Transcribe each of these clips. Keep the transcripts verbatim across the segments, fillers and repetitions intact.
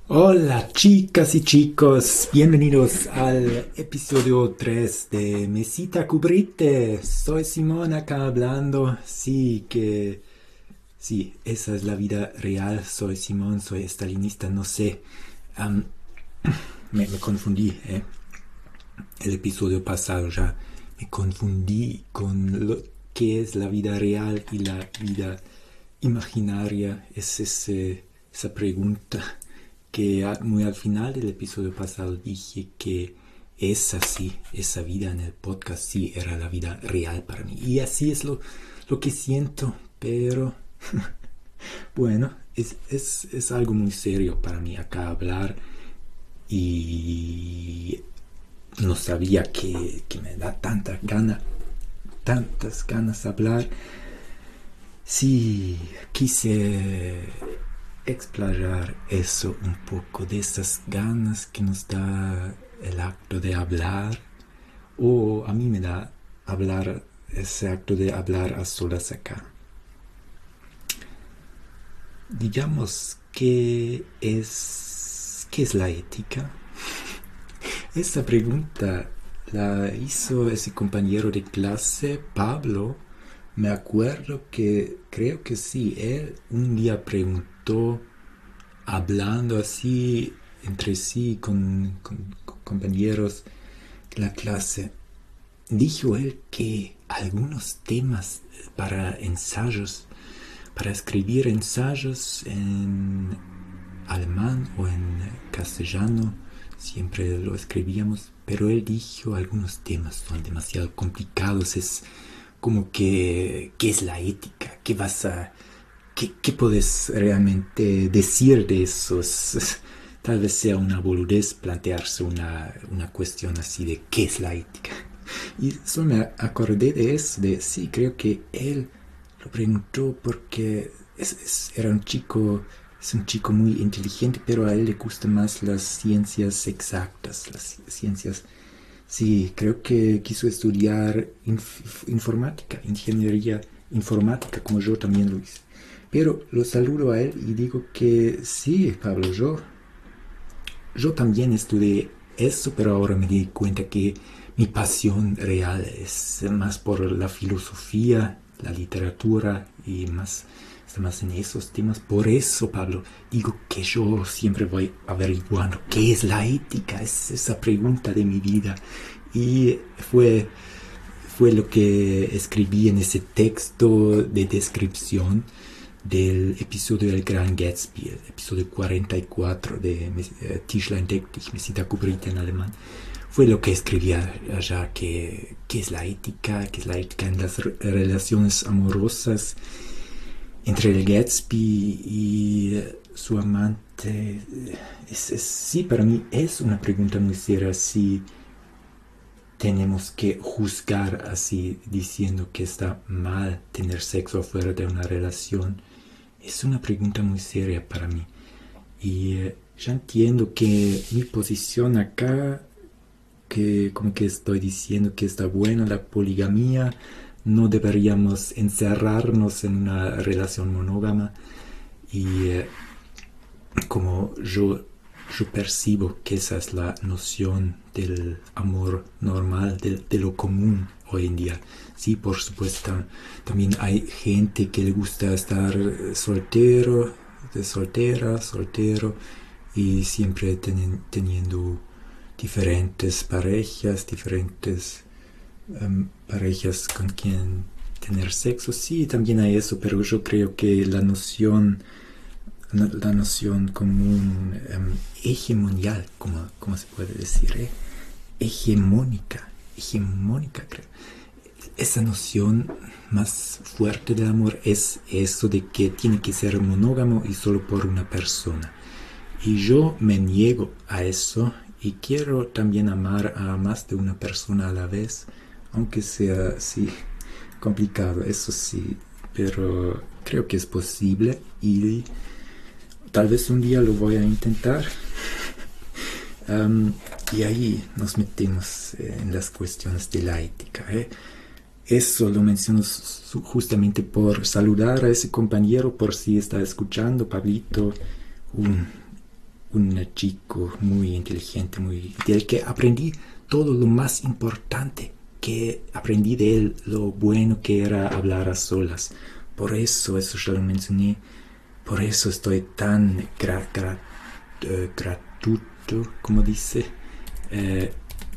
Hola chicas y chicos, bienvenidos al episodio tres de Mesita Cubrite. Soy Simón acá hablando. Sí, que... Sí, esa es la vida real. Soy Simón, soy estalinista, no sé. Am, me, me confundí, ¿eh? El episodio pasado ya me confundí con lo que es la vida real y la vida imaginaria. Es ese, esa pregunta que a- muy al final del episodio pasado dije que esa sí, esa vida en el podcast sí era la vida real para mí. Y así es lo, lo que siento, pero bueno, es, es, es algo muy serio para mí acá hablar y no sabía que, que me da tanta gana, tantas ganas de hablar. Sí, quise explorar eso un poco, de esas ganas que nos da el acto de hablar, o a mí me da hablar, ese acto de hablar a solas acá. Digamos que es, ¿qué es la ética? Esta pregunta la hizo ese compañero de clase, Pablo. Me acuerdo que creo que sí, él un día preguntó, hablando así entre sí con, con, con compañeros de la clase, dijo él que algunos temas para ensayos, para escribir ensayos en alemán o en castellano, siempre lo escribíamos, pero él dijo algunos temas son demasiado complicados, es como que, ¿qué es la ética? ¿Qué vas a, qué, qué puedes realmente decir de eso? Es- tal vez sea una boludez plantearse una, una cuestión así de ¿qué es la ética? Y solo me acordé de eso, de sí, creo que él lo preguntó porque es, es- era un chico, es un chico muy inteligente, pero a él le gustan más las ciencias exactas, las ciencias. Sí, creo que quiso estudiar inf- informática, ingeniería informática, como yo también lo hice. Pero lo saludo a él y digo que sí, Pablo, yo yo también estudié eso, pero ahora me di cuenta que mi pasión real es más por la filosofía, la literatura y más, más en esos temas. Por eso, Pablo, digo que yo siempre voy averiguando qué es la ética, es esa pregunta de mi vida. Y fue, fue lo que escribí en ese texto de descripción del episodio del Gran Gatsby, el episodio cuarenta y cuatro de eh, Tischlein deck dich, Mesita Kubrita en alemán. Fue lo que escribía allá, que, que es la ética, que es la ética en las re relaciones amorosas entre el Gatsby y su amante. Es, es, sí, para mí es una pregunta muy seria si tenemos que juzgar así diciendo que está mal tener sexo fuera de una relación. Es una pregunta muy seria para mí. Y eh, ya entiendo que mi posición acá, que como que estoy diciendo que está buena la poligamía, no deberíamos encerrarnos en una relación monógama. Y eh, como yo, yo percibo que esa es la noción del amor normal, de, de lo común hoy en día. Sí, por supuesto, también hay gente que le gusta estar soltero, de soltera, soltero, y siempre ten, teniendo diferentes parejas, diferentes um, parejas con quien tener sexo. Sí, también hay eso, pero yo creo que la noción la noción común, um, hegemonial, como, como se puede decir, ¿eh? hegemónica, hegemónica, creo. Esa noción más fuerte del amor es eso de que tiene que ser monógamo y solo por una persona. Y yo me niego a eso y quiero también amar a más de una persona a la vez, aunque sea así complicado, eso sí, pero creo que es posible y tal vez un día lo voy a intentar. Um, y ahí nos metemos eh, en las cuestiones de la ética. ¿eh? Eso lo menciono justamente por saludar a ese compañero, por si está escuchando, Pablito. Un, un chico muy inteligente, muy, del que aprendí todo lo más importante, que aprendí de él lo bueno que era hablar a solas. Por eso, eso ya lo mencioné, por eso estoy tan gra, gra, uh, gratuito, como dice, eh,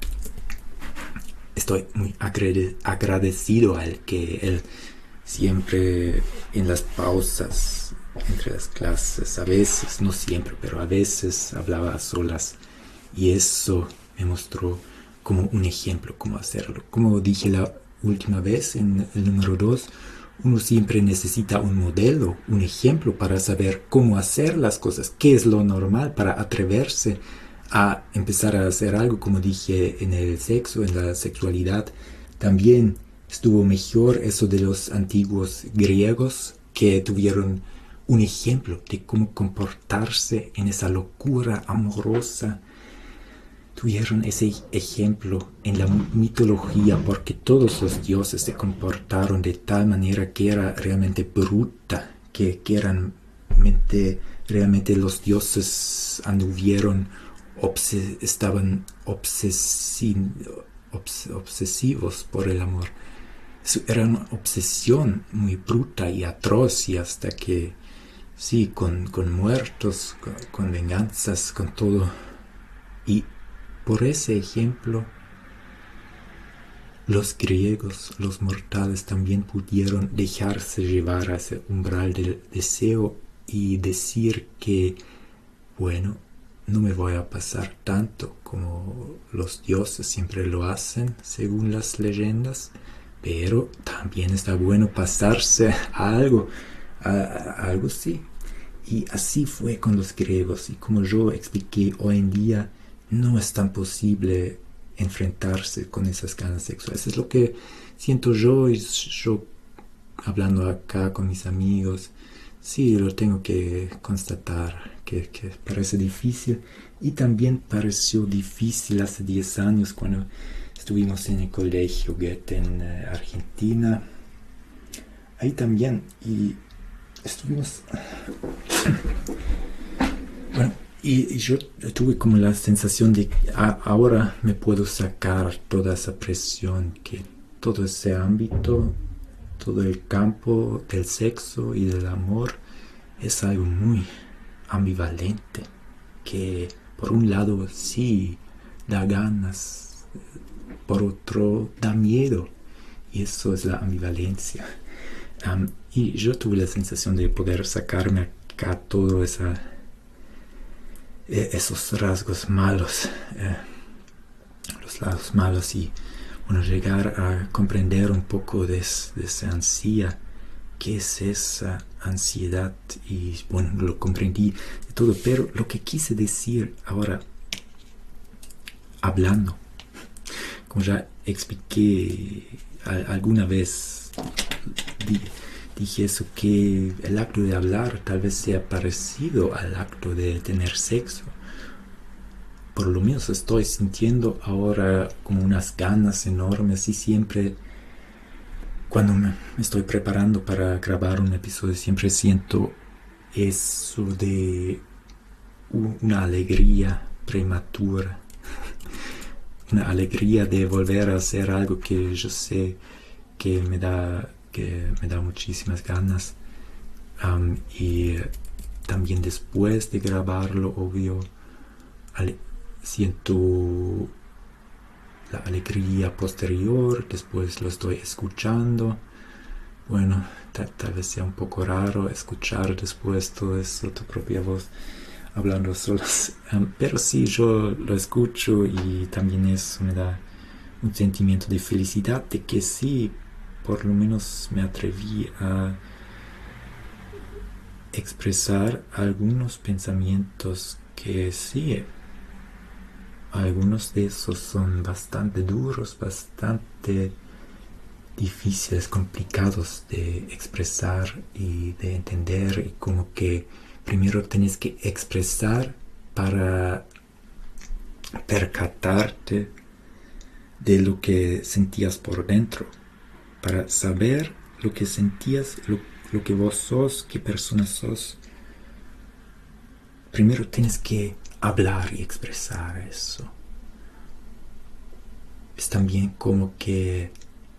estoy muy agrade, agradecido a él, que él siempre en las pausas entre las clases, a veces, no siempre, pero a veces hablaba a solas, y eso me mostró como un ejemplo cómo hacerlo. Como dije la última vez en el número dos, uno siempre necesita un modelo, un ejemplo para saber cómo hacer las cosas, qué es lo normal para atreverse a empezar a hacer algo. Como dije en el sexo, en la sexualidad, también estuvo mejor eso de los antiguos griegos, que tuvieron un ejemplo de cómo comportarse en esa locura amorosa. Tuvieron ese ejemplo en la mitología, porque todos los dioses se comportaron de tal manera que era realmente bruta, que, que eran mente, realmente los dioses anduvieron, obse, estaban obsesi, obs, obsesivos por el amor. Eso era una obsesión muy bruta y atroz, y hasta que, sí, con, con muertos, con, con venganzas, con todo. Y por ese ejemplo, los griegos, los mortales, también pudieron dejarse llevar a ese umbral del deseo y decir que, bueno, no me voy a pasar tanto como los dioses siempre lo hacen, según las leyendas, pero también está bueno pasarse a algo, a, a algo sí. Y así fue con los griegos, y como yo expliqué, hoy en día no es tan posible enfrentarse con esas ganas sexuales. Es lo que siento yo, y yo hablando acá con mis amigos, sí, lo tengo que constatar, que, que parece difícil. Y también pareció difícil hace diez años cuando estuvimos en el colegio Goethe en eh, Argentina. Ahí también, y estuvimos... bueno, y, y yo tuve como la sensación de que a, ahora me puedo sacar toda esa presión, que todo ese ámbito, todo el campo del sexo y del amor es algo muy ambivalente, que por un lado sí da ganas, por otro da miedo, y eso es la ambivalencia. Um, y yo tuve la sensación de poder sacarme acá todo esa, eh, esos rasgos malos, eh, los lados malos, y bueno, llegar a comprender un poco de, de esa ansia, qué es esa ansiedad, y bueno, lo comprendí de todo, pero lo que quise decir ahora, hablando, como ya expliqué a, alguna vez, di, dije eso, que el acto de hablar tal vez sea parecido al acto de tener sexo. Por lo menos estoy sintiendo ahora como unas ganas enormes, y siempre cuando me estoy preparando para grabar un episodio siempre siento eso de una alegría prematura, una alegría de volver a hacer algo que yo sé que me da, que me da muchísimas ganas, um, y también después de grabarlo, obvio, ale- siento la alegría posterior, después lo estoy escuchando. Bueno, tal, tal vez sea un poco raro escuchar después todo eso, tu propia voz hablando solas, um, pero sí, yo lo escucho, y también eso me da un sentimiento de felicidad, de que sí, por lo menos me atreví a expresar algunos pensamientos que sí, algunos de esos son bastante duros, bastante difíciles, complicados de expresar y de entender, y como que primero tenés que expresar para percatarte de lo que sentías por dentro, para saber lo que sentías, lo, lo que vos sos, qué persona sos. Primero tienes que hablar y expresar eso. Es también como que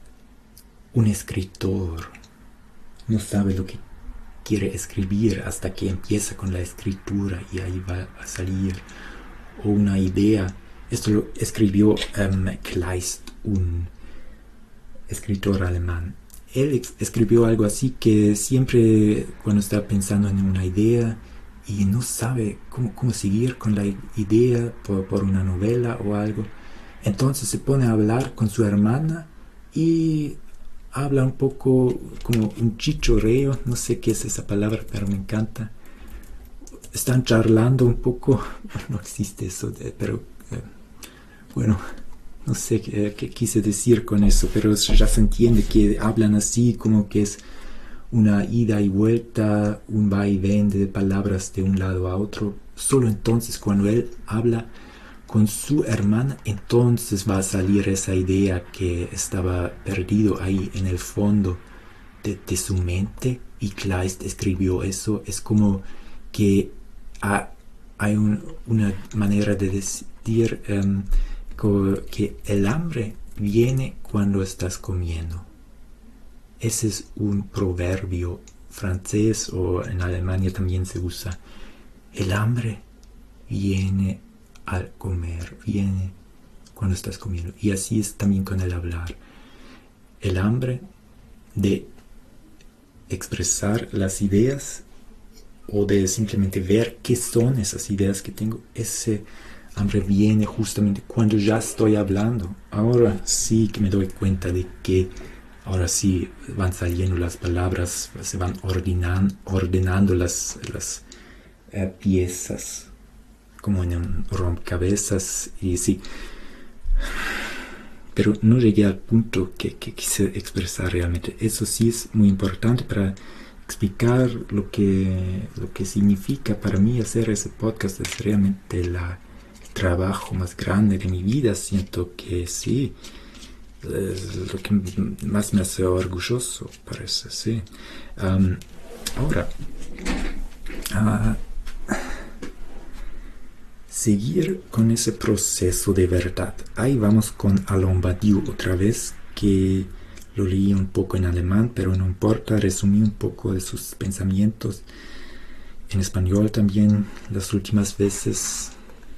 un escritor no sabe lo que quiere escribir hasta que empieza con la escritura y ahí va a salir o una idea. Esto lo escribió um, Kleist, un escritor alemán. Él ex- escribió algo así que siempre cuando está pensando en una idea y no sabe cómo, cómo seguir con la idea por, por una novela o algo, entonces se pone a hablar con su hermana y habla un poco como un chichorreo, no sé qué es esa palabra, pero me encanta. Están charlando un poco, no existe eso, de, pero eh, bueno, no sé qué, qué quise decir con eso, pero ya se entiende que hablan así como que es una ida y vuelta, un va y ven de palabras de un lado a otro. Solo entonces cuando él habla con su hermana, entonces va a salir esa idea que estaba perdido ahí en el fondo de, de su mente, y Kleist escribió eso. Es como que ha, hay un, una manera de decir um, que el hambre viene cuando estás comiendo. Ese es un proverbio francés, o en Alemania también se usa. El hambre viene al comer, viene cuando estás comiendo. Y así es también con el hablar. El hambre de expresar las ideas o de simplemente ver qué son esas ideas que tengo, ese hambre viene justamente cuando ya estoy hablando. Ahora sí que me doy cuenta de que ahora sí van saliendo las palabras, se van ordenan, ordenando las, las eh, piezas como en un rompecabezas, y sí, pero no llegué al punto que, que quise expresar realmente. Eso sí es muy importante para explicar lo que, lo que significa para mí hacer ese podcast. Es realmente la, el trabajo más grande de mi vida. Siento que sí, es lo que más me hace orgulloso, parece, sí. Um, ahora, uh, seguir con ese proceso de verdad. Ahí vamos con Alain Badiou otra vez, que lo leí un poco en alemán, pero no importa, resumí un poco de sus pensamientos en español también las últimas veces.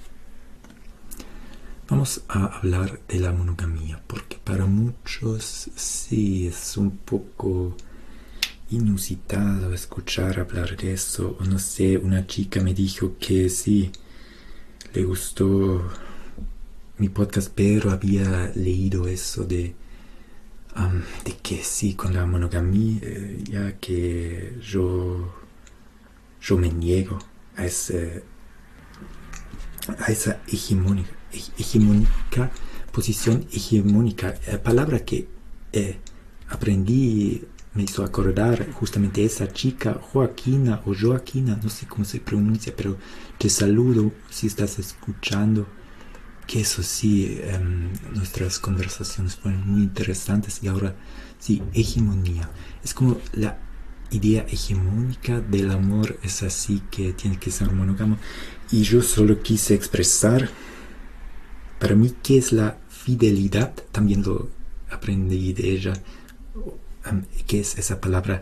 Vamos a hablar de la monogamía, porque para muchos sí es un poco inusitado escuchar hablar de eso, o no sé, una chica me dijo que sí, le gustó mi podcast, pero había leído eso de, um, de que sí, con la monogamía, eh, ya que yo, yo me niego a, ese, a esa hegemónica, hegemónica, posición hegemónica, eh, palabra que eh, aprendí, me hizo acordar justamente esa chica, Joaquina o Joaquina, no sé cómo se pronuncia, pero te saludo si estás escuchando. Que eso sí, eh, nuestras conversaciones fueron muy interesantes. Y ahora sí, hegemonía. Es como la idea hegemónica del amor, es así, que tiene que ser monógamo. Y yo solo quise expresar, para mí, qué es la fidelidad. También lo aprendí de ella. ¿Qué es esa palabra?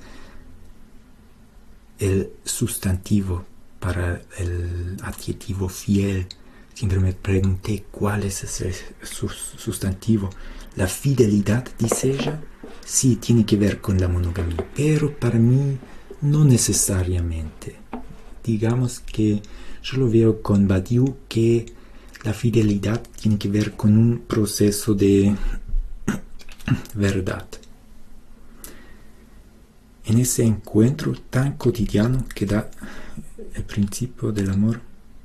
El sustantivo para el adjetivo fiel. Siempre me pregunté cuál es ese sustantivo. La fidelidad, dice ella, sí tiene que ver con la monogamía, pero para mí no necesariamente. Digamos que yo lo veo con Badiou, que la fidelidad tiene que ver con un proceso de verdad. En ese encuentro tan cotidiano que da el principio del amor,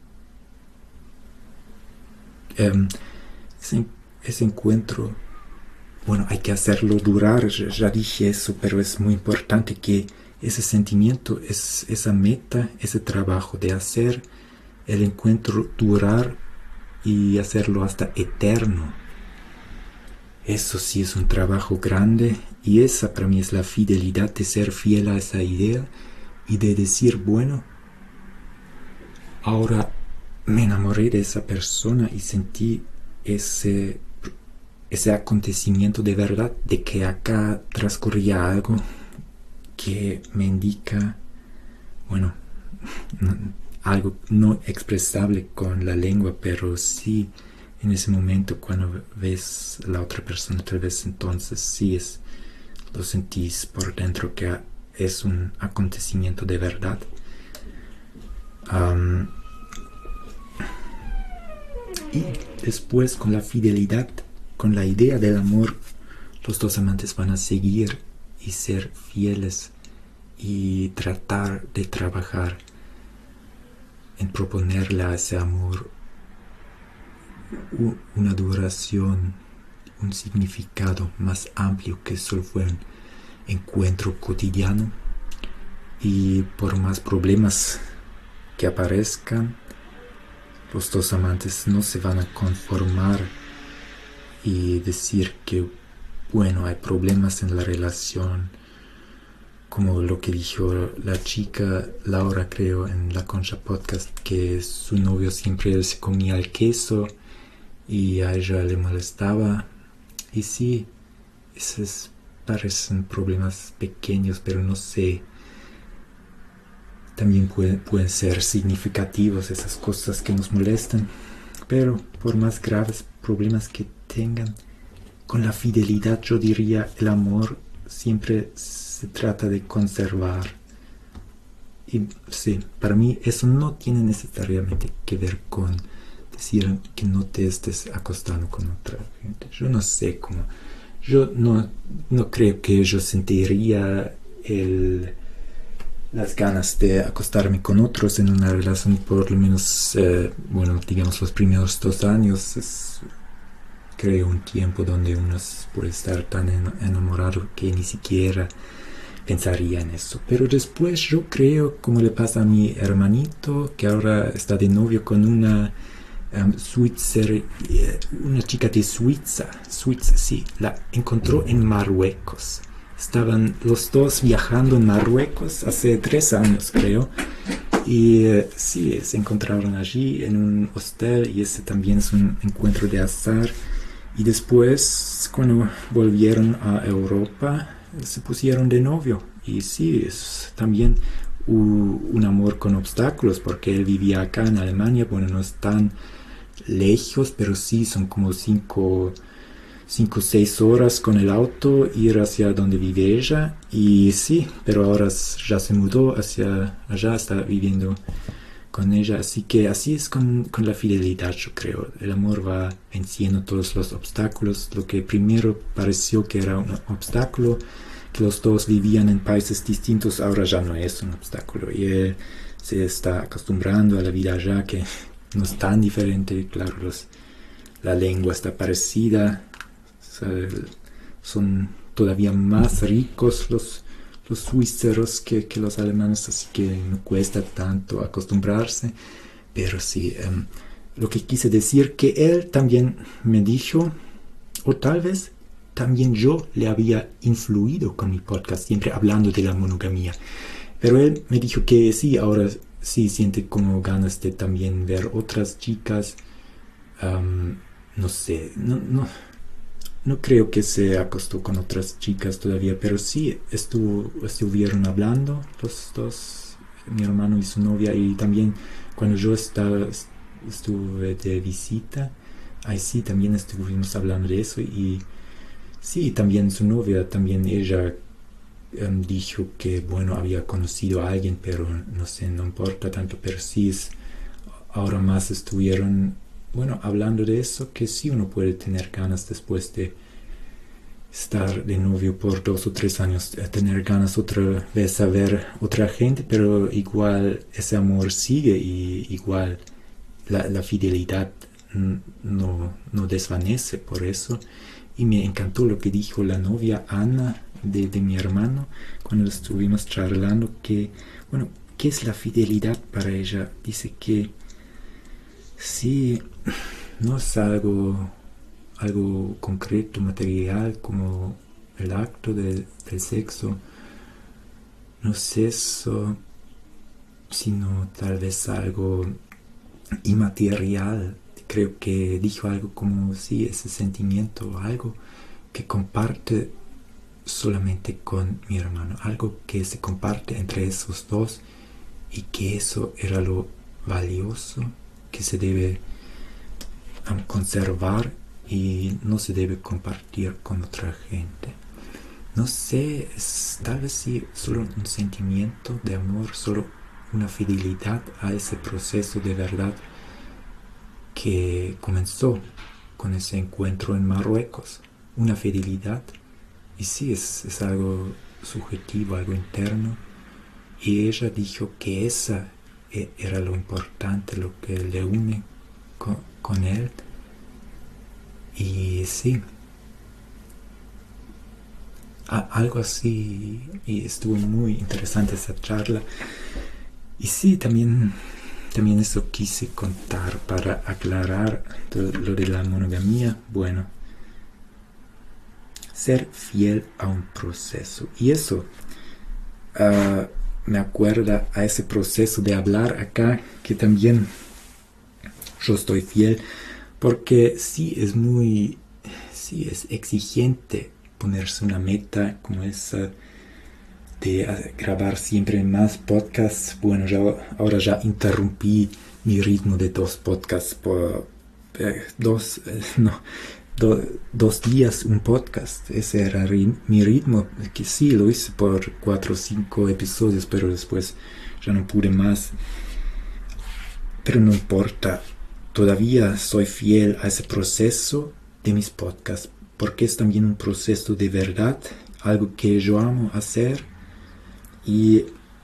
um, ese, ese encuentro, bueno, hay que hacerlo durar, ya, ya dije eso, pero es muy importante que ese sentimiento, es, esa meta, ese trabajo de hacer el encuentro durar y hacerlo hasta eterno. Eso sí es un trabajo grande, y esa para mí es la fidelidad, de ser fiel a esa idea y de decir, bueno, ahora me enamoré de esa persona y sentí ese, ese acontecimiento de verdad, de que acá transcurría algo que me indica, bueno, algo no expresable con la lengua, pero sí en ese momento cuando ves a la otra persona, tal vez entonces sí es, lo sentís por dentro que es un acontecimiento de verdad. Um, y después con la fidelidad, con la idea del amor, los dos amantes van a seguir y ser fieles y tratar de trabajar en proponerle a ese amor una duración, un significado más amplio que solo fue un encuentro cotidiano. Y por más problemas que aparezcan, los dos amantes no se van a conformar y decir que, bueno, hay problemas en la relación, como lo que dijo la chica Laura, creo, en La Concha Podcast, que su novio siempre se comía el queso y a ella le molestaba. Y sí, esos parecen problemas pequeños, pero no sé, también pueden, pueden ser significativos esas cosas que nos molestan. Pero por más graves problemas que tengan, con la fidelidad yo diría el amor siempre se trata de conservar. Y sí, para mí eso no tiene necesariamente que ver con decir que no te estés acostando con otra gente. Yo no sé cómo. Yo no, no creo que yo sentiría el, las ganas de acostarme con otros en una relación, por lo menos, eh, bueno, digamos los primeros dos años. Es, creo, un tiempo donde uno puede estar tan enamorado que ni siquiera pensaría en eso. Pero después yo creo, como le pasa a mi hermanito, que ahora está de novio con una um, Switzer, una chica de Suiza, Suiza, sí, la encontró en Marruecos. Estaban los dos viajando en Marruecos hace tres años, creo. Y uh, sí, se encontraron allí en un hostel y ese también es un encuentro de azar. Y después, cuando volvieron a Europa, se pusieron de novio. Y sí, es también uh, un amor con obstáculos, porque él vivía acá en Alemania. Bueno, no es tan lejos, pero sí son como cinco o seis horas con el auto ir hacia donde vive ella. Y sí, pero ahora ya se mudó hacia allá, está viviendo con ella. Así que así es con, con la fidelidad, yo creo. El amor va venciendo todos los obstáculos. Lo que primero pareció que era un obstáculo, que los dos vivían en países distintos, ahora ya no es un obstáculo. Y él se está acostumbrando a la vida allá, que no es tan diferente. Claro, los, la lengua está parecida. O sea, son todavía más ricos los los suizos que, que los alemanes, así que no cuesta tanto acostumbrarse. Pero sí, um, lo que quise decir, que él también me dijo, o tal vez también yo le había influido con mi podcast, siempre hablando de la monogamía. Pero él me dijo que sí, ahora sí siente como ganas de también ver otras chicas. Um, no sé, no, no, no creo que se acostó con otras chicas todavía, pero sí estuvo, estuvieron hablando los dos, mi hermano y su novia, y también cuando yo estaba, estuve de visita, ahí sí también estuvimos hablando de eso. Y sí, también su novia, también ella um, dijo que, bueno, había conocido a alguien, pero no sé, no importa tanto, pero sí es, ahora más estuvieron, bueno, hablando de eso, que sí uno puede tener ganas después de estar de novio por dos o tres años, tener ganas otra vez a ver otra gente, pero igual ese amor sigue y igual la, la fidelidad no, no desvanece por eso. Y me encantó lo que dijo la novia Ana de, de mi hermano cuando estuvimos charlando, que, bueno, ¿qué es la fidelidad para ella? Dice que sí, no es algo, algo concreto, material, como el acto de, del sexo, no es eso, sino tal vez algo inmaterial. Creo que dijo algo como, sí, ese sentimiento, algo que comparte solamente con mi hermano, algo que se comparte entre esos dos, y que eso era lo valioso que se debe um, conservar y no se debe compartir con otra gente. No sé, es tal vez sí solo un sentimiento de amor, solo una fidelidad a ese proceso de verdad que comenzó con ese encuentro en Marruecos. Una fidelidad, y sí, es, es algo subjetivo, algo interno. Y ella dijo que esa era lo importante, lo que le une con, con él. Y sí, a, algo así, y estuvo muy interesante esa charla. Y sí, también, también eso quise contar para aclarar lo de la monogamía. Bueno, ser fiel a un proceso. Y eso uh, me acuerda a ese proceso de hablar acá, que también yo estoy fiel, porque sí es muy, sí es exigente ponerse una meta como esa de grabar siempre más podcasts. Bueno, ya, ahora ya interrumpí mi ritmo de dos podcasts por eh, dos, eh, no, do, dos días un podcast. Ese era ri, mi ritmo, que sí, lo hice por cuatro o cinco episodios, pero después ya no pude más. Pero no importa, todavía soy fiel a ese proceso de mis podcasts, porque es también un proceso de verdad, algo que yo amo hacer. Y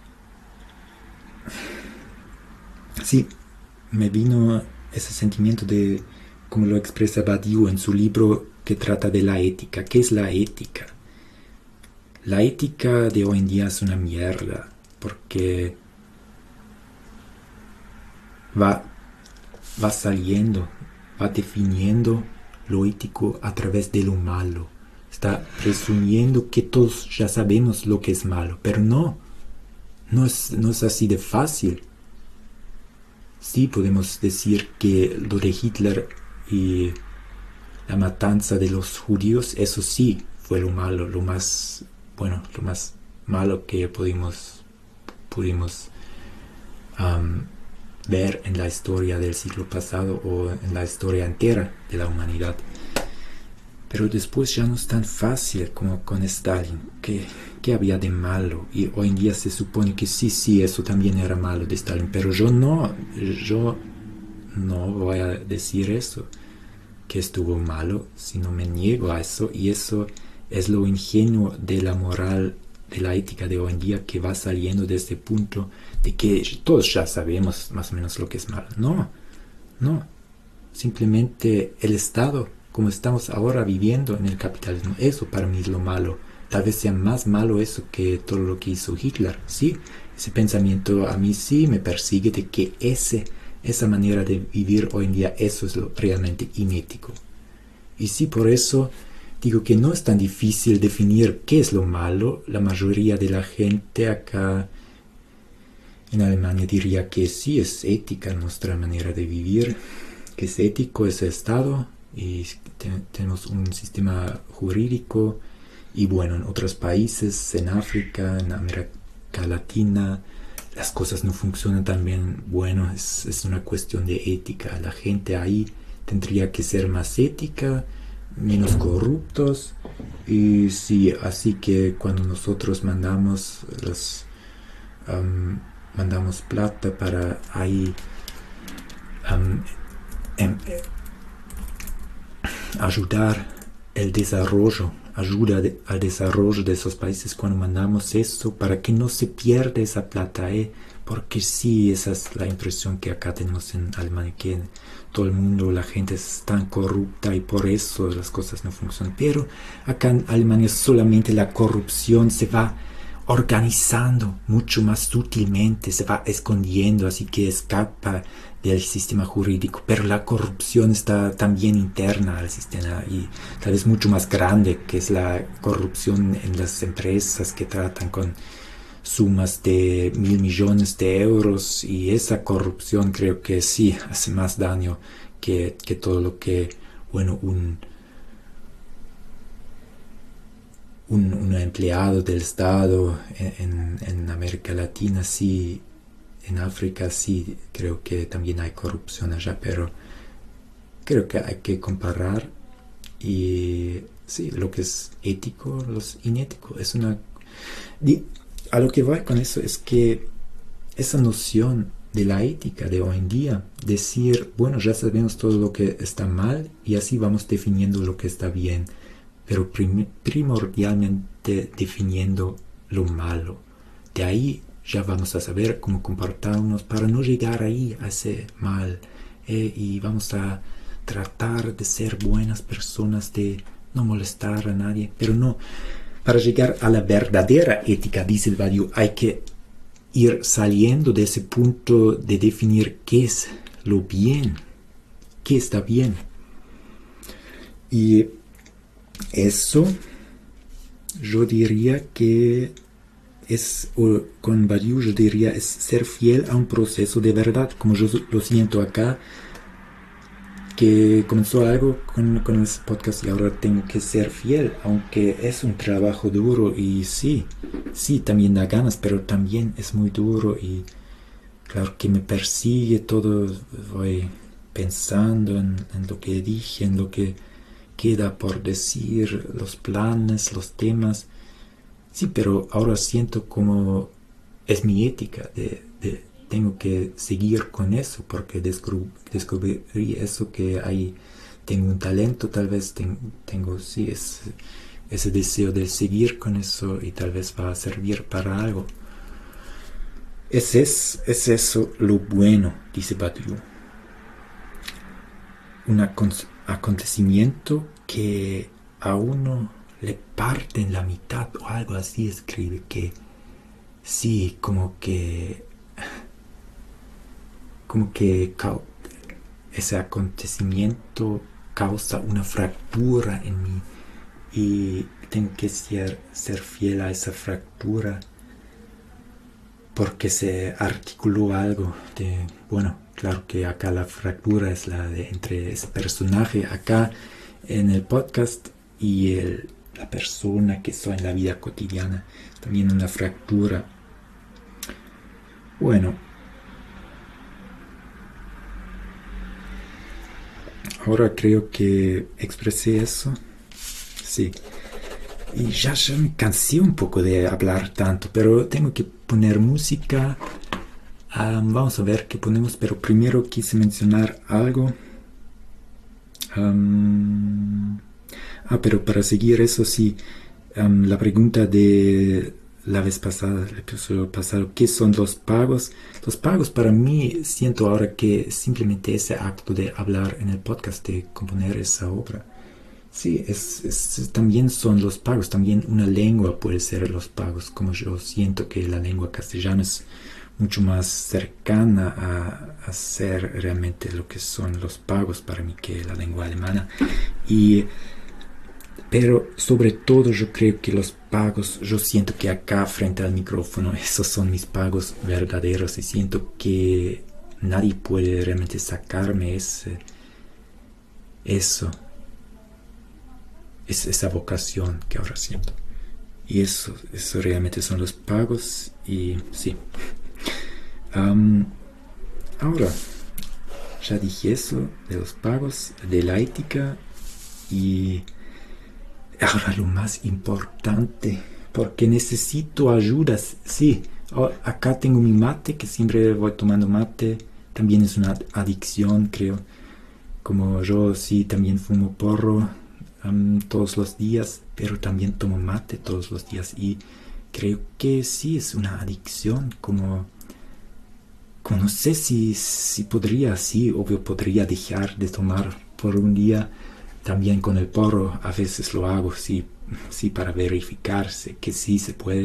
sí, me vino ese sentimiento de, como lo expresa Badiou en su libro que trata de la ética. ¿Qué es la ética? La ética de hoy en día es una mierda, porque va, va saliendo, va definiendo lo ético a través de lo malo. Está presumiendo que todos ya sabemos lo que es malo, pero no, no es, no es así de fácil. Sí, podemos decir que lo de Hitler y la matanza de los judíos, eso sí fue lo malo, lo más, bueno, lo más malo que pudimos, pudimos um, ver en la historia del siglo pasado o en la historia entera de la humanidad. Pero después ya no es tan fácil como con Stalin. ¿Qué, qué había de malo? Y hoy en día se supone que sí, sí, eso también era malo de Stalin. Pero yo no, yo no voy a decir eso, que estuvo malo, sino me niego a eso. Y eso es lo ingenuo de la moral, de la ética de hoy en día, que va saliendo de este punto de que todos ya sabemos más o menos lo que es malo. No, no. Simplemente el Estado, como estamos ahora viviendo en el capitalismo, eso para mí es lo malo. Tal vez sea más malo eso que todo lo que hizo Hitler. Sí, ese pensamiento a mí sí me persigue de que ese, esa manera de vivir hoy en día, eso es lo realmente inético. Y sí, por eso digo que no es tan difícil definir qué es lo malo. La mayoría de la gente acá en Alemania diría que sí es ética nuestra manera de vivir, que es ético ese Estado, y te, tenemos un sistema jurídico. Y bueno, en otros países, en África, en América Latina, las cosas no funcionan tan bien. Bueno, es, es una cuestión de ética. La gente ahí tendría que ser más ética, menos corruptos. Y sí, así que cuando nosotros mandamos los, um, mandamos plata para ahí um, em, eh, ayudar el desarrollo, ayuda de, al desarrollo de esos países, cuando mandamos eso para que no se pierda esa plata, ¿eh? Porque sí, esa es la impresión que acá tenemos en Alemania, que en todo el mundo la gente es tan corrupta y por eso las cosas no funcionan. Pero acá en Alemania solamente la corrupción se va organizando mucho más sutilmente, se va escondiendo, así que escapa del sistema jurídico, pero la corrupción está también interna al sistema y tal vez mucho más grande, que es la corrupción en las empresas que tratan con sumas de mil millones de euros, y esa corrupción creo que sí hace más daño que, que todo lo que, bueno, un, un, un empleado del Estado en, en América Latina, sí, en África sí, creo que también hay corrupción allá, pero creo que hay que comparar. Y sí, lo que es ético, lo inético, es una... A lo que voy con eso es que esa noción de la ética de hoy en día, decir, bueno, ya sabemos todo lo que está mal y así vamos definiendo lo que está bien, pero prim primordialmente definiendo lo malo. De ahí ya vamos a saber cómo comportarnos para no llegar ahí a ese mal, eh, y vamos a tratar de ser buenas personas, de no molestar a nadie, pero no, para llegar a la verdadera ética, dice el Badiou, hay que ir saliendo de ese punto de definir qué es lo bien, qué está bien. Y eso yo diría que es, o con Badiou yo diría, es ser fiel a un proceso de verdad, como yo lo siento acá, que comenzó algo con, con el podcast y ahora tengo que ser fiel, aunque es un trabajo duro y sí, sí, también da ganas, pero también es muy duro y claro que me persigue todo, voy pensando en, en lo que dije, en lo que queda por decir, los planes, los temas, sí, pero ahora siento como es mi ética de, de tengo que seguir con eso porque descubrí, descubrí eso, que hay, tengo un talento, tal vez ten, tengo, sí, es, ese deseo de seguir con eso y tal vez va a servir para algo. Es, es, es eso lo bueno, dice Badiou. Un acontecimiento que a uno le parte en la mitad o algo así, escribe, que sí, como que como que ese acontecimiento causa una fractura en mí y tengo que ser, ser fiel a esa fractura porque se articuló algo de, bueno, claro que acá la fractura es la de entre ese personaje acá en el podcast y el, la persona que soy en la vida cotidiana, también una fractura. Bueno, ahora creo que expresé eso. Sí. Y ya, ya me cansé un poco de hablar tanto, pero tengo que poner música. Um, vamos a ver qué ponemos, pero primero quise mencionar algo. Um, ah, pero para seguir eso sí, um, la pregunta de la vez pasada, el episodio pasado, ¿qué son los pagos? Los pagos para mí siento ahora que simplemente ese acto de hablar en el podcast, de componer esa obra. Sí, es, es, también son los pagos, también una lengua puede ser los pagos, como yo siento que la lengua castellana es mucho más cercana a, a ser realmente lo que son los pagos para mí que la lengua alemana. Y pero sobre todo yo creo que los pagos, yo siento que acá frente al micrófono, esos son mis pagos verdaderos y siento que nadie puede realmente sacarme ese, eso, es, esa vocación que ahora siento. Y eso, eso realmente son los pagos y sí. Um, ahora, ya dije eso de los pagos, de la ética y... Ahora lo más importante, porque necesito ayudas. Sí, acá tengo mi mate, que siempre voy tomando mate. También es una adicción, creo. Como yo sí también fumo porro um, todos los días, pero también tomo mate todos los días. Y creo que sí es una adicción, como... como no sé si, si podría, sí, obvio podría dejar de tomar por un día. También con el porro a veces lo hago, sí, sí, para verificarse que sí se puede.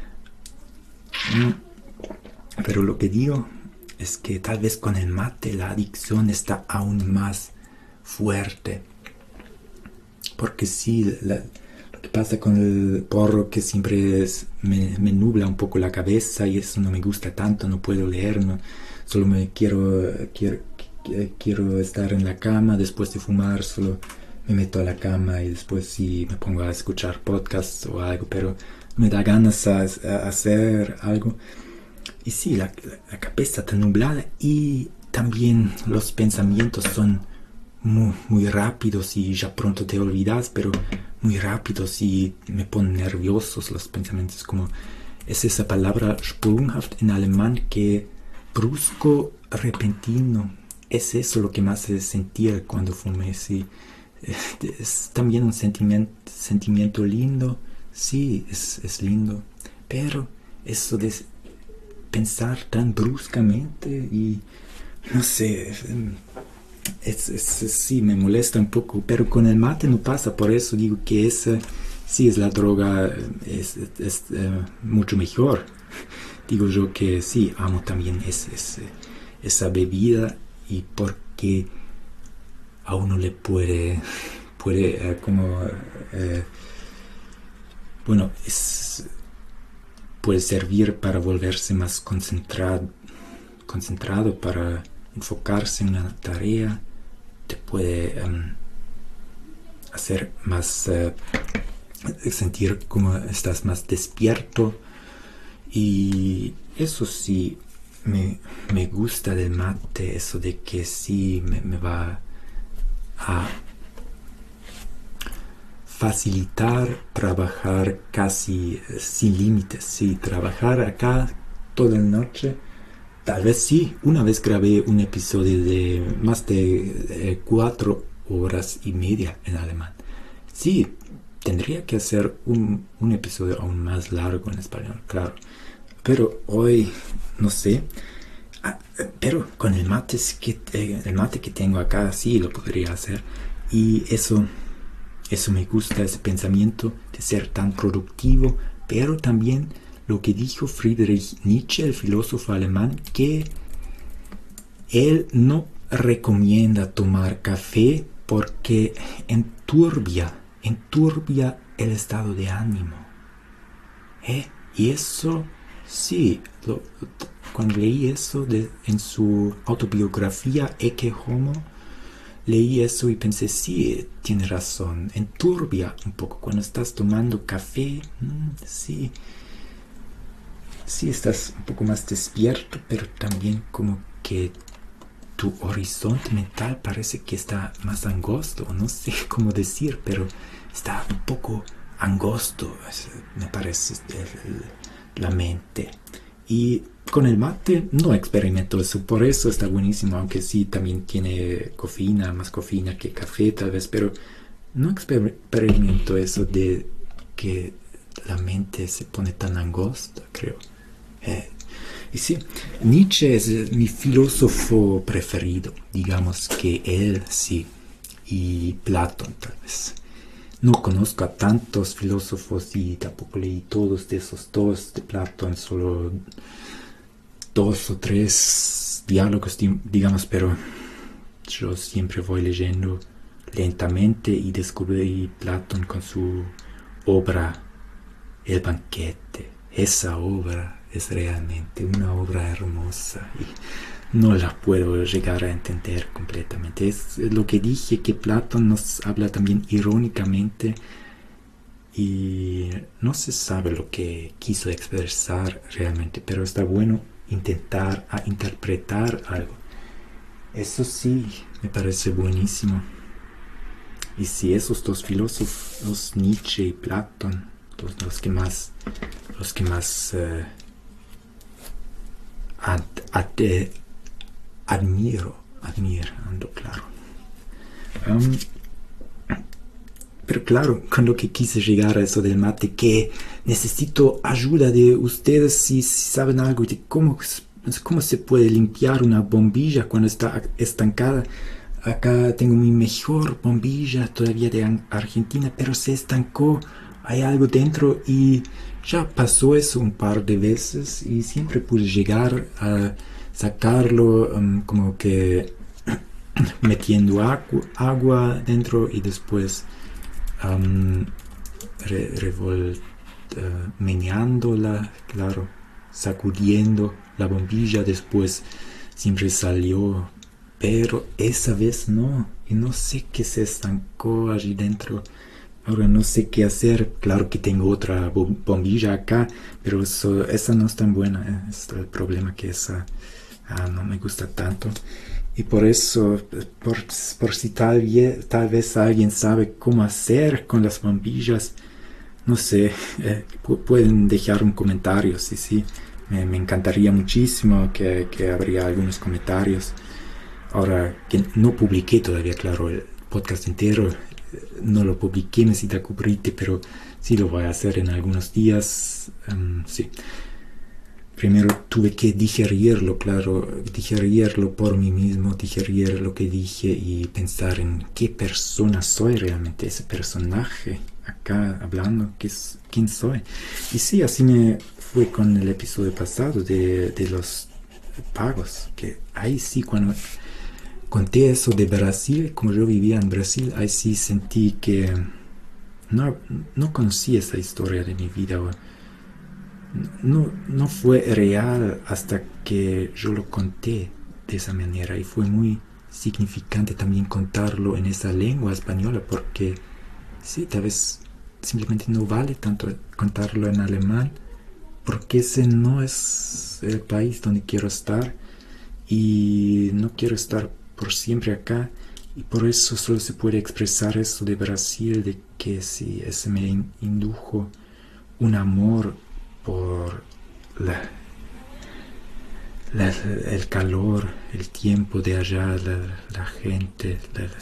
Pero lo que digo es que tal vez con el mate la adicción está aún más fuerte. Porque sí, la, lo ¿Qué pasa con el porro que siempre es, me, me nubla un poco la cabeza y eso no me gusta tanto, no puedo leer, no, solo me quiero, quiero, quiero estar en la cama después de fumar, solo me meto a la cama y después sí me pongo a escuchar podcasts o algo, pero me da ganas a, a hacer algo. Y sí, la, la cabeza está nublada y también los pensamientos son muy, muy rápidos y ya pronto te olvidas, pero muy rápidos y me ponen nerviosos los pensamientos, como es esa palabra sprunghaft en alemán, que brusco, repentino, es eso lo que más se sentía cuando fumé, sí. Es también un sentimiento, sentimiento lindo, sí, es, es lindo, pero eso de pensar tan bruscamente y no sé, es, es, es, sí, me molesta un poco, pero con el mate no pasa, por eso digo que esa sí es la droga, es, es, es uh, mucho mejor. Digo yo que sí, amo también es, es, esa bebida, y porque a uno le puede, puede uh, como, uh, bueno, es, puede servir para volverse más concentrado, concentrado para enfocarse en una tarea, te puede um, hacer más, uh, sentir como estás más despierto, y eso sí me, me gusta del mate, eso de que sí me, me va a facilitar trabajar casi sin límites, sí, trabajar acá toda la noche. Tal vez sí, una vez grabé un episodio de más de eh, cuatro horas y media en alemán. Sí, tendría que hacer un, un episodio aún más largo en español, claro. Pero hoy, no sé. Ah, pero con el mate, que, eh, el mate que tengo acá, sí lo podría hacer. Y eso, eso me gusta, ese pensamiento de ser tan productivo, pero también lo que dijo Friedrich Nietzsche, el filósofo alemán, que él no recomienda tomar café porque enturbia, enturbia el estado de ánimo. ¿Eh? Y eso, sí, lo, cuando leí eso de, en su autobiografía Ecce Homo, leí eso y pensé, sí, tiene razón, enturbia un poco cuando estás tomando café, mmm, sí. Sí, estás un poco más despierto, pero también como que tu horizonte mental parece que está más angosto, no sé cómo decir, pero está un poco angosto, me parece, la mente. Y con el mate no experimento eso, por eso está buenísimo, aunque sí también tiene cafeína, más cafeína que café tal vez, pero no experimento eso de que la mente se pone tan angosta, creo. Eh, y sí, Nietzsche es mi filósofo preferido, digamos que él sí, y Platón tal vez. No conozco a tantos filósofos y tampoco leí todos de esos dos de Platón, solo dos o tres diálogos, digamos, pero yo siempre voy leyendo lentamente y descubrí Platón con su obra El banquete. Esa obra es realmente una obra hermosa y no la puedo llegar a entender completamente. Es lo que dije, que Platón nos habla también irónicamente y no se sabe lo que quiso expresar realmente, pero está bueno intentar a interpretar algo. Eso sí, me parece buenísimo. Y si esos dos filósofos, Nietzsche y Platón, los, los que más los que más uh, ad, ad, eh, admiro, admirando, claro. Um, pero claro, con lo que quise llegar a eso del mate, que necesito ayuda de ustedes si, si saben algo de cómo, cómo se puede limpiar una bombilla cuando está estancada. Acá tengo mi mejor bombilla todavía de Argentina, pero se estancó. Hay algo dentro y ya pasó eso un par de veces y siempre pude llegar a sacarlo um, como que metiendo agu agua dentro y después um, re, revol, uh, meneándola, claro, sacudiendo la bombilla, después siempre salió, pero esa vez no, y no sé qué se estancó allí dentro. Ahora no sé qué hacer. Claro que tengo otra bombilla acá, pero eso, esa no es tan buena. ¿eh? Es el problema, que esa ah, no me gusta tanto. Y por eso, por, por si tal, tal vez alguien sabe cómo hacer con las bombillas, no sé, eh, pueden dejar un comentario, sí, sí. Me, me encantaría muchísimo que, que habría algunos comentarios. Ahora, que no publiqué todavía, claro, el podcast entero, no lo publiqué, necesita cubrirte, pero sí lo voy a hacer en algunos días. Um, sí. Primero tuve que digerirlo, claro, digerirlo por mí mismo, digerir lo que dije y pensar en qué persona soy realmente, ese personaje acá hablando, ¿qué es, quién soy. Y sí, así me fue con el episodio pasado de, de los pagos, que ahí sí, cuando conté eso de Brasil, como yo vivía en Brasil, ahí sí sentí que no, no conocía esa historia de mi vida. No, no fue real hasta que yo lo conté de esa manera, y fue muy significante también contarlo en esa lengua española, porque sí, tal vez simplemente no vale tanto contarlo en alemán, porque ese no es el país donde quiero estar y no quiero estar por siempre acá, y por eso solo se puede expresar eso de Brasil, de que sí, ese me indujo un amor por la, la, el calor, el tiempo de allá, la, la gente,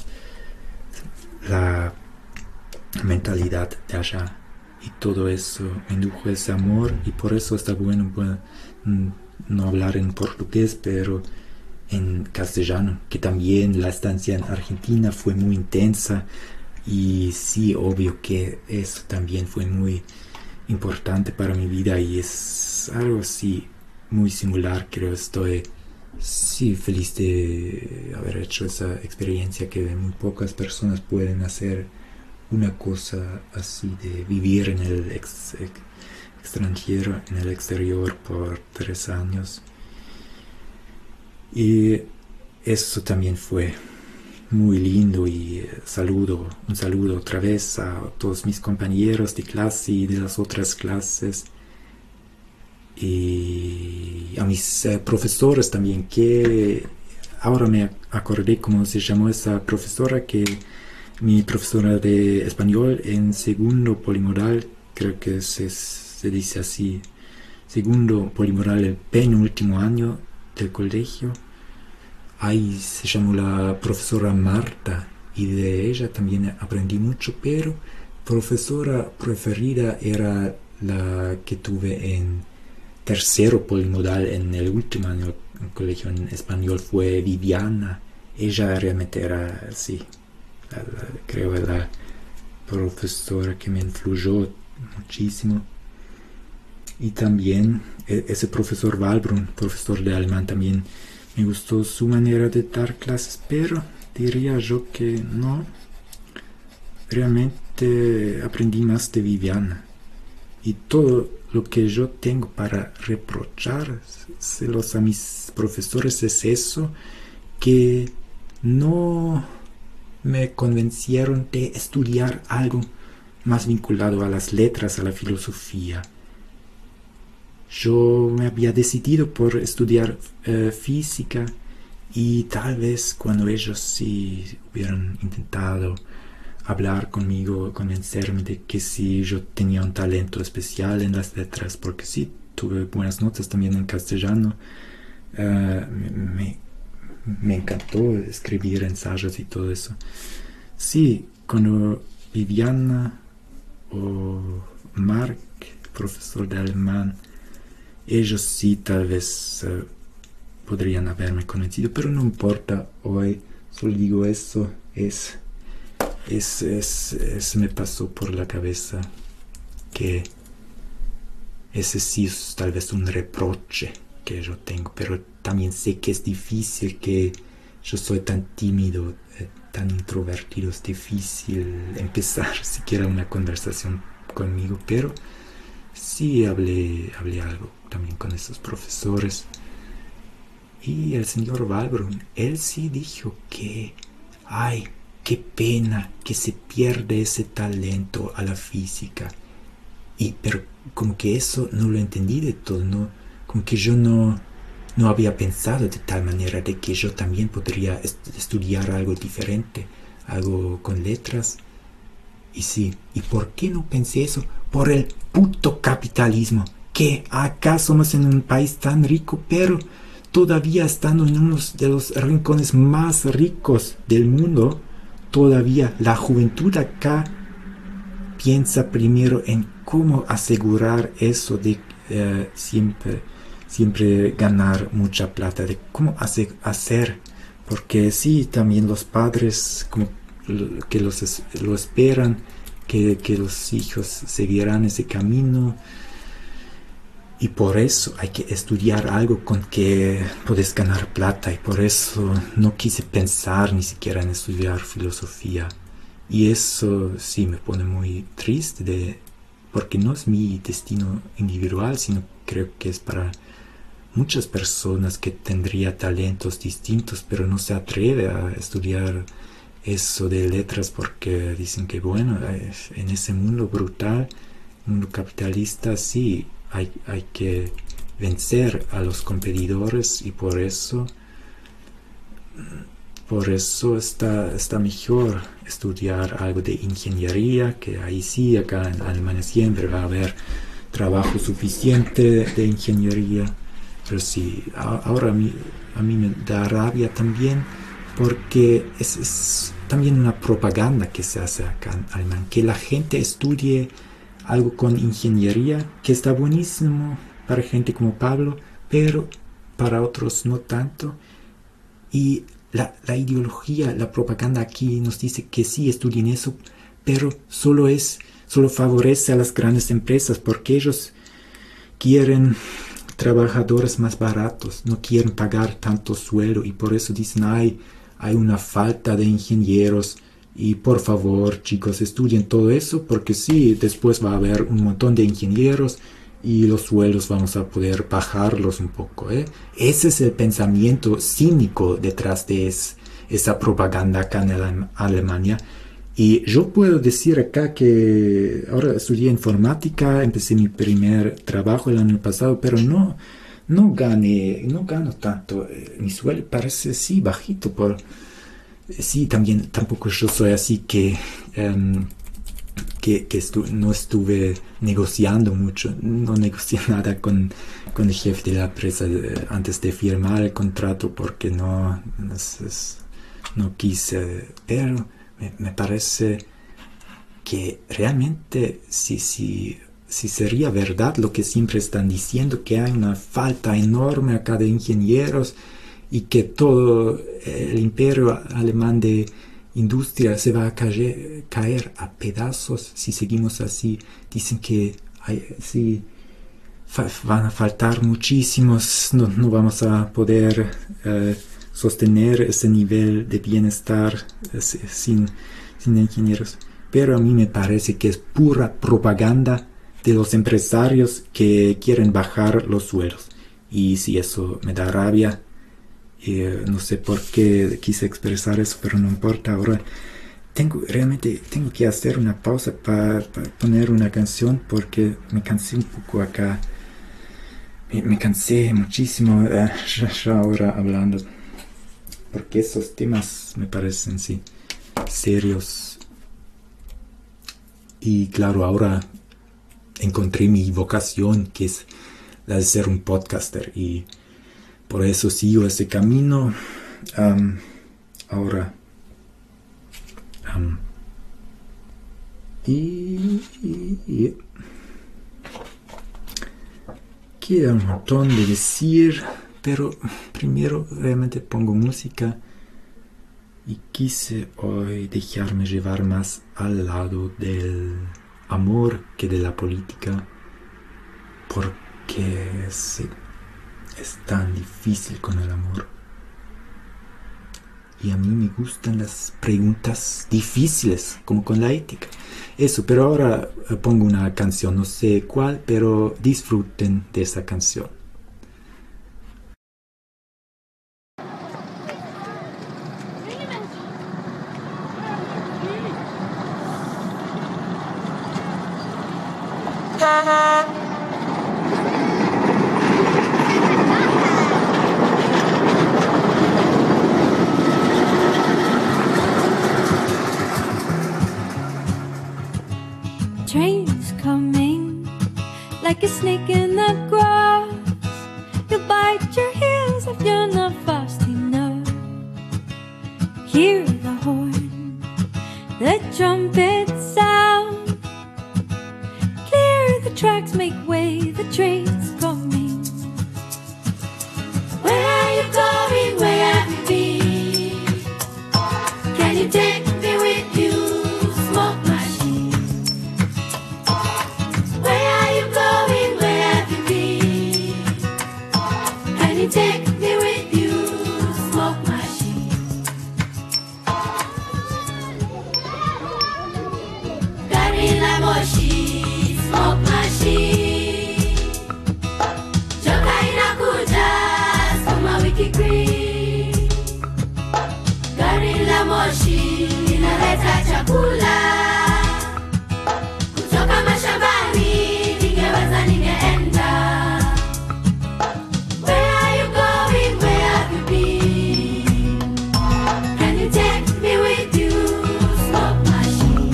la, la mentalidad de allá, y todo eso me indujo ese amor, y por eso está bueno, bueno no hablar en portugués, pero en castellano, que también la estancia en Argentina fue muy intensa, y sí, obvio que eso también fue muy importante para mi vida, y es algo así muy singular. Creo estoy sí feliz de haber hecho esa experiencia, que muy pocas personas pueden hacer una cosa así, de vivir en el ex, ex, extranjero, en el exterior por tres años. Y eso también fue muy lindo, y saludo, un saludo otra vez a todos mis compañeros de clase y de las otras clases, y a mis eh, profesores también, que ahora me acordé cómo se llamó esa profesora, que mi profesora de español en segundo polimodal, creo que se, se dice así, segundo polimodal, el penúltimo año del colegio. Ahí se llamó la profesora Marta, y de ella también aprendí mucho, pero profesora preferida era la que tuve en tercero polimodal, en el último año del colegio en español, fue Viviana. Ella realmente era, sí, la, la, creo la profesora que me influyó muchísimo. Y también ese profesor Walbrun, profesor de alemán, también me gustó su manera de dar clases, pero diría yo que no, realmente aprendí más de Viviana. Y todo lo que yo tengo para reprocharselos a mis profesores es eso, que no me convencieron de estudiar algo más vinculado a las letras, a la filosofía. Yo me había decidido por estudiar eh, física, y tal vez cuando ellos sí hubieran intentado hablar conmigo, convencerme de que sí yo tenía un talento especial en las letras, porque sí tuve buenas notas también en castellano, uh, me, me encantó escribir ensayos y todo eso. Sí, cuando Viviana o Mark, profesor de alemán, ellos sí tal vez uh, podrían haberme convencido, pero no importa, hoy solo digo eso, es, es, es, es me pasó por la cabeza que ese sí es tal vez un reproche que yo tengo, pero también sé que es difícil, que yo soy tan tímido, eh, tan introvertido, es difícil empezar siquiera una conversación conmigo, pero sí hablé, hablé algo también con esos profesores. Y el señor Valbrun, él sí dijo que, ay, qué pena que se pierde ese talento a la física. Y, pero como que eso no lo entendí de todo, ¿no? Como que yo no, no había pensado de tal manera de que yo también podría est estudiar algo diferente, algo con letras. Y sí, ¿y por qué no pensé eso? Por el puto capitalismo. ¿Que acá somos en un país tan rico, pero todavía estando en uno de los rincones más ricos del mundo, todavía la juventud acá piensa primero en cómo asegurar eso de eh, siempre, siempre ganar mucha plata, de cómo hace, hacer, porque sí, también los padres como que los, lo esperan, que, que los hijos seguirán ese camino, y por eso hay que estudiar algo con que puedes ganar plata, y por eso no quise pensar ni siquiera en estudiar filosofía. Y eso sí me pone muy triste, de, porque no es mi destino individual, sino creo que es para muchas personas que tendría talentos distintos, pero no se atreve a estudiar eso de letras porque dicen que, bueno, en ese mundo brutal, mundo capitalista, sí, hay, hay que vencer a los competidores, y por eso por eso está, está mejor estudiar algo de ingeniería, que ahí sí, acá en Alemania siempre va a haber trabajo suficiente de ingeniería. Pero sí, a, ahora a mí, a mí me da rabia también, porque es, es también una propaganda que se hace acá en Alemania, que la gente estudie algo con ingeniería, que está buenísimo para gente como Pablo, pero para otros no tanto. Y la, la ideología, la propaganda aquí nos dice que sí, estudien eso, pero solo es, solo favorece a las grandes empresas, porque ellos quieren trabajadores más baratos, no quieren pagar tanto sueldo, y por eso dicen, ay, hay una falta de ingenieros, y por favor, chicos, estudien todo eso, porque sí, después va a haber un montón de ingenieros, y los sueldos vamos a poder bajarlos un poco, ¿eh? Ese es el pensamiento cínico detrás de es, esa propaganda acá en Alemania. Y yo puedo decir acá que ahora estudié informática, empecé mi primer trabajo el año pasado, pero no, no gané, no gano tanto. Mi sueldo parece sí bajito, por sí, también tampoco yo soy así que um, que, que estu no estuve negociando mucho, no negocié nada con, con el jefe de la empresa de, antes de firmar el contrato, porque no, no, es, no quise, pero me, me parece que realmente si, si, si sería verdad lo que siempre están diciendo, que hay una falta enorme acá de ingenieros y que todo el imperio alemán de industria se va a caer, caer a pedazos si seguimos así. Dicen que hay, sí, fa van a faltar muchísimos, no, no vamos a poder eh, sostener ese nivel de bienestar eh, sin, sin ingenieros. Pero a mí me parece que es pura propaganda de los empresarios que quieren bajar los sueldos. Y si eso me da rabia. Eh, no sé por qué quise expresar eso, pero no importa. Ahora tengo realmente tengo que hacer una pausa para pa poner una canción, porque me cansé un poco acá. Me, me cansé muchísimo eh, ya, ya ahora hablando, porque esos temas me parecen sí serios. Y claro, ahora encontré mi vocación, que es la de ser un podcaster, y por eso sigo ese camino. Um, ahora. Um, y, y, y queda un montón de decir, pero primero realmente pongo música, y quise hoy dejarme llevar más al lado del amor que de la política, porque sí, es tan difícil con el amor. Y a mí me gustan las preguntas difíciles, como con la ética. Eso, pero ahora eh, pongo una canción, no sé cuál, pero disfruten de esa canción. Train's coming like a snake in the grass. You'll bite your heels if you're not fast enough. Hear the horn, the trumpet sound. Clear the tracks, make way, the train's coming. Where are you going? Where have you been? Can you take me with you, smoke machine? Where are you going? Where have you been? Can you take me with you, smoke machine? Gari la moshi, smoke machine. Joka inakuja, sukuma wiki green. Gari la moshi linaleta chakula kutoka mashambani, ningeweza ningeenda. Where are you going? Where have you been? Can you take me with you, smoke machine?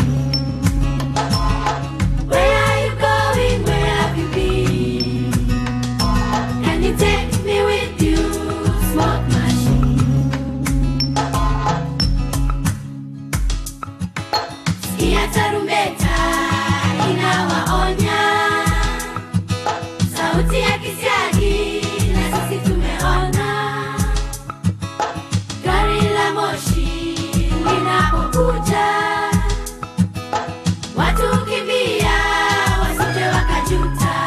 Where are you going? Where have you been? Can you take me with you, smoke machine? Sikia tarumbeta inawaonya, sauti ya kisiagi na sisi tumeona. Gari la moshi linapokuja, watu kimbia wasije wakajuta.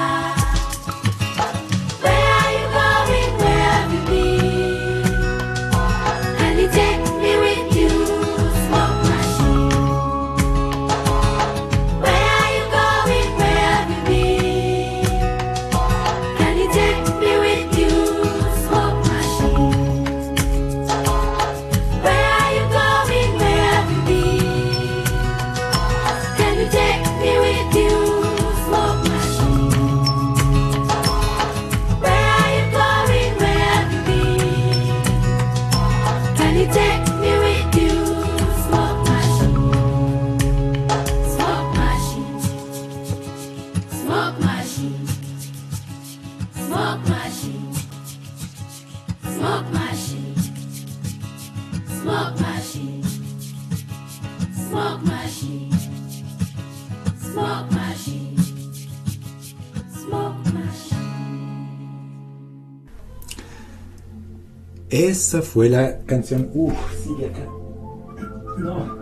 Where are you going? Where have you been? Can you take me with you, smoke machine? Where are you going? Where have you been? Can you take me with you, smoke machine? Where are you going? Where have you been? Can you take me with you, smoke machine? Where are you going? Where have you been? Can you take me with you, smoke machine? Smoke machine, smoke machine, smoke machine, smoke machine, smoke machine, smoke machine, smoke machine, smoke machine. Esa fue la canción. Uf, sigue acá. No.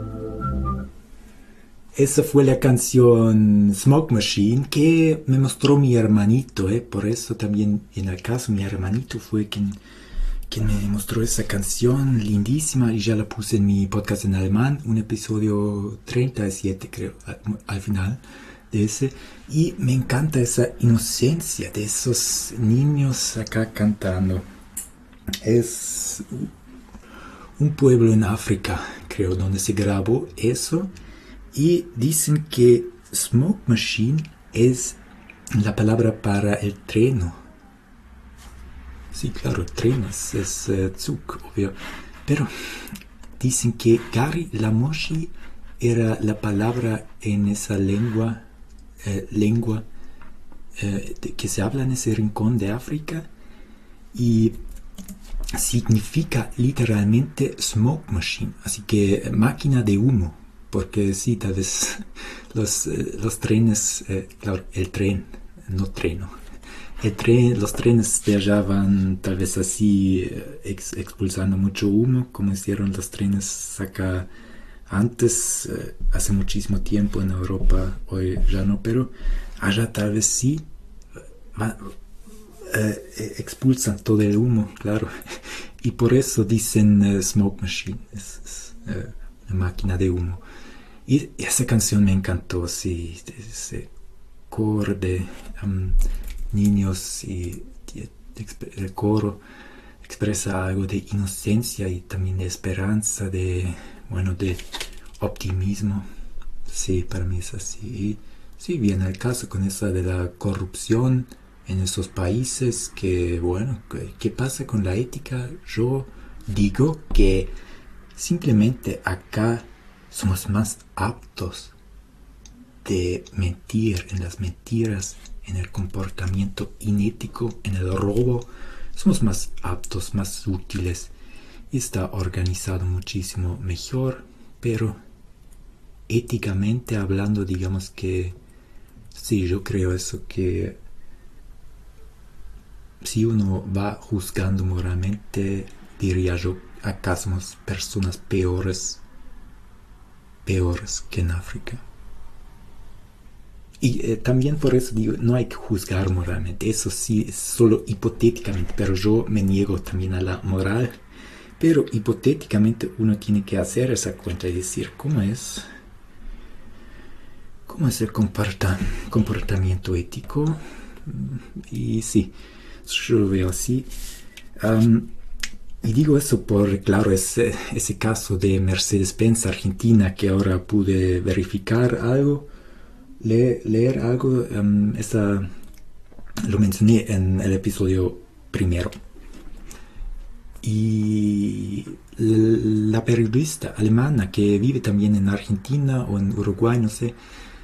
Esa fue la canción Smoke Machine que me mostró mi hermanito, ¿eh? Por eso también en el caso mi hermanito fue quien, quien me mostró esa canción lindísima y ya la puse en mi podcast en alemán, un episodio treinta y siete creo, al, al final de ese. Y me encanta esa inocencia de esos niños acá cantando. Es un pueblo en África, creo, donde se grabó eso. Y dicen que smoke machine es la palabra para el treno. Sí, claro, trenes es uh, Zug, obvio. Pero dicen que Gari la moshi era la palabra en esa lengua, eh, lengua eh, de, que se habla en ese rincón de África. Y significa literalmente smoke machine, así que máquina de humo, porque sí, tal vez los, eh, los trenes, eh, claro, el tren, no treno, el tren, los trenes de allá van tal vez así eh, ex, expulsando mucho humo, como hicieron los trenes acá antes, eh, hace muchísimo tiempo en Europa, hoy ya no, pero allá tal vez sí, va, eh, expulsan todo el humo, claro, y por eso dicen eh, smoke machine, es, es eh, una máquina de humo. Y esa canción me encantó, sí, ese coro de um, niños y, y el coro expresa algo de inocencia y también de esperanza, de, bueno, de optimismo. Sí, para mí es así. Y sí, viene el caso con esa de la corrupción en esos países, que, bueno, ¿qué pasa con la ética? Yo digo que simplemente acá somos más aptos de mentir, en las mentiras, en el comportamiento inético, en el robo. Somos más aptos, más útiles y está organizado muchísimo mejor, pero éticamente hablando, digamos que sí, yo creo eso, que si uno va juzgando moralmente, diría yo, acá somos personas peores, peores que en África. Y eh, también por eso digo, no hay que juzgar moralmente, eso sí, es solo hipotéticamente, pero yo me niego también a la moral. Pero hipotéticamente uno tiene que hacer esa cuenta y decir, ¿cómo es? ¿Cómo es el comporta, comportamiento ético? Y sí, yo lo veo así. Um, y digo eso por, claro, ese, ese caso de Mercedes-Benz Argentina, que ahora pude verificar algo, le, leer algo, um, esa, lo mencioné en el episodio primero. Y la periodista alemana que vive también en Argentina o en Uruguay, no sé,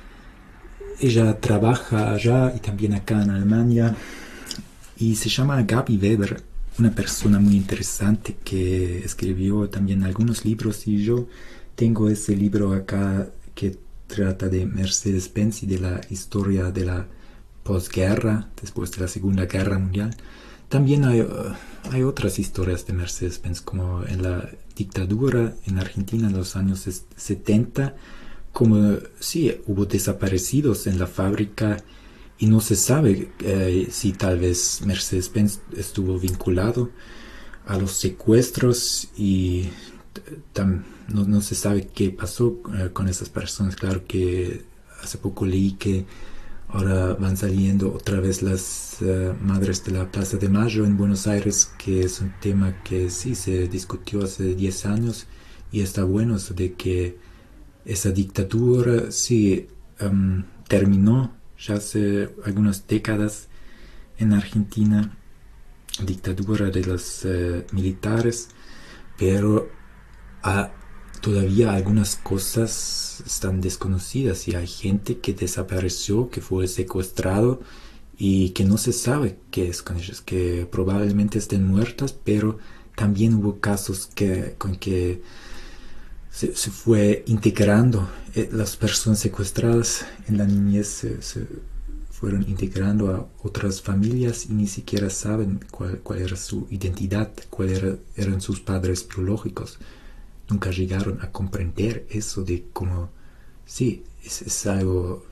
ella trabaja allá y también acá en Alemania y se llama Gabi Weber, una persona muy interesante que escribió también algunos libros, y yo tengo ese libro acá que trata de Mercedes-Benz y de la historia de la posguerra, después de la Segunda Guerra Mundial. También hay, uh, hay otras historias de Mercedes-Benz, como en la dictadura en Argentina en los años setenta, como sí, hubo desaparecidos en la fábrica y no se sabe eh, si tal vez Mercedes-Benz estuvo vinculado a los secuestros, y tam, no, no se sabe qué pasó eh, con esas personas. Claro que hace poco leí que ahora van saliendo otra vez las uh, madres de la Plaza de Mayo en Buenos Aires, que es un tema que sí se discutió hace diez años, y está bueno eso de que esa dictadura sí um, terminó ya hace algunas décadas en Argentina, dictadura de los uh, militares, pero a todavía algunas cosas están desconocidas y hay gente que desapareció, que fue secuestrado y que no se sabe qué es con ellos, que probablemente estén muertas, pero también hubo casos que, con que se, se fue integrando eh, las personas secuestradas en la niñez, se, se fueron integrando a otras familias y ni siquiera saben cuál, cuál era su identidad, cuáles era, eran sus padres biológicos. Nunca llegaron a comprender eso de cómo, sí, es, es algo,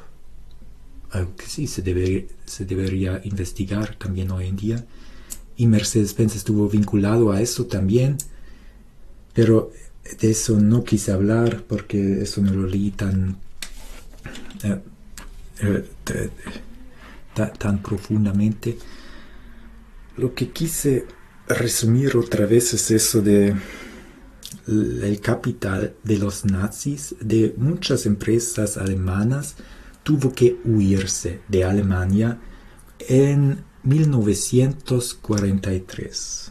algo que sí se, debe, se debería investigar también hoy en día. Y Mercedes-Benz estuvo vinculado a eso también, pero de eso no quise hablar porque eso no lo leí tan, eh, eh, tan, tan profundamente. Lo que quise resumir otra vez es eso de el capital de los nazis, de muchas empresas alemanas, tuvo que huirse de Alemania en mil novecientos cuarenta y tres.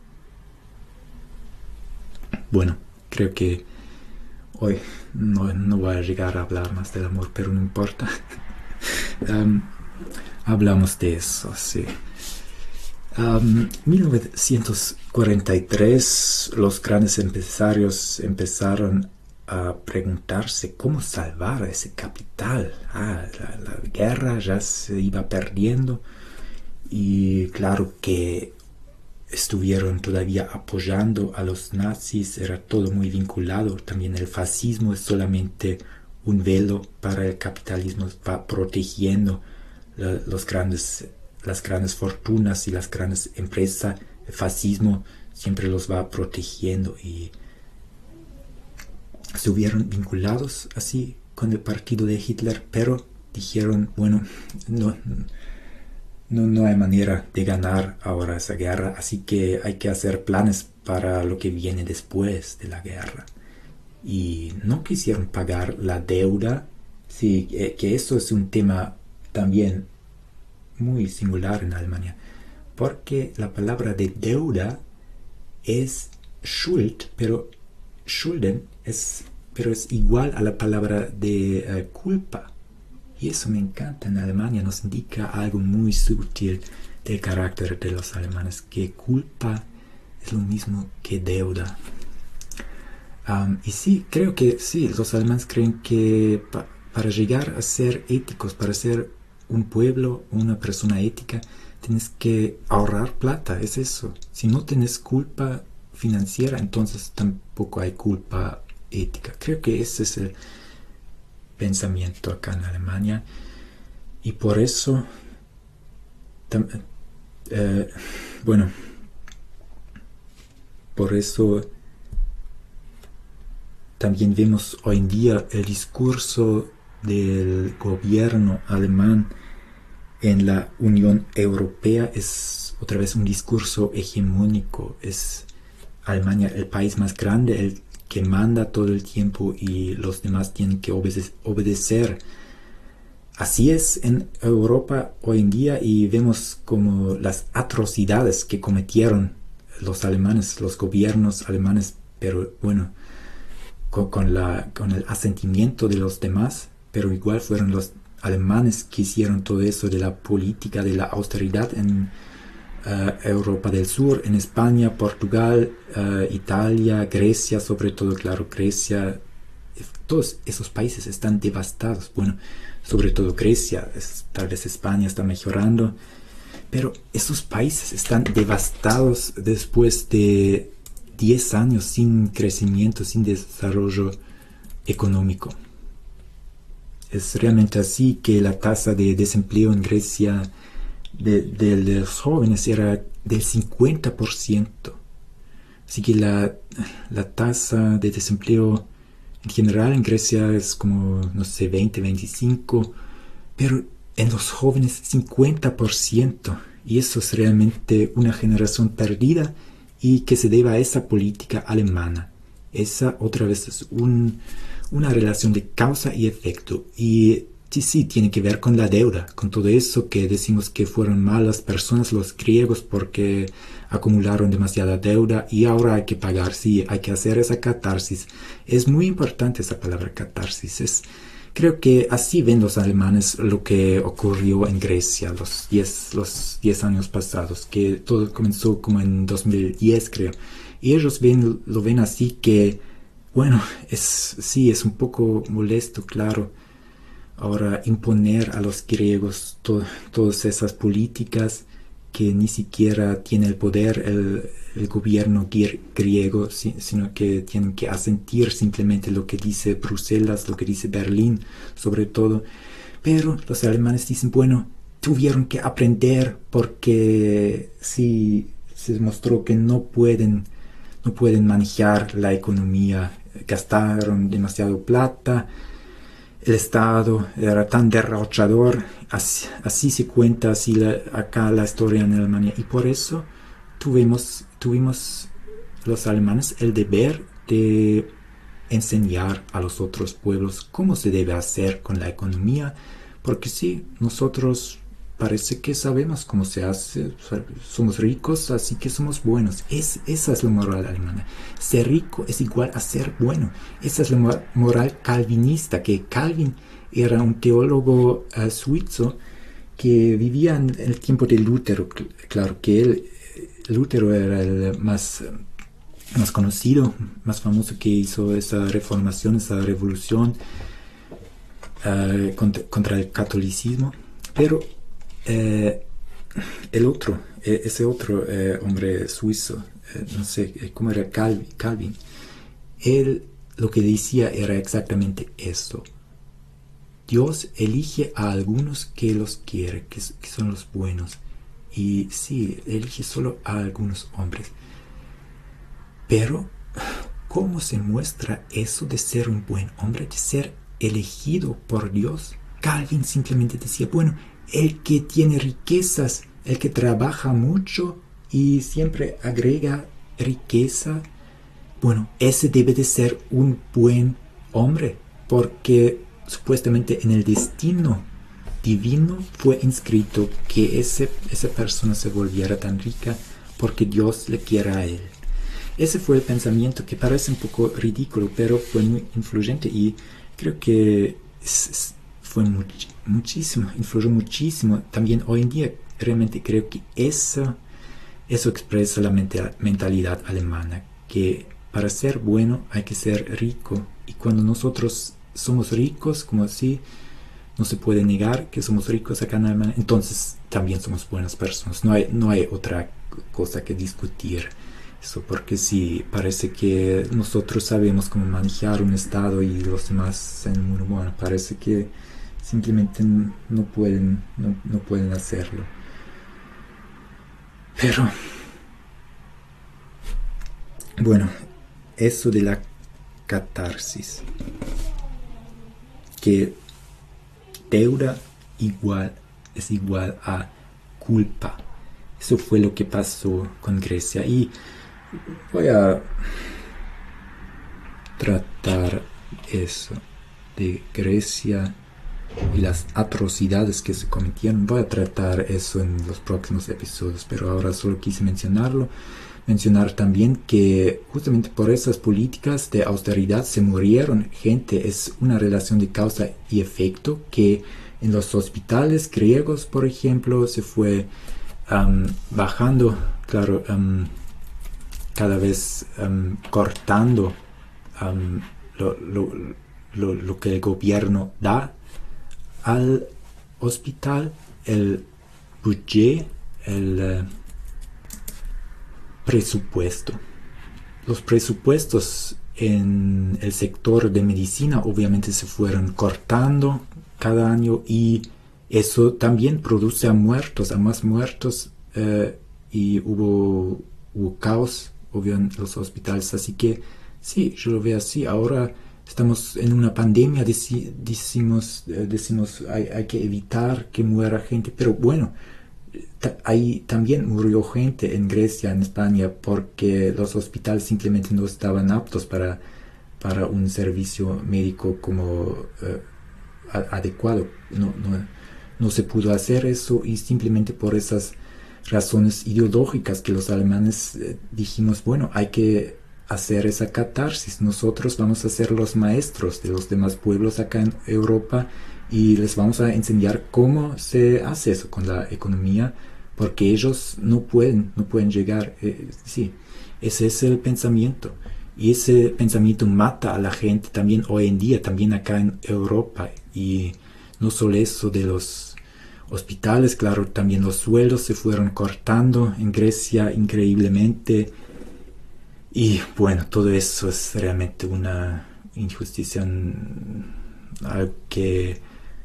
Bueno, creo que hoy no, no voy a llegar a hablar más del amor, pero no importa. um, hablamos de eso, sí. Um, mil novecientos cuarenta y tres, los grandes empresarios empezaron a preguntarse cómo salvar a ese capital. Ah, la, la guerra ya se iba perdiendo y claro que estuvieron todavía apoyando a los nazis, era todo muy vinculado. También el fascismo es solamente un velo para el capitalismo, va protegiendo la, los grandes las grandes fortunas y las grandes empresas. El fascismo siempre los va protegiendo y estuvieron vinculados así con el partido de Hitler, pero dijeron, bueno, no, no, no hay manera de ganar ahora esa guerra, así que hay que hacer planes para lo que viene después de la guerra. Y no quisieron pagar la deuda, sí, que, que eso es un tema también muy singular en Alemania, porque la palabra de deuda es Schuld, pero Schulden es, pero es igual a la palabra de uh, culpa. Y eso me encanta en Alemania, nos indica algo muy sutil del carácter de los alemanes, que culpa es lo mismo que deuda. Um, y sí, creo que sí, los alemanes creen que pa para llegar a ser éticos, para ser un pueblo, una persona ética, tienes que ahorrar plata, es eso. Si no tienes culpa financiera, entonces tampoco hay culpa ética. Creo que ese es el pensamiento acá en Alemania, y por eso eh, bueno por eso también vemos hoy en día el discurso del gobierno alemán en la Unión Europea es otra vez un discurso hegemónico. Es Alemania el país más grande, el que manda todo el tiempo, y los demás tienen que obede- obedecer. Así es en Europa hoy en día, y vemos como las atrocidades que cometieron los alemanes, los gobiernos alemanes, pero bueno, con, con, la, con el asentimiento de los demás, pero igual fueron los alemanes que hicieron todo eso de la política de la austeridad en Uh, Europa del Sur, en España, Portugal, uh, Italia, Grecia, sobre todo, claro, Grecia, todos esos países están devastados. Bueno, sobre todo Grecia, es, tal vez España está mejorando, pero esos países están devastados después de diez años sin crecimiento, sin desarrollo económico. Es realmente así que la tasa de desempleo en Grecia De, de, de los jóvenes era del cincuenta por ciento. Así que la, la tasa de desempleo en general en Grecia es como, no sé, veinte, veinticinco, pero en los jóvenes cincuenta por ciento. Y eso es realmente una generación perdida, y que se debe a esa política alemana. Esa otra vez es un, una relación de causa y efecto. Y sí, sí, tiene que ver con la deuda, con todo eso que decimos que fueron malas personas los griegos porque acumularon demasiada deuda y ahora hay que pagar. Sí, hay que hacer esa catarsis. Es muy importante esa palabra catarsis. Es, creo que así ven los alemanes lo que ocurrió en Grecia los diez los diez años pasados, que todo comenzó como en dos mil diez, creo. Y ellos ven, lo ven así que, bueno, es, sí, es un poco molesto, claro, ahora imponer a los griegos to todas esas políticas que ni siquiera tiene el poder el, el gobierno griego, si, sino que tienen que asentir simplemente lo que dice Bruselas, lo que dice Berlín, sobre todo. Pero los alemanes dicen, bueno, tuvieron que aprender porque sí se mostró que no pueden, no pueden manejar la economía, gastaron demasiado plata. El Estado era tan derrochador, así, así se cuenta así la, acá la historia en Alemania, y por eso tuvimos, tuvimos los alemanes el deber de enseñar a los otros pueblos cómo se debe hacer con la economía, porque sí, nosotros parece que sabemos cómo se hace, somos ricos, así que somos buenos. Es, esa es la moral alemana. Ser rico es igual a ser bueno. Esa es la moral calvinista, que Calvin era un teólogo uh, suizo que vivía en el tiempo de Lutero. Claro que él, Lutero era el más, más conocido, más famoso, que hizo esa reformación, esa revolución uh, contra, contra el catolicismo, pero Eh, el otro, eh, ese otro eh, hombre suizo, eh, no sé eh, cómo era, Calvin, Calvin, él lo que decía era exactamente esto: Dios elige a algunos que los quiere, que, que son los buenos, y sí, elige solo a algunos hombres, pero ¿cómo se muestra eso de ser un buen hombre, de ser elegido por Dios? Calvin simplemente decía, bueno, el que tiene riquezas, el que trabaja mucho y siempre agrega riqueza, bueno, ese debe de ser un buen hombre, porque supuestamente en el destino divino fue inscrito que ese, esa persona se volviera tan rica porque Dios le quiera a él. Ese fue el pensamiento que parece un poco ridículo, pero fue muy influyente y creo que es, es, fue much, muchísimo, influyó muchísimo. También hoy en día realmente creo que eso, eso expresa la mentalidad alemana, que para ser bueno hay que ser rico, y cuando nosotros somos ricos, como así, no se puede negar que somos ricos acá en Alemania, entonces también somos buenas personas. No hay, no hay otra cosa que discutir eso, porque sí, parece que nosotros sabemos cómo manejar un estado y los demás en el mundo, bueno, parece que simplemente no pueden, no, no pueden hacerlo. Pero, bueno, eso de la catarsis, que deuda igual es igual a culpa. Eso fue lo que pasó con Grecia y voy a tratar eso de Grecia y las atrocidades que se cometieron. Voy a tratar eso en los próximos episodios, pero ahora solo quise mencionarlo. Mencionar también que justamente por esas políticas de austeridad se murieron gente. Es una relación de causa y efecto que en los hospitales griegos, por ejemplo, se fue um, bajando, claro, um, cada vez um, cortando um, lo, lo, lo, lo que el gobierno da al hospital, el budget, el... Uh, presupuesto. Los presupuestos en el sector de medicina obviamente se fueron cortando cada año y eso también produce a muertos, a más muertos eh, y hubo, hubo caos, obvio, en los hospitales. Así que sí, yo lo veo así. Ahora estamos en una pandemia, deci- decimos, eh, decimos hay, hay que evitar que muera gente, pero bueno, ahí también murió gente en Grecia, en España, porque los hospitales simplemente no estaban aptos para, para un servicio médico como eh, adecuado. No, no, no se pudo hacer eso y simplemente por esas razones ideológicas que los alemanes eh, dijimos, bueno, hay que hacer esa catarsis. Nosotros vamos a ser los maestros de los demás pueblos acá en Europa y les vamos a enseñar cómo se hace eso con la economía, porque ellos no pueden, no pueden llegar. Eh, sí, ese es el pensamiento. Y ese pensamiento mata a la gente también hoy en día, también acá en Europa. Y no solo eso de los hospitales, claro, también los sueldos se fueron cortando en Grecia increíblemente. Y bueno, todo eso es realmente una injusticia, algo que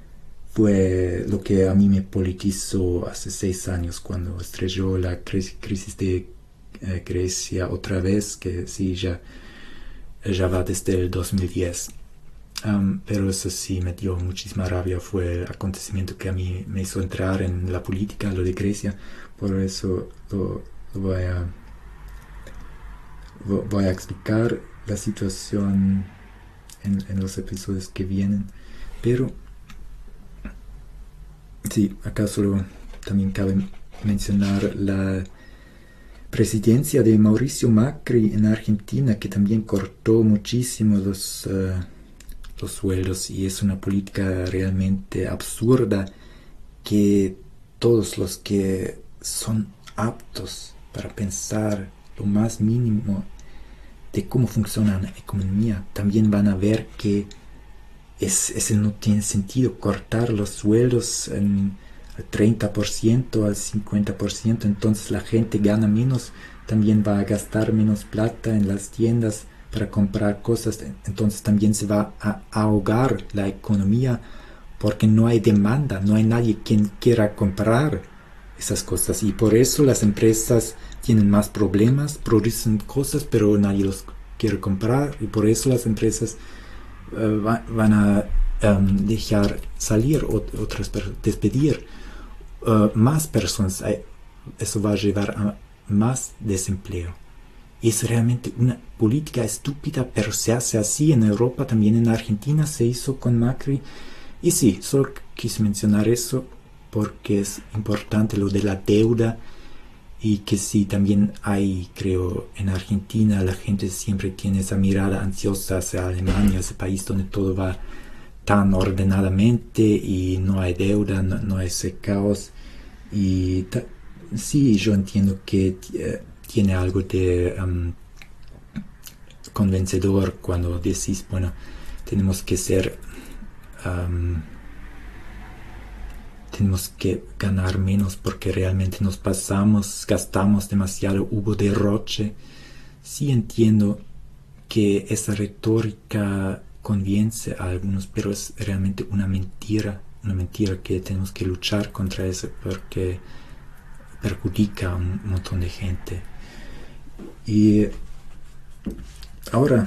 fue lo que a mí me politizó hace seis años cuando estrelló la crisis, crisis de eh, Grecia otra vez, que sí, ya, ya va desde el dos mil diez. Um, pero eso sí me dio muchísima rabia, fue el acontecimiento que a mí me hizo entrar en la política, lo de Grecia. Por eso lo, lo voy a voy a explicar la situación en, en los episodios que vienen. Pero sí, acá solo también cabe mencionar la presidencia de Mauricio Macri en Argentina, que también cortó muchísimo los, uh, los sueldos, y es una política realmente absurda que todos los que son aptos para pensar lo más mínimo de cómo funciona la economía también van a ver que es, ese no tiene sentido. Cortar los sueldos en, al treinta por ciento, al cincuenta por ciento, entonces la gente gana menos, también va a gastar menos plata en las tiendas para comprar cosas, entonces también se va a ahogar la economía porque no hay demanda, no hay nadie quien quiera comprar esas cosas, y por eso las empresas tienen más problemas, producen cosas pero nadie los quiere comprar, y por eso las empresas uh, va, van a um, dejar salir otras personas, despedir uh, más personas. Eso va a llevar a más desempleo. Y es realmente una política estúpida, pero se hace así en Europa, también en Argentina se hizo con Macri. Y sí, solo quise mencionar eso porque es importante lo de la deuda, y que sí, también hay, creo, en Argentina la gente siempre tiene esa mirada ansiosa hacia Alemania, ese país donde todo va tan ordenadamente y no hay deuda, no, no hay ese caos. Y sí, yo entiendo que uh, tiene algo de um, convencedor cuando decís, bueno, tenemos que ser... Um, tenemos que ganar menos porque realmente nos pasamos, gastamos demasiado, hubo derroche. Sí entiendo que esa retórica convence a algunos, pero es realmente una mentira, una mentira que tenemos que luchar contra eso porque perjudica a un montón de gente. Y ahora...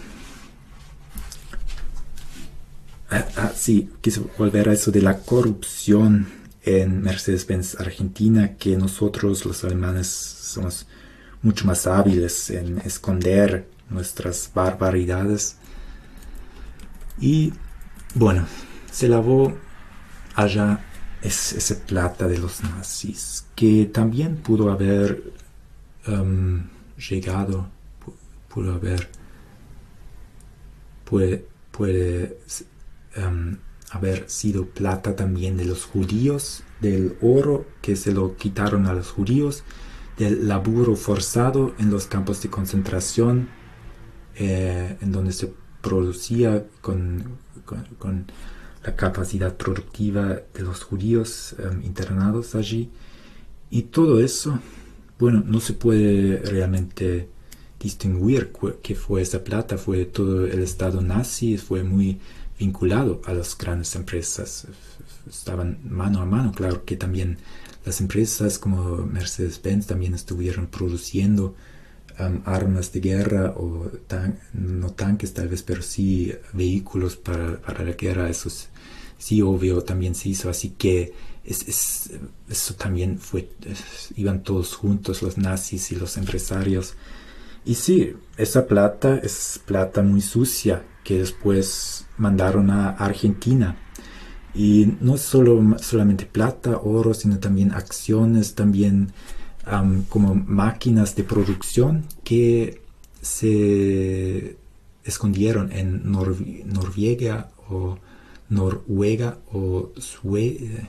Ah, ah, sí, quise volver a eso de la corrupción en Mercedes-Benz Argentina, que nosotros los alemanes somos mucho más hábiles en esconder nuestras barbaridades. Y bueno, se lavó allá es, ese plata de los nazis, que también pudo haber um, llegado, pudo haber, puede, puede Um, haber sido plata también de los judíos, del oro que se lo quitaron a los judíos, del laburo forzado en los campos de concentración, eh, en donde se producía con, con, con la capacidad productiva de los judíos um, internados allí. Y todo eso, bueno, no se puede realmente distinguir qué fue esa plata. Fue todo el Estado nazi, fue muy vinculado a las grandes empresas, estaban mano a mano. Claro que también las empresas como Mercedes-Benz también estuvieron produciendo um, armas de guerra, o tan, no tanques tal vez, pero sí vehículos para, para la guerra. Eso es, sí, obvio, también se hizo, así que es, es, eso también fue, es, iban todos juntos, los nazis y los empresarios. Y sí, esa plata es plata muy sucia que después mandaron a Argentina. Y no solo solamente plata, oro, sino también acciones, también um, como máquinas de producción que se escondieron en Nor- Noruega o Noruega o Suecia.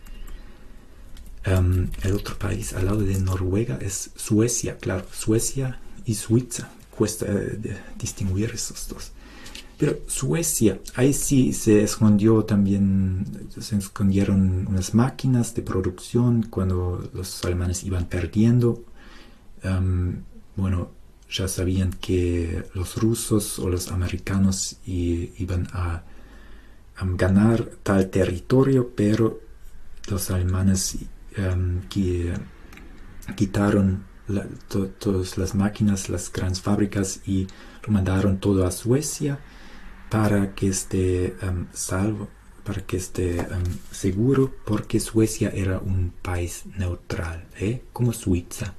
Um, el otro país al lado de Noruega es Suecia, claro, Suecia y Suiza. Cuesta eh, de distinguir esos dos. Pero Suecia, ahí sí se escondió también, se escondieron unas máquinas de producción cuando los alemanes iban perdiendo. Um, bueno, ya sabían que los rusos o los americanos y, iban a, a ganar tal territorio, pero los alemanes um, que quitaron la, to, todas las máquinas, las grandes fábricas, y lo mandaron todo a Suecia para que esté um, salvo, para que esté um, seguro, porque Suecia era un país neutral, ¿eh? Como Suiza.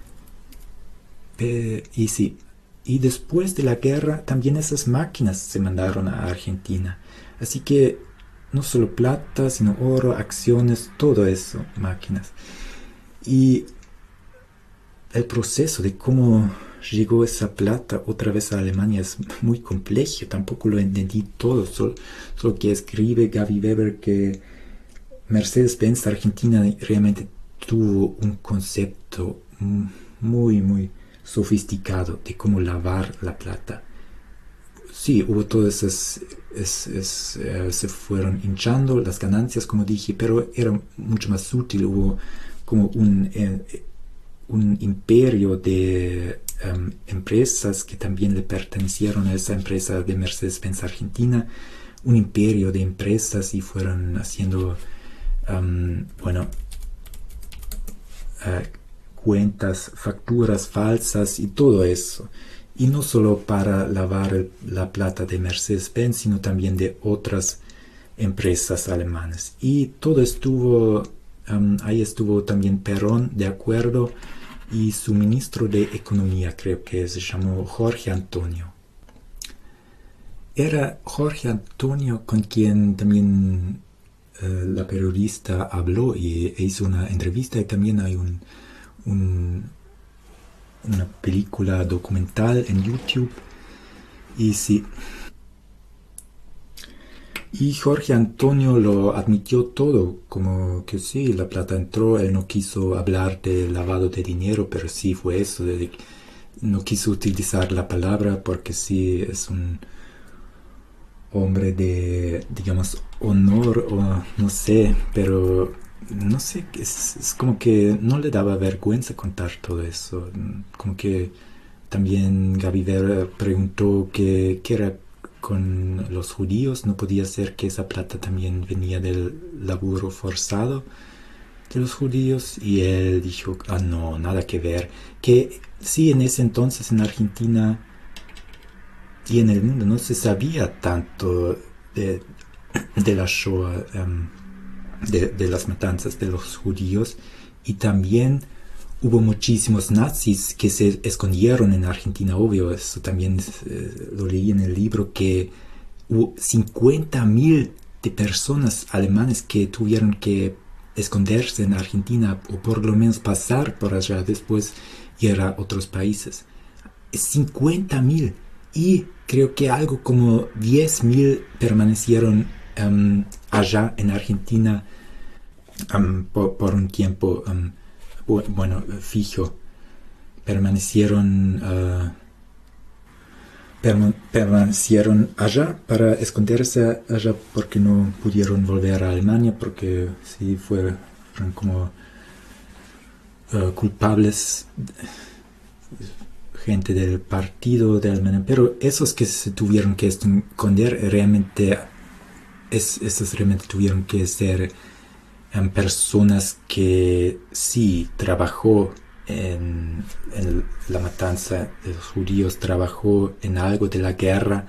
Eh, y sí, y después de la guerra también esas máquinas se mandaron a Argentina. Así que no solo plata, sino oro, acciones, todo eso, máquinas. Y el proceso de cómo llegó esa plata otra vez a Alemania es muy complejo. Tampoco lo entendí todo. Solo, solo que escribe Gaby Weber que Mercedes-Benz Argentina realmente tuvo un concepto muy, muy sofisticado de cómo lavar la plata. Sí, hubo todas esas, es, es, uh, se fueron hinchando las ganancias, como dije, pero era mucho más sutil. Hubo como un, eh, un imperio de um, empresas que también le pertenecieron a esa empresa de Mercedes-Benz Argentina, un imperio de empresas, y fueron haciendo, um, bueno, uh, cuentas, facturas falsas y todo eso. y no solo para lavar el, la plata de Mercedes-Benz, sino también de otras empresas alemanas. Y todo estuvo, um, ahí estuvo también Perón de acuerdo, y su ministro de Economía, creo que se llamó Jorge Antonio. Era Jorge Antonio con quien también uh, la periodista habló y hizo una entrevista, y también hay un, un, una película documental en YouTube. Y sí, y Jorge Antonio lo admitió todo, como que sí, la plata entró, él no quiso hablar de lavado de dinero, pero sí fue eso, de, no quiso utilizar la palabra porque sí es un hombre de, digamos, honor, o no sé, pero no sé, es, es como que no le daba vergüenza contar todo eso, como que también Gaby Vera preguntó qué era con los judíos, no podía ser que esa plata también venía del laburo forzado de los judíos, y él dijo, ah no, nada que ver, que sí, en ese entonces en Argentina y en el mundo no se sabía tanto de, de la Shoah, um, de, de las matanzas de los judíos, y también hubo muchísimos nazis que se escondieron en Argentina, obvio, eso también eh, lo leí en el libro, que hubo cincuenta mil de personas alemanes que tuvieron que esconderse en Argentina, o por lo menos pasar por allá, después ir a otros países. cincuenta mil, y creo que algo como diez mil permanecieron um, allá en Argentina um, por, por un tiempo um, bueno, fijo, permanecieron uh, perma permanecieron allá para esconderse allá, porque no pudieron volver a Alemania, porque sí fueron como uh, culpables, gente del partido de Alemania, pero esos que se tuvieron que esconder realmente es, esos realmente tuvieron que ser en personas que sí trabajó en, en la matanza de los judíos, trabajó en algo de la guerra,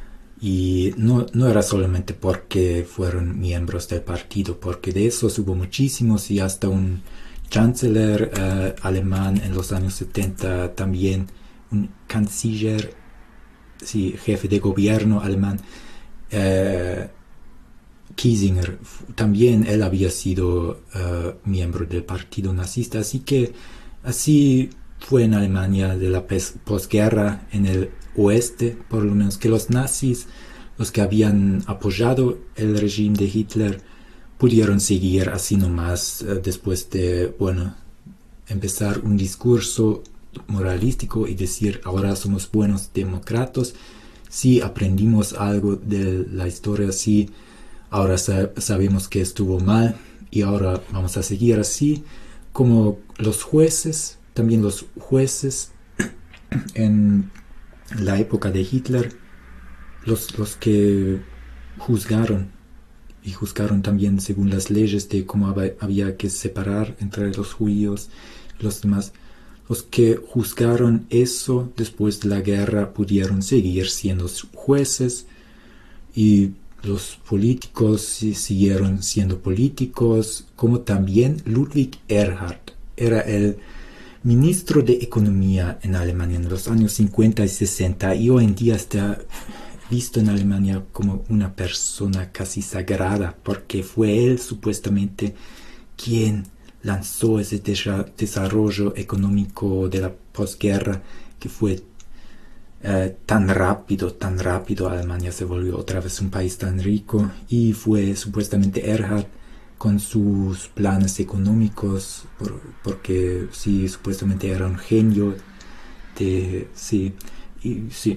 y no, no era solamente porque fueron miembros del partido, porque de esos hubo muchísimos, y hasta un chancellor uh, alemán en los años setenta, también un canciller, sí, jefe de gobierno alemán, uh, Kiesinger, también él había sido uh, miembro del partido nazista, así que así fue en Alemania de la posguerra, en el oeste, por lo menos, que los nazis, los que habían apoyado el régimen de Hitler, pudieron seguir así nomás, uh, después de, bueno, empezar un discurso moralístico y decir, ahora somos buenos demócratas, sí aprendimos algo de la historia, sí. Ahora sabemos que estuvo mal, y ahora vamos a seguir así, como los jueces, también los jueces en la época de Hitler, los, los que juzgaron, y juzgaron también según las leyes de cómo había que separar entre los judíos y los demás, los que juzgaron eso después de la guerra pudieron seguir siendo jueces, y los políticos siguieron siendo políticos, como también Ludwig Erhard era el ministro de Economía en Alemania en los años cincuenta y sesenta, y hoy en día está visto en Alemania como una persona casi sagrada, porque fue él supuestamente quien lanzó ese desarrollo económico de la posguerra, que fue Eh, tan rápido, tan rápido. Alemania se volvió otra vez un país tan rico, y fue supuestamente Erhard con sus planes económicos, por, porque sí, supuestamente era un genio de, sí, y sí.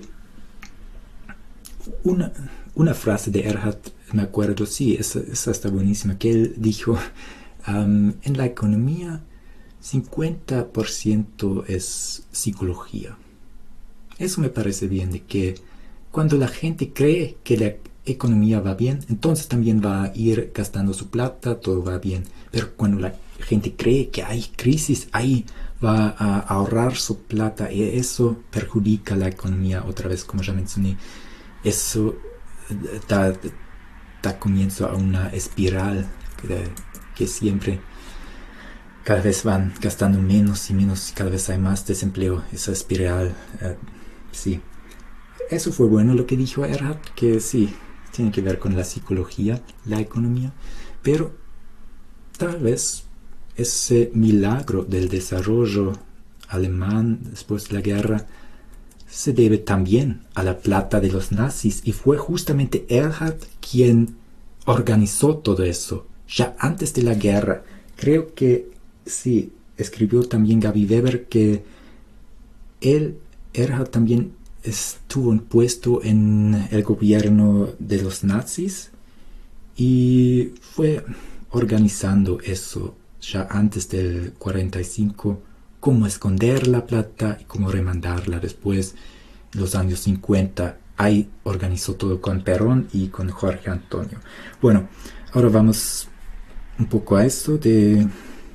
Una, una frase de Erhard, me acuerdo, sí, esa, esa está buenísima, que él dijo, um, en la economía cincuenta por ciento es psicología. Eso me parece bien, de que cuando la gente cree que la economía va bien, entonces también va a ir gastando su plata, todo va bien. Pero cuando la gente cree que hay crisis, hay va a ahorrar su plata y eso perjudica la economía otra vez, como ya mencioné. Eso da, da comienzo a una espiral que, que siempre cada vez van gastando menos y menos, cada vez hay más desempleo, esa espiral, uh, sí. Eso fue bueno lo que dijo Erhard, que sí, tiene que ver con la psicología, la economía, pero tal vez ese milagro del desarrollo alemán después de la guerra se debe también a la plata de los nazis, y fue justamente Erhard quien organizó todo eso, ya antes de la guerra. Creo que sí, escribió también Gaby Weber que él, Erhard, también estuvo un puesto en el gobierno de los nazis y fue organizando eso ya antes del cuarenta y cinco, cómo esconder la plata y cómo remandarla después, en los años cincuenta. Ahí organizó todo con Perón y con Jorge Antonio. Bueno, ahora vamos un poco a esto de...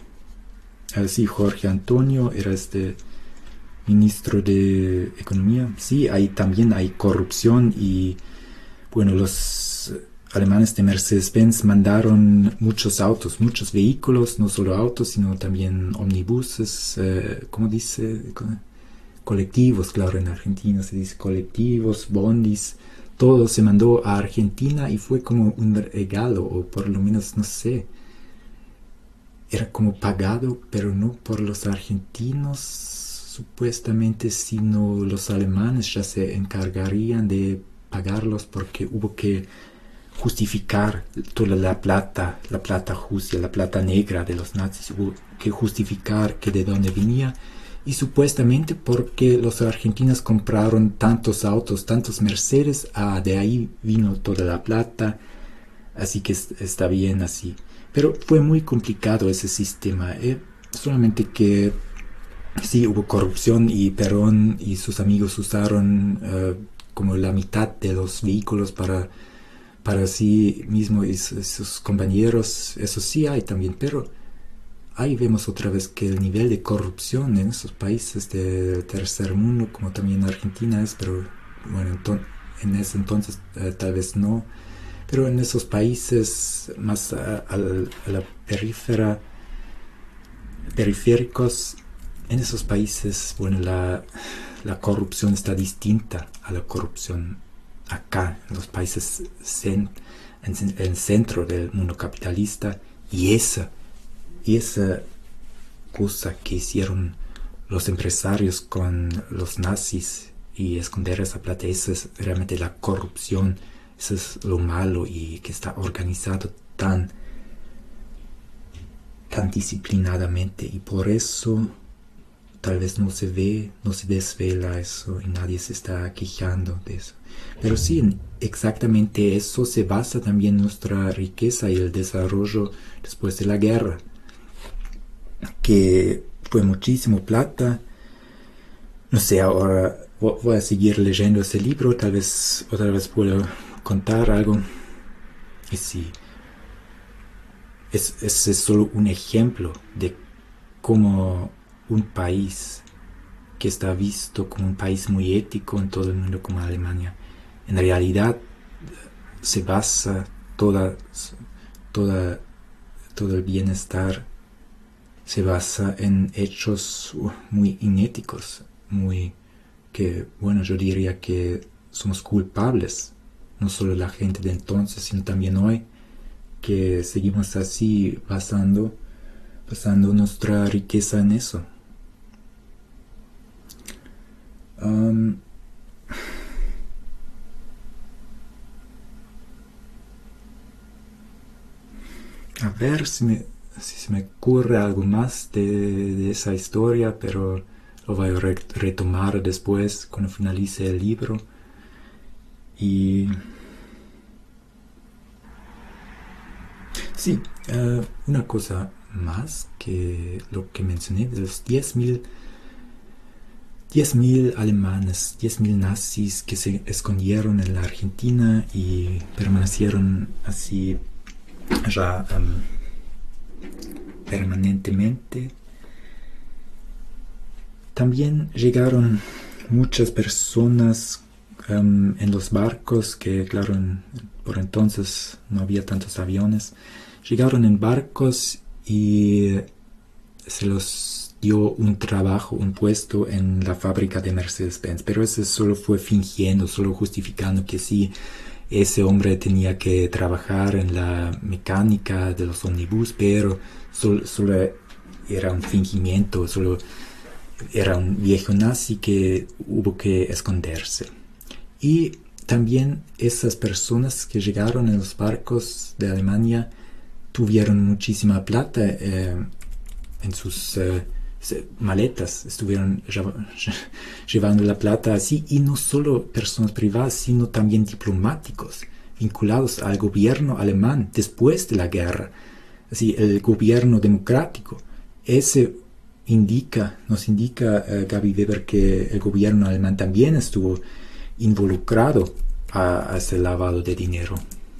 Así, Jorge Antonio era este ministro de Economía. Sí, ahí también hay corrupción y, bueno, los alemanes de Mercedes-Benz mandaron muchos autos, muchos vehículos, no solo autos, sino también omnibuses, eh, ¿cómo dice? Colectivos, claro, en Argentina se dice colectivos, bondis, todo se mandó a Argentina y fue como un regalo, o por lo menos, no sé, era como pagado, pero no por los argentinos, supuestamente, sino los alemanes ya se encargarían de pagarlos porque hubo que justificar toda la plata, la plata sucia, la plata negra de los nazis, hubo que justificar que de dónde venía, y supuestamente porque los argentinos compraron tantos autos, tantos Mercedes, ah, de ahí vino toda la plata, así que es, está bien así. Pero fue muy complicado ese sistema, eh, solamente que sí hubo corrupción y Perón y sus amigos usaron uh, como la mitad de los vehículos para, para sí mismo y sus compañeros. Eso sí hay también, pero ahí vemos otra vez que el nivel de corrupción en esos países del tercer mundo, como también Argentina es, pero bueno, en ese entonces uh, tal vez no, pero en esos países más uh, a, a la perífera, periféricos, en esos países, bueno, la, la corrupción está distinta a la corrupción acá, en los países cen, en, en el centro del mundo capitalista, y esa, y esa cosa que hicieron los empresarios con los nazis y esconder esa plata, esa es realmente la corrupción, eso es lo malo y que está organizado tan, tan disciplinadamente, y por eso tal vez no se ve, no se desvela eso y nadie se está quejando de eso. Pero sí, exactamente eso se basa también en nuestra riqueza y el desarrollo después de la guerra, que fue muchísimo plata. No sé, ahora voy a seguir leyendo ese libro, tal vez otra vez puedo contar algo. Y sí, es, es, es solo un ejemplo de cómo un país que está visto como un país muy ético en todo el mundo como Alemania, en realidad se basa toda, toda, todo el bienestar se basa en hechos muy inéticos, muy que, bueno, yo diría que somos culpables, no solo la gente de entonces, sino también hoy, que seguimos así basando, basando nuestra riqueza en eso. Um, a ver si, me, si se me ocurre algo más de, de esa historia, pero lo voy a re retomar después cuando finalice el libro. Y sí, uh, una cosa más que lo que mencioné de los diez mil alemanes, diez mil nazis que se escondieron en la Argentina y permanecieron así ya um, permanentemente. también llegaron muchas personas um, en los barcos, que claro, en, por entonces no había tantos aviones. Llegaron en barcos y se los dio un trabajo, un puesto en la fábrica de Mercedes-Benz, pero eso solo fue fingiendo, solo justificando que sí, ese hombre tenía que trabajar en la mecánica de los ómnibus, pero solo, solo era un fingimiento, solo era un viejo nazi que hubo que esconderse. Y también esas personas que llegaron en los barcos de Alemania tuvieron muchísima plata eh, en sus eh, maletas, estuvieron llevando la plata así, y no solo personas privadas, sino también diplomáticos vinculados al gobierno alemán después de la guerra, así el gobierno democrático. Ese indica, nos indica uh, Gaby Weber que el gobierno alemán también estuvo involucrado a, a ese lavado de dinero.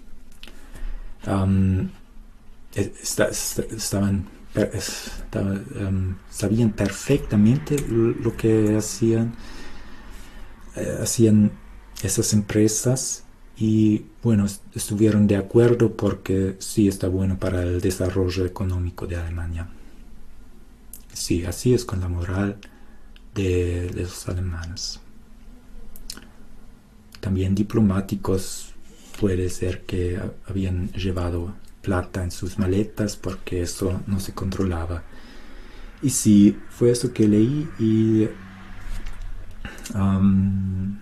Um, esta, esta, estaban Estaba, um, sabían perfectamente lo que hacían eh, hacían esas empresas, y bueno, estuvieron de acuerdo porque sí está bueno para el desarrollo económico de Alemania. Sí, así es con la moral de, de los alemanes. También diplomáticos, puede ser que habían llevado plata en sus maletas porque eso no se controlaba. Y sí, fue eso que leí. Y um,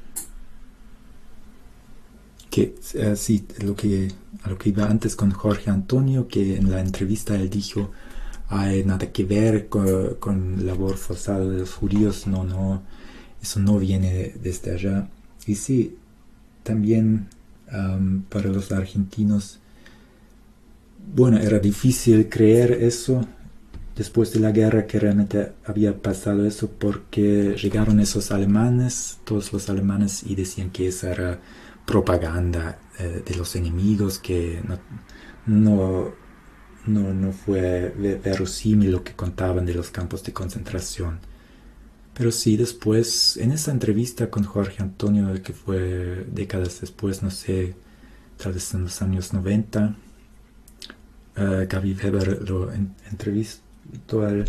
que uh, sí, lo que a lo que iba antes con Jorge Antonio, que en la entrevista él dijo: hay nada que ver con, con labor forzada de los judíos, no, no, eso no viene desde allá. Y sí, también um, para los argentinos, bueno, era difícil creer eso después de la guerra, que realmente había pasado eso, porque llegaron esos alemanes, todos los alemanes, y decían que esa era propaganda eh, de los enemigos, que no, no, no, no fue verosímil lo que contaban de los campos de concentración. Pero sí, después, en esa entrevista con Jorge Antonio, que fue décadas después, no sé, tal vez en los años noventa, Uh, Gaby Weber lo en, entrevistó a él,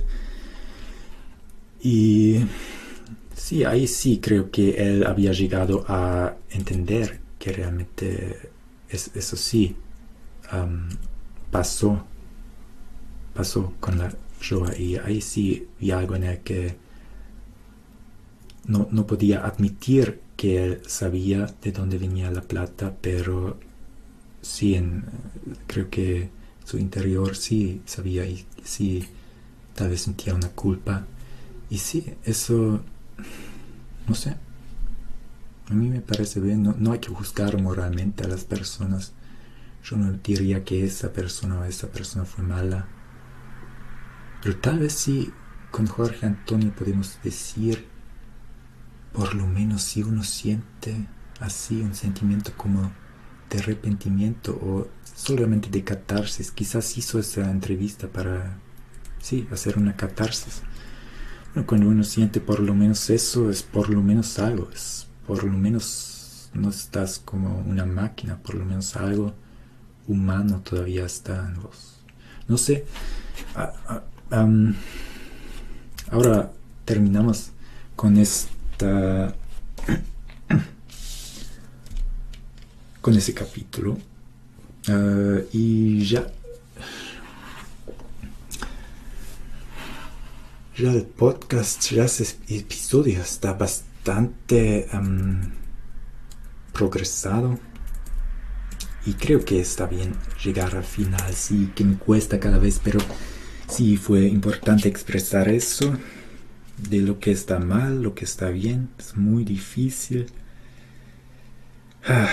y sí, ahí sí creo que él había llegado a entender que realmente es, eso sí um, pasó pasó con la Shoah, y ahí sí vi algo en el que no, no podía admitir que él sabía de dónde venía la plata, pero sí, en, creo que su interior sí sabía, y sí tal vez sentía una culpa. Y sí, eso, no sé, a mí me parece bien. No, no hay que juzgar moralmente a las personas. Yo no diría que esa persona o esa persona fue mala, pero tal vez sí, con Jorge Antonio podemos decir, por lo menos si uno siente así un sentimiento como de arrepentimiento o solamente de catarsis. Quizás hizo esa entrevista para, sí, hacer una catarsis. Bueno, cuando uno siente por lo menos eso, es por lo menos algo, es por lo menos no estás como una máquina, por lo menos algo humano todavía está en vos. No sé, uh, uh, um, ahora terminamos con esta con ese capítulo. Uh, y ya ya el podcast, ya ese episodio está bastante um, progresado, y creo que está bien llegar al final. Sí, que me cuesta cada vez, pero sí fue importante expresar eso de lo que está mal, lo que está bien. Es muy difícil. ah.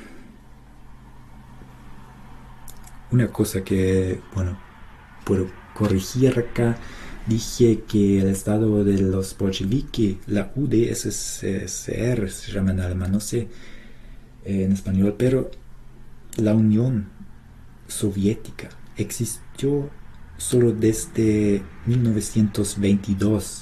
Una cosa que, bueno, puedo corregir acá, dije que el estado de los bolcheviques, la U D S S R se llama en alemán, no sé eh, en español, pero la Unión Soviética existió solo desde mil novecientos veintidós,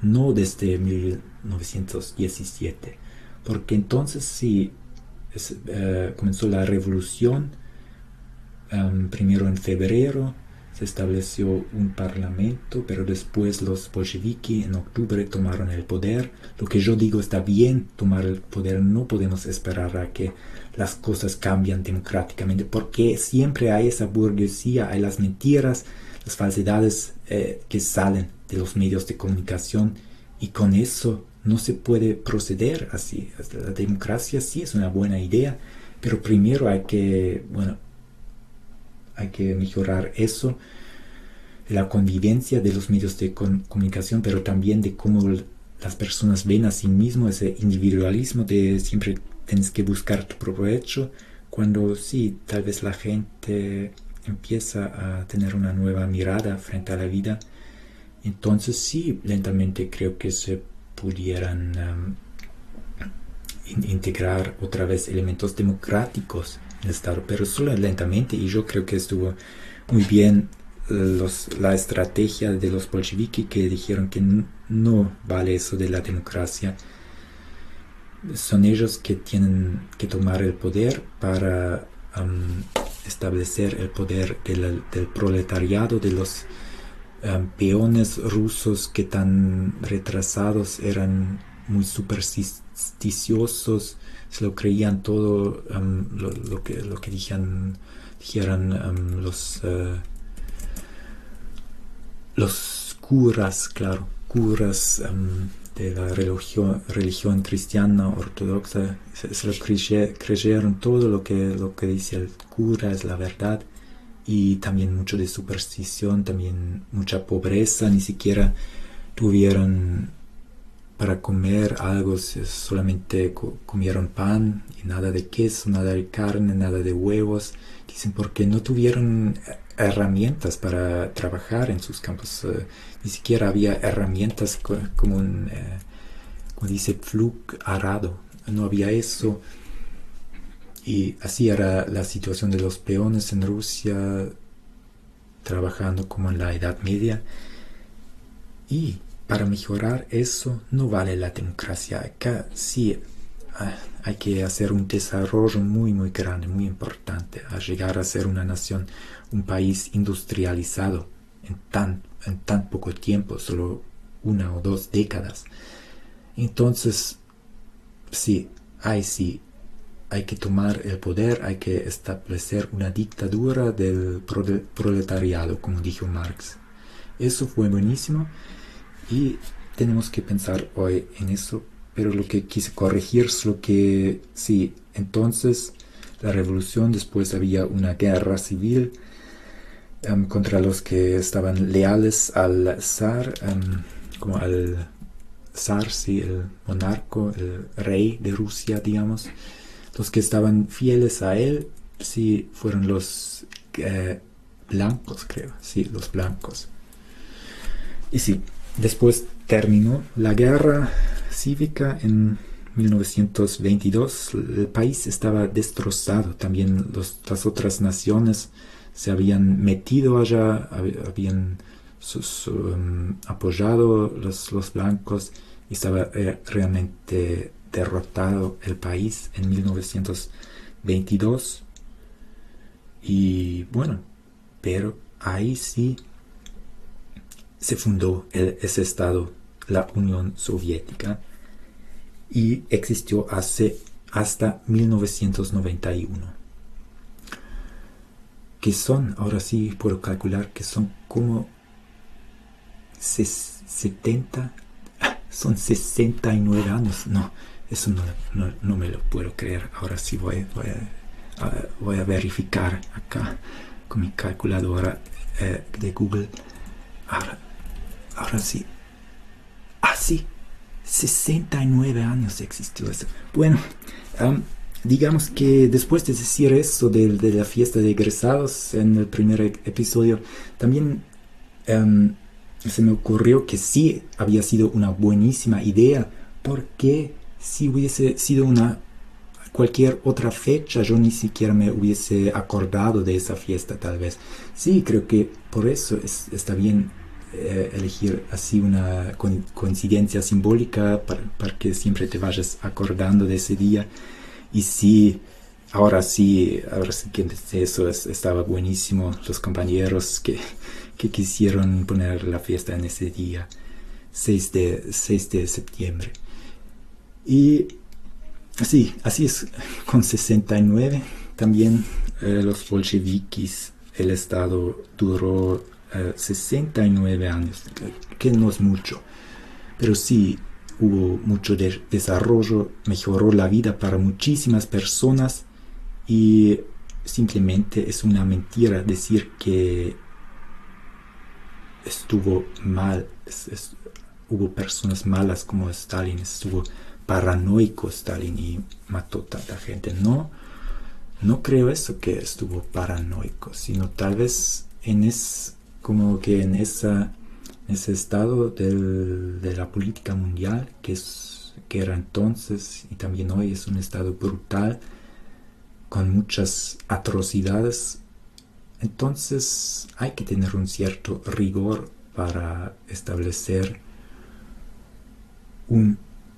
no desde mil novecientos diecisiete, porque entonces sí es, uh, comenzó la revolución. Um, primero en febrero se estableció un parlamento, pero después los bolcheviques en octubre tomaron el poder. Lo que yo digo, está bien tomar el poder, no podemos esperar a que las cosas cambien democráticamente, porque siempre hay esa burguesía, hay las mentiras, las falsedades eh, que salen de los medios de comunicación, y con eso no se puede proceder así. La democracia sí es una buena idea, pero primero hay que, bueno, hay que mejorar eso, la convivencia de los medios de comunicación, pero también de cómo las personas ven a sí mismos, ese individualismo de siempre tienes que buscar tu provecho, cuando sí, tal vez la gente empieza a tener una nueva mirada frente a la vida. Entonces sí, lentamente creo que se pudieran um, in- integrar otra vez elementos democráticos en el Estado, pero solo lentamente, y yo creo que estuvo muy bien los, la estrategia de los bolcheviques, que dijeron que n- no vale eso de la democracia. Son ellos que tienen que tomar el poder para um, establecer el poder del, del proletariado, de los um, peones rusos que tan retrasados, eran muy supersticiosos, se lo creían todo um, lo, lo que lo que dijeran, dijeran um, los uh, los curas, claro, curas um, de la religión, religión cristiana ortodoxa, se, se lo creye, creyeron todo lo que, lo que dice el cura es la verdad, y también mucho de superstición, también mucha pobreza, ni siquiera tuvieron para comer algo, solamente co- comieron pan y nada de queso, nada de carne, nada de huevos. Dicen porque no tuvieron herramientas para trabajar en sus campos, uh, ni siquiera había herramientas co- como un, uh, como dice, plug arado, no había eso. Y así era la situación de los peones en Rusia, trabajando como en la Edad Media. Y para mejorar eso no vale la democracia. Acá sí ah, hay que hacer un desarrollo muy muy grande, muy importante, a llegar a ser una nación, un país industrializado en tan, en tan poco tiempo, solo una o dos décadas. Entonces, sí, hay sí, hay que tomar el poder, hay que establecer una dictadura del proletariado, como dijo Marx. Eso fue buenísimo. Y tenemos que pensar hoy en eso, pero lo que quise corregir es lo que, sí, entonces la revolución, después había una guerra civil um, contra los que estaban leales al zar, um, como al zar, sí, el monarca, el rey de Rusia, digamos. Los que estaban fieles a él, sí, fueron los eh, blancos, creo, sí, los blancos. Y sí, después terminó la guerra cívica en mil novecientos veintidós. El país estaba destrozado. También los, las otras naciones se habían metido allá, habían sus, um, apoyado los, los blancos, y estaba eh, realmente derrotado el país en mil novecientos veintidós. Y bueno, pero ahí sí se fundó el, ese estado, la Unión Soviética, y existió hace, hasta mil novecientos noventa y uno. Que son, ahora sí puedo calcular, que son como setenta, son sesenta y nueve años. No, eso no, no, no me lo puedo creer. Ahora sí voy, voy, a, a, voy a verificar acá con mi calculadora eh, de Google. Ahora, Ahora sí. Ah, sí. sesenta y nueve años existió eso. Bueno, um, digamos que después de decir eso de, de la fiesta de egresados en el primer episodio, también um, se me ocurrió que sí había sido una buenísima idea, porque si hubiese sido una cualquier otra fecha, yo ni siquiera me hubiese acordado de esa fiesta, tal vez. Sí, creo que por eso es, está bien eh, elegir así una co coincidencia simbólica para, para que siempre te vayas acordando de ese día. Y sí, ahora sí, ahora sí que eso es, estaba buenísimo, los compañeros que, que quisieron poner la fiesta en ese día, seis de septiembre. Y sí, así es, con sesenta y nueve también eh, los bolcheviques, el Estado duró eh, sesenta y nueve años, que no es mucho, pero sí hubo mucho de desarrollo, mejoró la vida para muchísimas personas y simplemente es una mentira decir que estuvo mal, es, es, hubo personas malas como Stalin, estuvo paranoico Stalin y mató tanta gente. No, no creo eso que estuvo paranoico, sino tal vez en es como que en esa ese estado del, de la política mundial que es que era entonces y también hoy es un estado brutal con muchas atrocidades. Entonces hay que tener un cierto rigor para establecer un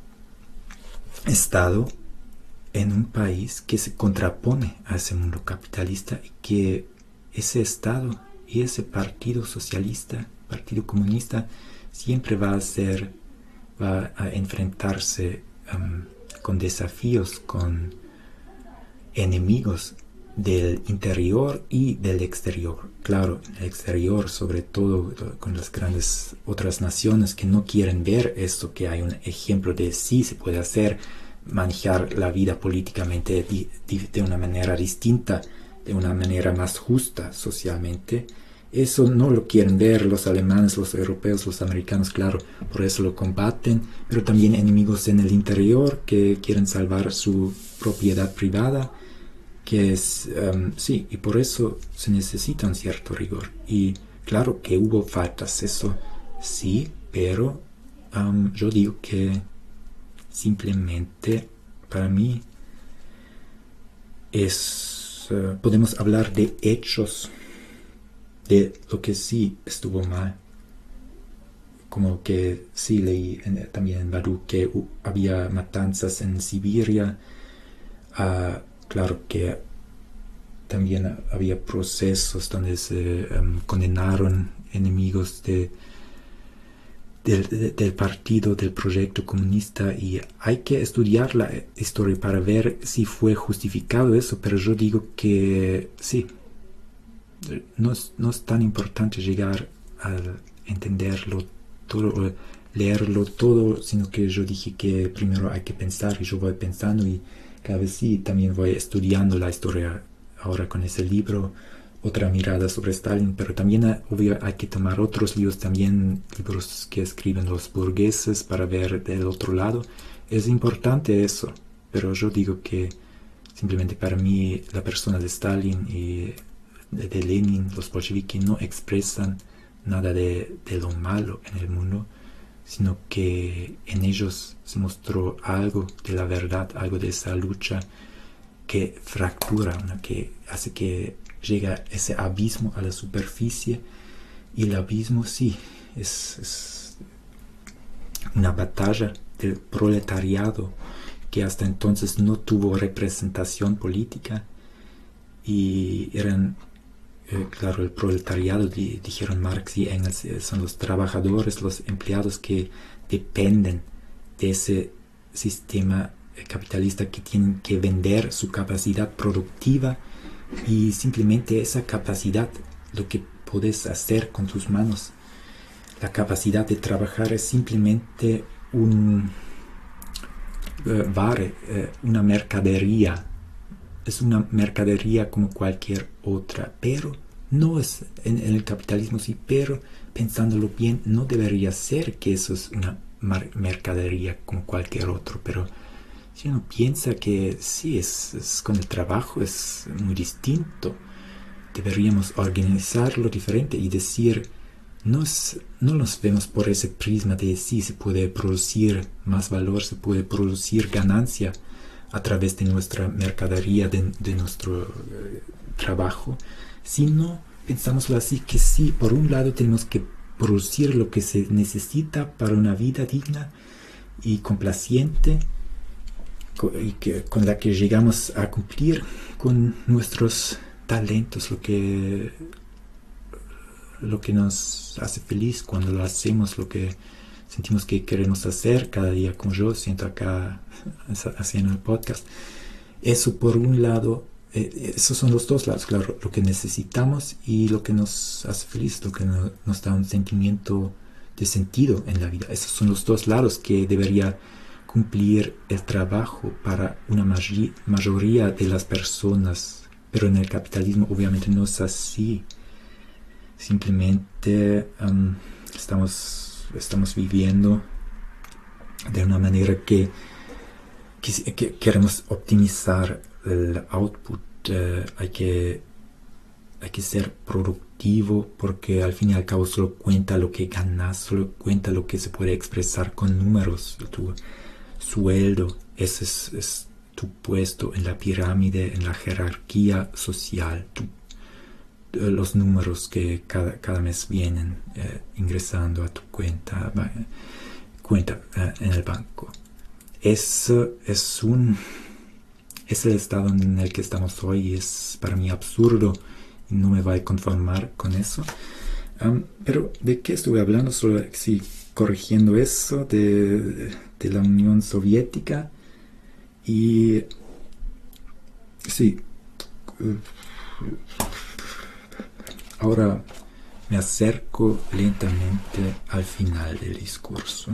estado en un país que se contrapone a ese mundo capitalista y que ese estado y ese partido socialista, partido comunista, siempre va a ser, va a enfrentarse um, con desafíos, con enemigos del interior y del exterior. Claro, el exterior, sobre todo con las grandes otras naciones que no quieren ver esto, que hay un ejemplo de sí se puede hacer, manejar la vida políticamente di, di, de una manera distinta, de una manera más justa socialmente. Eso no lo quieren ver los alemanes, los europeos, los americanos, claro, por eso lo combaten, pero también enemigos en el interior que quieren salvar su propiedad privada, que es, um, sí, y por eso se necesita un cierto rigor. Y claro que hubo faltas, eso sí, pero um, yo digo que simplemente para mí es, uh, podemos hablar de hechos, de lo que sí estuvo mal. Como que sí leí en, también en Badu que uh, había matanzas en Siberia. Uh, claro que también había procesos donde se um, condenaron enemigos de, del, de, del partido, del proyecto comunista, y hay que estudiar la historia para ver si fue justificado eso, pero yo digo que sí. No es, no es tan importante llegar a entenderlo todo o leerlo todo, sino que yo dije que primero hay que pensar y yo voy pensando y cada vez sí también voy estudiando la historia ahora con ese libro, otra mirada sobre Stalin, pero también obvio hay que tomar otros libros, también libros que escriben los burgueses para ver del otro lado. Es importante eso, pero yo digo que simplemente para mí la persona de Stalin y de, de Lenin, los bolcheviques no expresan nada de, de lo malo en el mundo, sino que en ellos se mostró algo de la verdad, algo de esa lucha que fractura, ¿no? Que hace que llega ese abismo a la superficie, y el abismo sí, es, es una batalla del proletariado que hasta entonces no tuvo representación política y eran Eh, claro, el proletariado, di, dijeron Marx y Engels, eh, son los trabajadores, los empleados que dependen de ese sistema eh, capitalista, que tienen que vender su capacidad productiva, y simplemente esa capacidad, lo que puedes hacer con tus manos, la capacidad de trabajar es simplemente un eh, vare, eh, una mercadería. Es una mercadería como cualquier otra, pero no es en, en el capitalismo, sí, pero pensándolo bien, no debería ser que eso es una mercadería como cualquier otro, pero si uno piensa que sí, es, es con el trabajo es muy distinto, deberíamos organizarlo diferente y decir, no, es, no nos vemos por ese prisma de sí, se puede producir más valor, se puede producir ganancia a través de nuestra mercadería, de, de nuestro eh, trabajo, sino pensámoslo así, que sí, por un lado tenemos que producir lo que se necesita para una vida digna y complaciente, y que, con la que llegamos a cumplir con nuestros talentos, lo que, lo que nos hace feliz cuando lo hacemos, lo que sentimos que queremos hacer cada día, como yo siento acá haciendo el podcast. Eso por un lado, eh, esos son los dos lados, claro, lo que necesitamos y lo que nos hace feliz, lo que no, nos da un sentimiento de sentido en la vida. Esos son los dos lados que debería cumplir el trabajo para una mayoría de las personas, pero en el capitalismo obviamente no es así. Simplemente um, estamos, estamos viviendo de una manera que, que, que queremos optimizar el output. Uh, hay que hay que ser productivo, porque al fin y al cabo solo cuenta lo que ganas, solo cuenta lo que se puede expresar con números. Tu sueldo, ese es, es tu puesto en la pirámide, en la jerarquía social, tu, los números que cada, cada mes vienen eh, ingresando a tu cuenta, cuenta eh, en el banco. Es, es, un, es el estado en el que estamos hoy y es para mí absurdo. No me voy a conformar con eso. Um, pero ¿de qué estuve hablando? Solo sí, corrigiendo eso de, de la Unión Soviética. Y sí, ahora me acerco lentamente al final del discurso.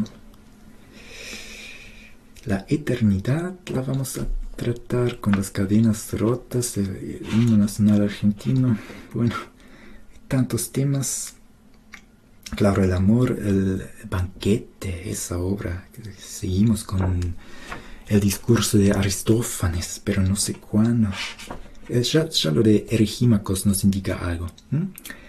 La eternidad la vamos a tratar con las cadenas rotas, el himno nacional argentino. Bueno, tantos temas. Claro, el amor, el banquete, esa obra. Seguimos con el discurso de Aristófanes, pero no sé cuándo. Ya, ya lo de Eregímacos nos indica algo. ¿Mm?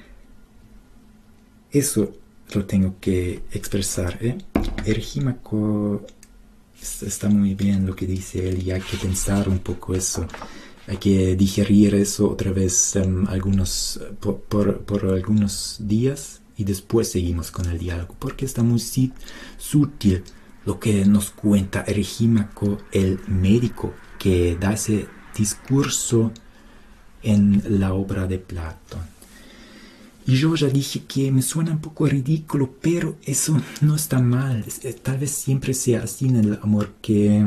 Eso lo tengo que expresar. ¿eh? Eregímaco está muy bien lo que dice él y hay que pensar un poco eso. Hay que digerir eso otra vez um, algunos, por, por, por algunos días y después seguimos con el diálogo, porque está muy sutil lo que nos cuenta Eregímaco, el médico que da ese discurso en la obra de Platón. Y yo ya dije que me suena un poco ridículo, pero eso no está mal. Tal vez siempre sea así en el amor, que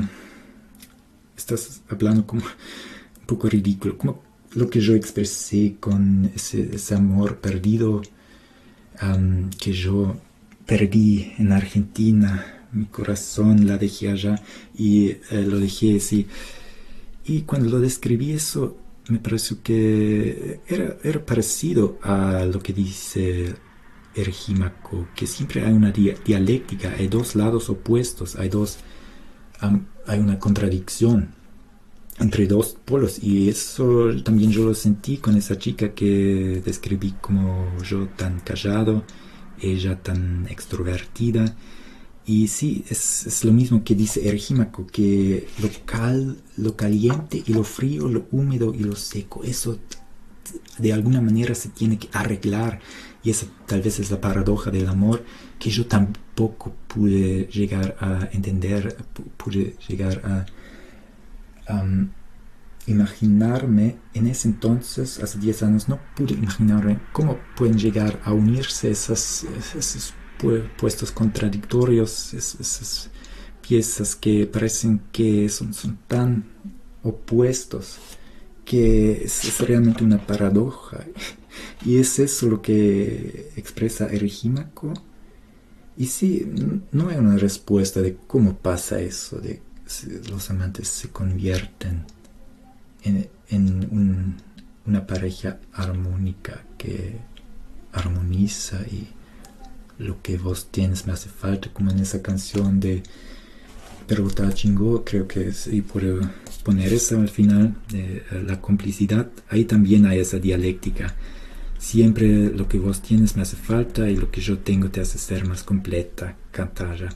estás hablando como un poco ridículo, como lo que yo expresé con ese, ese amor perdido um, que yo perdí en Argentina. Mi corazón la dejé allá y eh, lo dejé así. Y cuando lo describí eso, me pareció que era, era parecido a lo que dice Eregímaco, que siempre hay una dia- dialéctica, hay dos lados opuestos, hay dos, um, hay una contradicción entre dos polos, y eso también yo lo sentí con esa chica que describí como yo tan callado, ella tan extrovertida. Y sí, es, es lo mismo que dice Eregímaco, que lo, cal, lo caliente y lo frío, lo húmedo y lo seco, eso de alguna manera se tiene que arreglar. Y esa tal vez es la paradoja del amor, que yo tampoco pude llegar a entender, pude llegar a um, imaginarme en ese entonces, hace diez años, no pude imaginarme cómo pueden llegar a unirse esas, esas puestos contradictorios, es, esas piezas que parecen que son, son tan opuestos, que es, es realmente una paradoja. Y es eso lo que expresa Eregímaco. Y sí, no hay una respuesta de cómo pasa eso, de si los amantes se convierten en, en un, una pareja armónica que armoniza, y lo que vos tienes me hace falta, como en esa canción de Pergota Chingó, creo que sí, puedo poner eso al final, de la complicidad. Ahí también hay esa dialéctica. Siempre lo que vos tienes me hace falta y lo que yo tengo te hace ser más completa, Cantalla.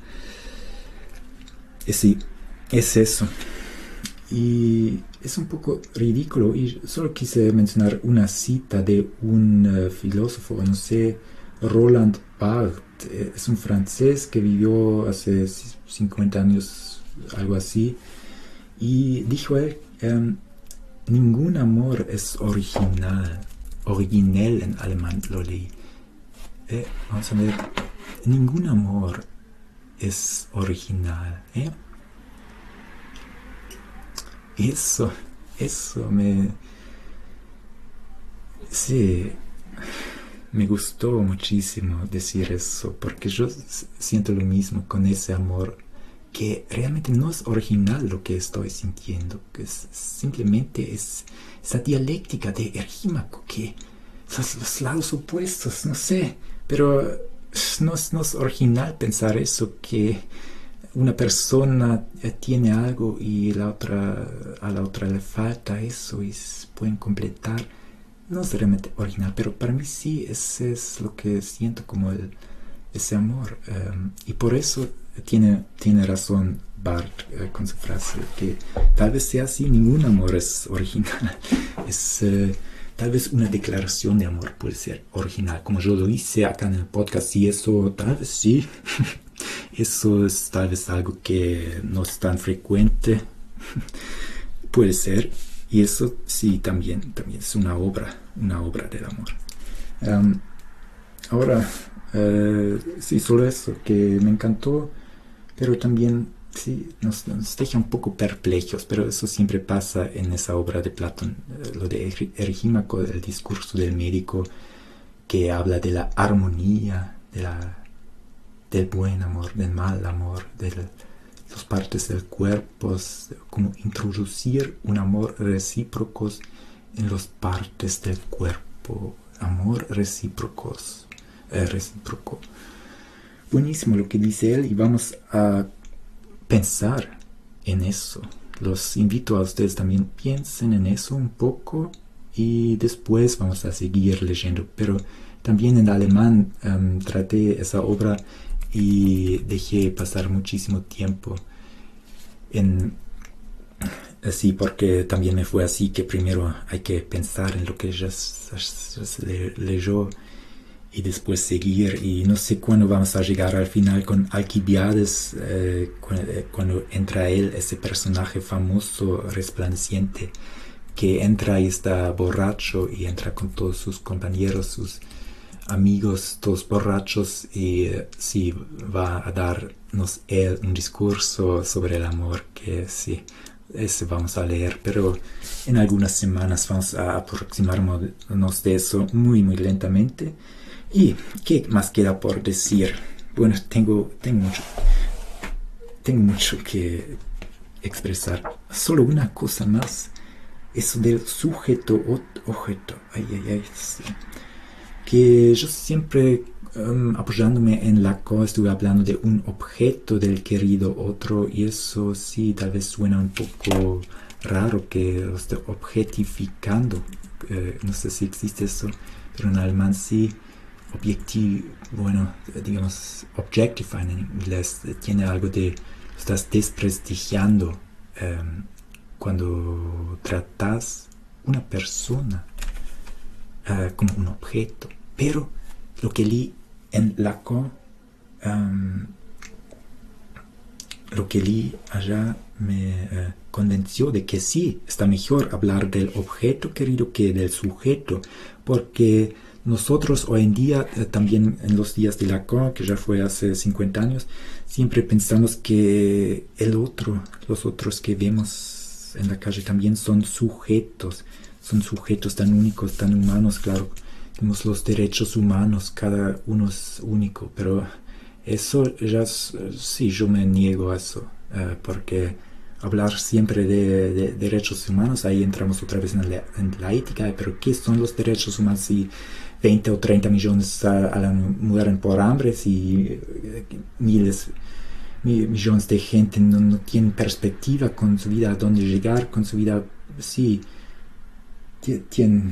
Y sí, es eso. Y es un poco ridículo, y solo quise mencionar una cita de un uh, filósofo, no sé, Roland Barthes, es un francés que vivió hace cincuenta años, algo así, y dijo él, um, ningún amor es original, original en alemán lo leí. Eh, vamos a ver, ningún amor es original, ¿eh? Eso, eso me... Sí, me gustó muchísimo decir eso, porque yo siento lo mismo con ese amor, que realmente no es original lo que estoy sintiendo, que es, simplemente es esa dialéctica de Erjímaco, que son los lados opuestos, no sé, pero no es, no es original pensar eso, que una persona tiene algo y la otra, a la otra le falta eso y pueden completar. No es realmente original, pero para mí sí, ese es lo que siento como el, ese amor. Um, y por eso tiene, tiene razón Barthes uh, con su frase, que tal vez sea así, ningún amor es original. Es uh, tal vez una declaración de amor puede ser original, como yo lo hice acá en el podcast, y eso tal vez sí. Eso es tal vez algo que no es tan frecuente. Puede ser. Y eso sí, también, también es una obra, una obra del amor. Um, ahora, uh, sí, solo eso, que me encantó, pero también, sí, nos, nos deja un poco perplejos, pero eso siempre pasa en esa obra de Platón, uh, lo de Erjímaco, el discurso del médico, que habla de la armonía, de la, del buen amor, del mal amor, del... las partes del cuerpo, como introducir un amor recíproco en las partes del cuerpo, amor recíprocos, eh, recíproco. Buenísimo lo que dice él, y vamos a pensar en eso. Los invito a ustedes también, piensen en eso un poco y después vamos a seguir leyendo, pero también en alemán um, traté esa obra y dejé pasar muchísimo tiempo en así, porque también me fue así, que primero hay que pensar en lo que ya, ya, ya se le, leyó y después seguir, y no sé cuándo vamos a llegar al final con Alcibiades, eh, cuando, cuando entra él, ese personaje famoso resplandeciente que entra y está borracho y entra con todos sus compañeros, sus amigos, todos borrachos, y uh, sí, va a darnos él un discurso sobre el amor, que sí, ese vamos a leer, pero en algunas semanas vamos a aproximarnos de eso muy, muy lentamente. ¿Y qué más queda por decir? Bueno, tengo, tengo mucho, tengo mucho que expresar. Solo una cosa más, eso del sujeto, objeto, ay, ay, ay, sí. Que yo siempre, um, apoyándome en Lacan, estuve hablando de un objeto del querido otro, y eso sí, tal vez suena un poco raro, que lo esté objetificando, eh, no sé si existe eso, pero en alemán sí, objectiv, bueno, digamos, objectifying en inglés, tiene algo de, estás desprestigiando um, cuando tratas una persona uh, como un objeto. Pero lo que leí en Lacan, um, lo que leí allá me uh, convenció de que sí, está mejor hablar del objeto querido que del sujeto, porque nosotros hoy en día, uh, también en los días de Lacan, que ya fue hace cincuenta años, siempre pensamos que el otro, los otros que vemos en la calle también son sujetos, son sujetos tan únicos, tan humanos, claro. Tenemos los derechos humanos, cada uno es único, pero eso ya, sí, yo me niego a eso, uh, porque hablar siempre de, de derechos humanos, ahí entramos otra vez en la, en la ética, pero ¿qué son los derechos humanos si veinte o treinta millones a, a la, mueren por hambre, si miles, mi, millones de gente no, no tienen perspectiva con su vida, a dónde llegar con su vida, sí, tienen...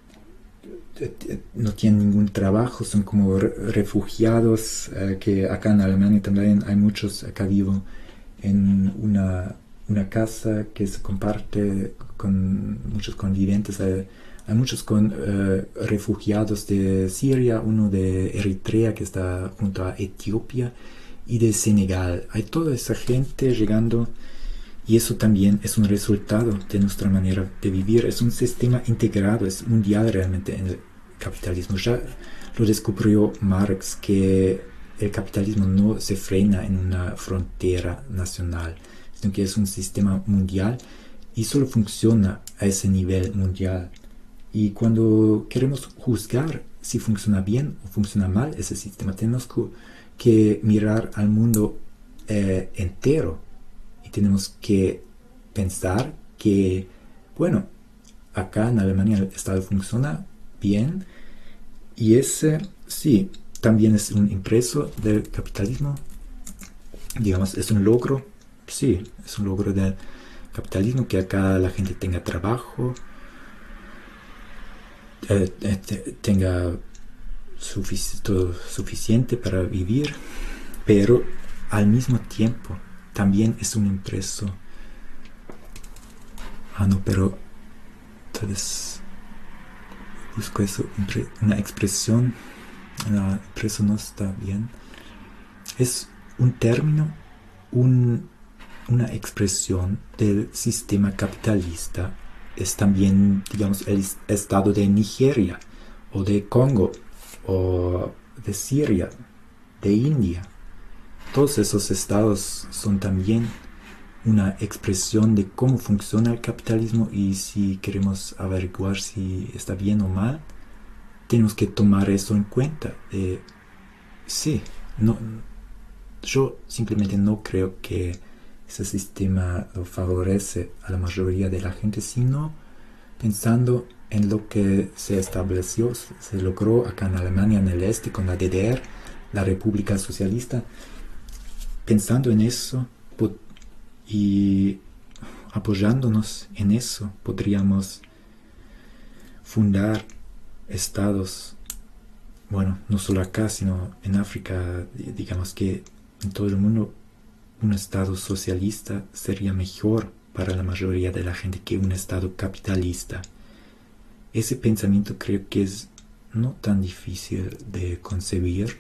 no tienen ningún trabajo, son como refugiados, eh, que acá en Alemania también hay muchos. Acá vivo en una, una casa que se comparte con muchos convivientes, hay, hay muchos con uh, refugiados de Siria, uno de Eritrea que está junto a Etiopía y de Senegal. Hay toda esa gente llegando y eso también es un resultado de nuestra manera de vivir. Es un sistema integrado, es mundial realmente en el capitalismo. Ya lo descubrió Marx, que el capitalismo no se frena en una frontera nacional, sino que es un sistema mundial y solo funciona a ese nivel mundial. Y cuando queremos juzgar si funciona bien o funciona mal ese sistema, tenemos que mirar al mundo eh, entero y tenemos que pensar que, bueno, acá en Alemania el Estado funciona bien y ese, sí, también es un impreso del capitalismo, digamos, es un logro, sí, es un logro del capitalismo que acá la gente tenga trabajo, eh, eh, tenga sufic- todo suficiente para vivir, pero al mismo tiempo también es un impreso. Ah, no, pero entonces busco eso, una expresión. No, impreso no está bien. Es un término, un, una expresión del sistema capitalista. Es también, digamos, el estado de Nigeria, o de Congo, o de Siria, de India. Todos esos estados son también una expresión de cómo funciona el capitalismo, y si queremos averiguar si está bien o mal, tenemos que tomar eso en cuenta. Eh, sí, no, yo simplemente no creo que ese sistema favorece a la mayoría de la gente, sino pensando en lo que se estableció, se logró acá en Alemania, en el este, con la D D R, la República Socialista. Pensando en eso y apoyándonos en eso, podríamos fundar estados, bueno, no solo acá, sino en África, digamos que en todo el mundo, un estado socialista sería mejor para la mayoría de la gente que un estado capitalista. Ese pensamiento creo que es no tan difícil de concebir,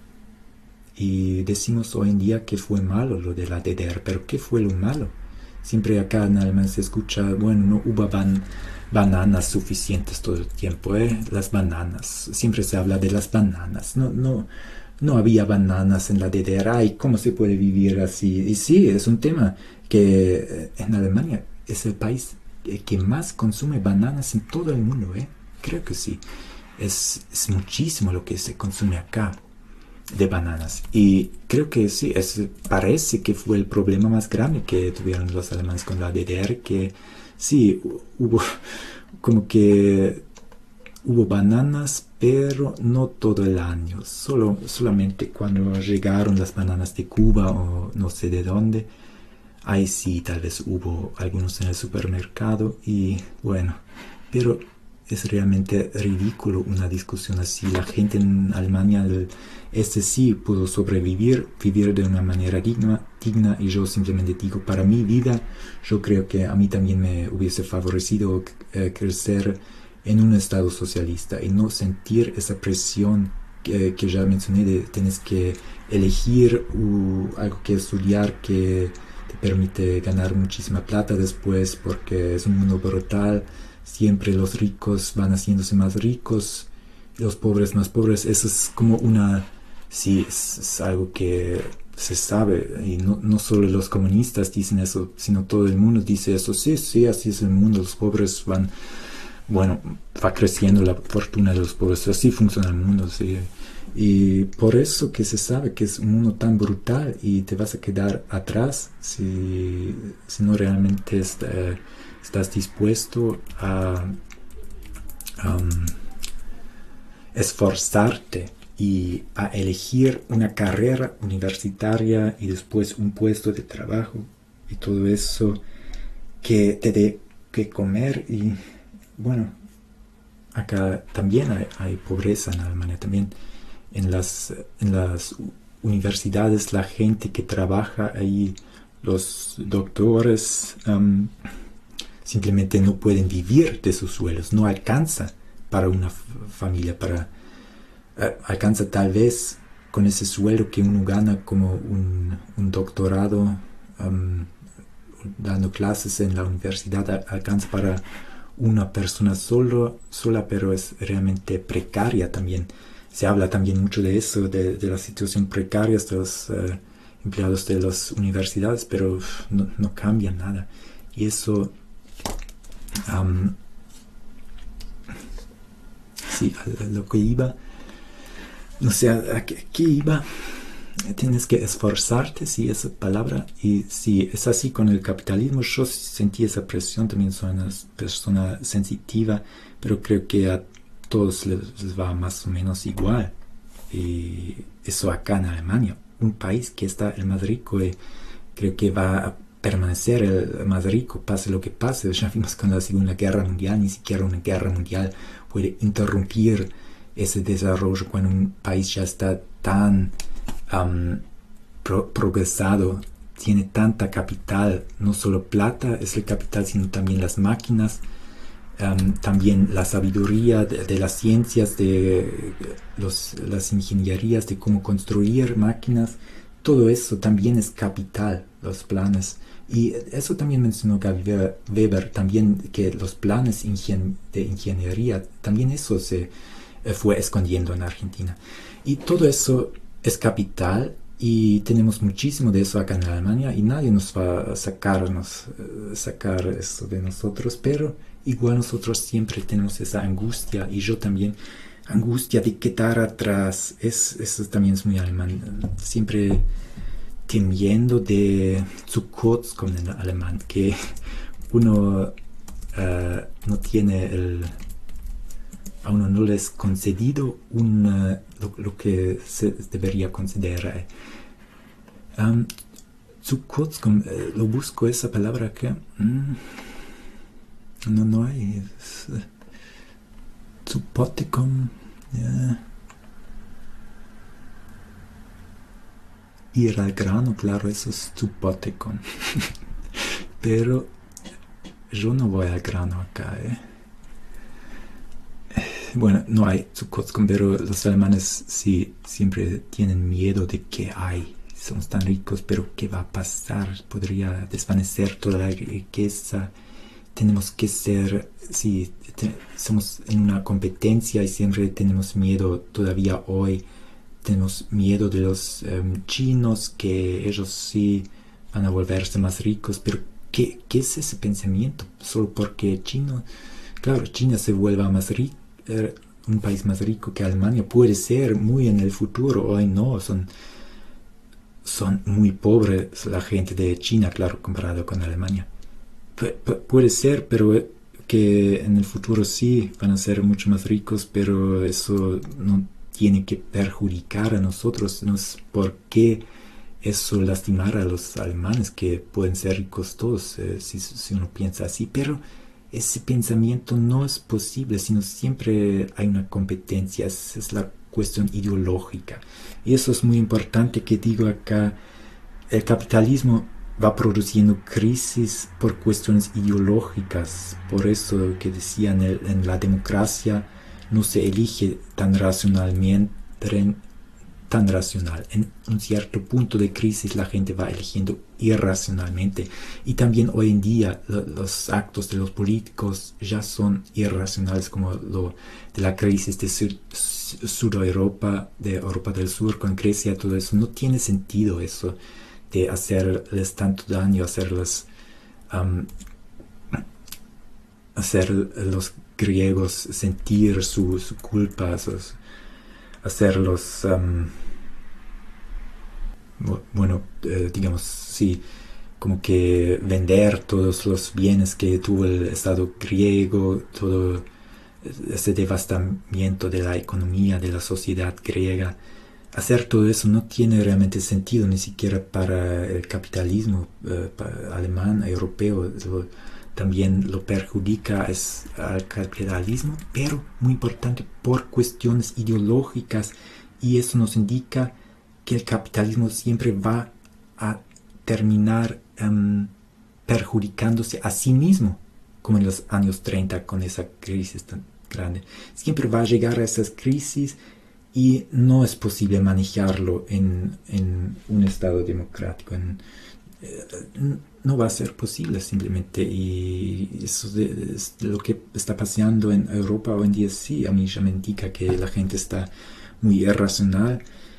y decimos hoy en día que fue malo lo de la D D R, pero ¿qué fue lo malo? Siempre acá en Alemania se escucha, bueno, no hubo ban bananas suficientes todo el tiempo, ¿eh? Las bananas, siempre se habla de las bananas, no, no, no había bananas en la D D R, ay, ¿cómo se puede vivir así? Y sí, es un tema que en Alemania es el país que más consume bananas en todo el mundo, ¿eh? Creo que sí, es, es muchísimo lo que se consume acá de bananas, y creo que sí, es, parece que fue el problema más grande que tuvieron los alemanes con la D D R, que sí, hubo como que hubo bananas, pero no todo el año, solo, solamente cuando llegaron las bananas de Cuba o no sé de dónde, ahí sí, tal vez hubo algunos en el supermercado, y bueno, pero es realmente ridículo una discusión así. La gente en Alemania, el, este sí pudo sobrevivir, vivir de una manera digna, digna, y yo simplemente digo, para mi vida, yo creo que a mí también me hubiese favorecido eh, crecer en un estado socialista y no sentir esa presión que, que ya mencioné, de tienes que elegir uh, algo que estudiar que te permite ganar muchísima plata después, porque es un mundo brutal. Siempre los ricos van haciéndose más ricos, los pobres más pobres. Eso es como una, sí, es, es algo que se sabe, y no, no solo los comunistas dicen eso, sino todo el mundo dice eso. Sí, sí, así es el mundo, los pobres van, bueno, va creciendo la fortuna de los pobres, así funciona el mundo, sí. Y por eso que se sabe que es un mundo tan brutal y te vas a quedar atrás si, si no realmente está, estás dispuesto a um, esforzarte y a elegir una carrera universitaria y después un puesto de trabajo y todo eso que te dé que comer. Y bueno, acá también hay, hay pobreza en Alemania, también en las, en las universidades, la gente que trabaja ahí, los doctores, um, simplemente no pueden vivir de sus sueldos, no alcanza para una f- familia, para, uh, alcanza tal vez con ese sueldo que uno gana como un, un doctorado, um, dando clases en la universidad, a- alcanza para una persona solo, sola, pero es realmente precaria también. Se habla también mucho de eso, de, de la situación precaria de los uh, empleados de las universidades, pero uf, no, no cambia nada. Y eso, um, sí, a, a lo que iba, no sé, a, a qué, qué iba, tienes que esforzarte, sí, esa palabra, y sí, es así con el capitalismo. Yo sentí esa presión, también soy una persona sensitiva, pero creo que a todos les, les va más o menos igual. Y eso acá en Alemania, un país que está el más rico, y creo que va a permanecer el más rico, pase lo que pase. Ya vimos con la Segunda Guerra Mundial, ni siquiera una guerra mundial puede interrumpir ese desarrollo cuando un país ya está tan um, pro- progresado, tiene tanta capital, no solo plata es el capital, sino también las máquinas, um, también la sabiduría de, de las ciencias, de los, las ingenierías, de cómo construir máquinas. Todo eso también es capital, los planes. Y eso también mencionó Gaby Weber, también que los planes ingen- de ingeniería, también eso se eh, fue escondiendo en Argentina. Y todo eso es capital, y tenemos muchísimo de eso acá en Alemania, y nadie nos va a sacarnos, eh, sacar eso de nosotros, pero igual nosotros siempre tenemos esa angustia, y yo también, angustia de quedar atrás. Es, eso también es muy alemán, siempre temiendo de zu kurz kommen en alemán, que uno uh, no tiene el, a uno no le es concedido un, uh, lo, lo que se debería considerar. Um, zu kurz kommen, uh, lo busco esa palabra que mm, no, no hay. Es, uh, zu pote kommen, yeah. Ir al grano, claro, eso es zu pote kommen. Pero yo no voy al grano acá, ¿eh? Bueno, no hay zu kurz kommen, pero los alemanes sí siempre tienen miedo de que hay. Somos tan ricos, pero ¿qué va a pasar? Podría desvanecer toda la riqueza. Tenemos que ser, sí, te, somos en una competencia y siempre tenemos miedo todavía hoy. Tenemos miedo de los um, chinos, que ellos sí van a volverse más ricos, pero ¿qué, qué es ese pensamiento? Solo porque China, claro, China se vuelva más rico, eh, un país más rico que Alemania, puede ser muy en el futuro, hoy no, son, son muy pobres la gente de China, claro, comparado con Alemania. Pu- pu- puede ser, pero que en el futuro sí van a ser mucho más ricos, pero eso no tiene que perjudicar a nosotros, no es por qué eso lastimar a los alemanes, que pueden ser ricos todos, eh, si, si uno piensa así, pero ese pensamiento no es posible, sino siempre hay una competencia, es, es la cuestión ideológica. Y eso es muy importante que digo acá, el capitalismo va produciendo crisis por cuestiones ideológicas, por eso que decía en, el, en la democracia no se elige tan racionalmente, tan racional. En un cierto punto de crisis la gente va eligiendo irracionalmente, y también hoy en día lo, los actos de los políticos ya son irracionales, como lo de la crisis de Sur, Sudeuropa, de Europa del Sur con Grecia, todo eso. No tiene sentido eso de hacerles tanto daño, hacerles um, hacer los griegos sentir su, su culpa, sus, hacerlos um, bueno, eh, digamos, sí, como que vender todos los bienes que tuvo el Estado griego, todo ese devastamiento de la economía, de la sociedad griega. Hacer todo eso no tiene realmente sentido, ni siquiera para el capitalismo eh, para alemán, europeo. Lo, también lo perjudica es al capitalismo, pero muy importante por cuestiones ideológicas, y eso nos indica que el capitalismo siempre va a terminar um, perjudicándose a sí mismo. como en los años treinta con esa crisis tan grande. Siempre va a llegar a esas crisis y no es posible manejarlo en, en un Estado democrático. En, eh, no va a ser posible simplemente, y eso de, es de lo que está pasando en Europa hoy en día. Sí, a mí ya me indica que la gente está muy irracional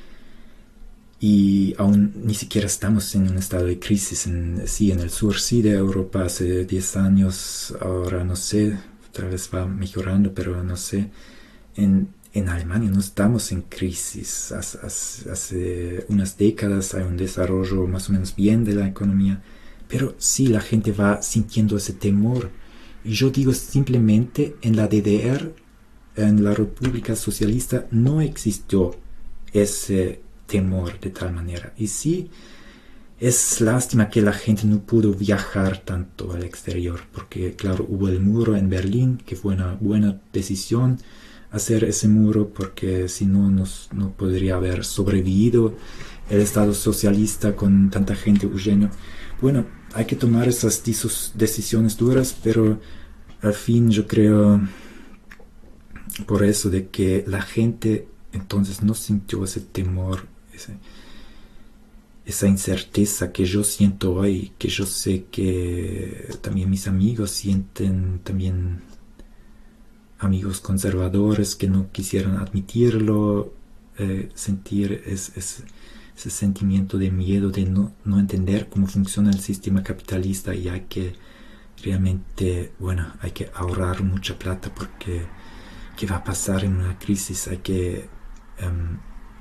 y aún ni siquiera estamos en un estado de crisis. En, sí, en el sur sí de Europa hace diez años, ahora no sé, otra vez va mejorando, pero no sé. En, en Alemania no estamos en crisis. Hace, hace, hace unas décadas hay un desarrollo más o menos bien de la economía, pero sí la gente va sintiendo ese temor. Y yo digo simplemente, en la D D R, en la República Socialista, no existió ese temor de tal manera. Y sí, es lástima que la gente no pudo viajar tanto al exterior, porque claro, hubo el muro en Berlín, que fue una buena decisión hacer ese muro, porque si no, nos, no podría haber sobrevivido el Estado socialista con tanta gente huyendo. Bueno, hay que tomar esas decisiones duras, pero al fin yo creo por eso de que la gente entonces no sintió ese temor, ese, esa incerteza que yo siento hoy, que yo sé que también mis amigos sienten, también amigos conservadores que no quisieran admitirlo, eh, sentir es, es, ese sentimiento de miedo, de no, no entender cómo funciona el sistema capitalista, y hay que realmente, bueno, hay que ahorrar mucha plata, porque ¿qué va a pasar en una crisis? Hay que um,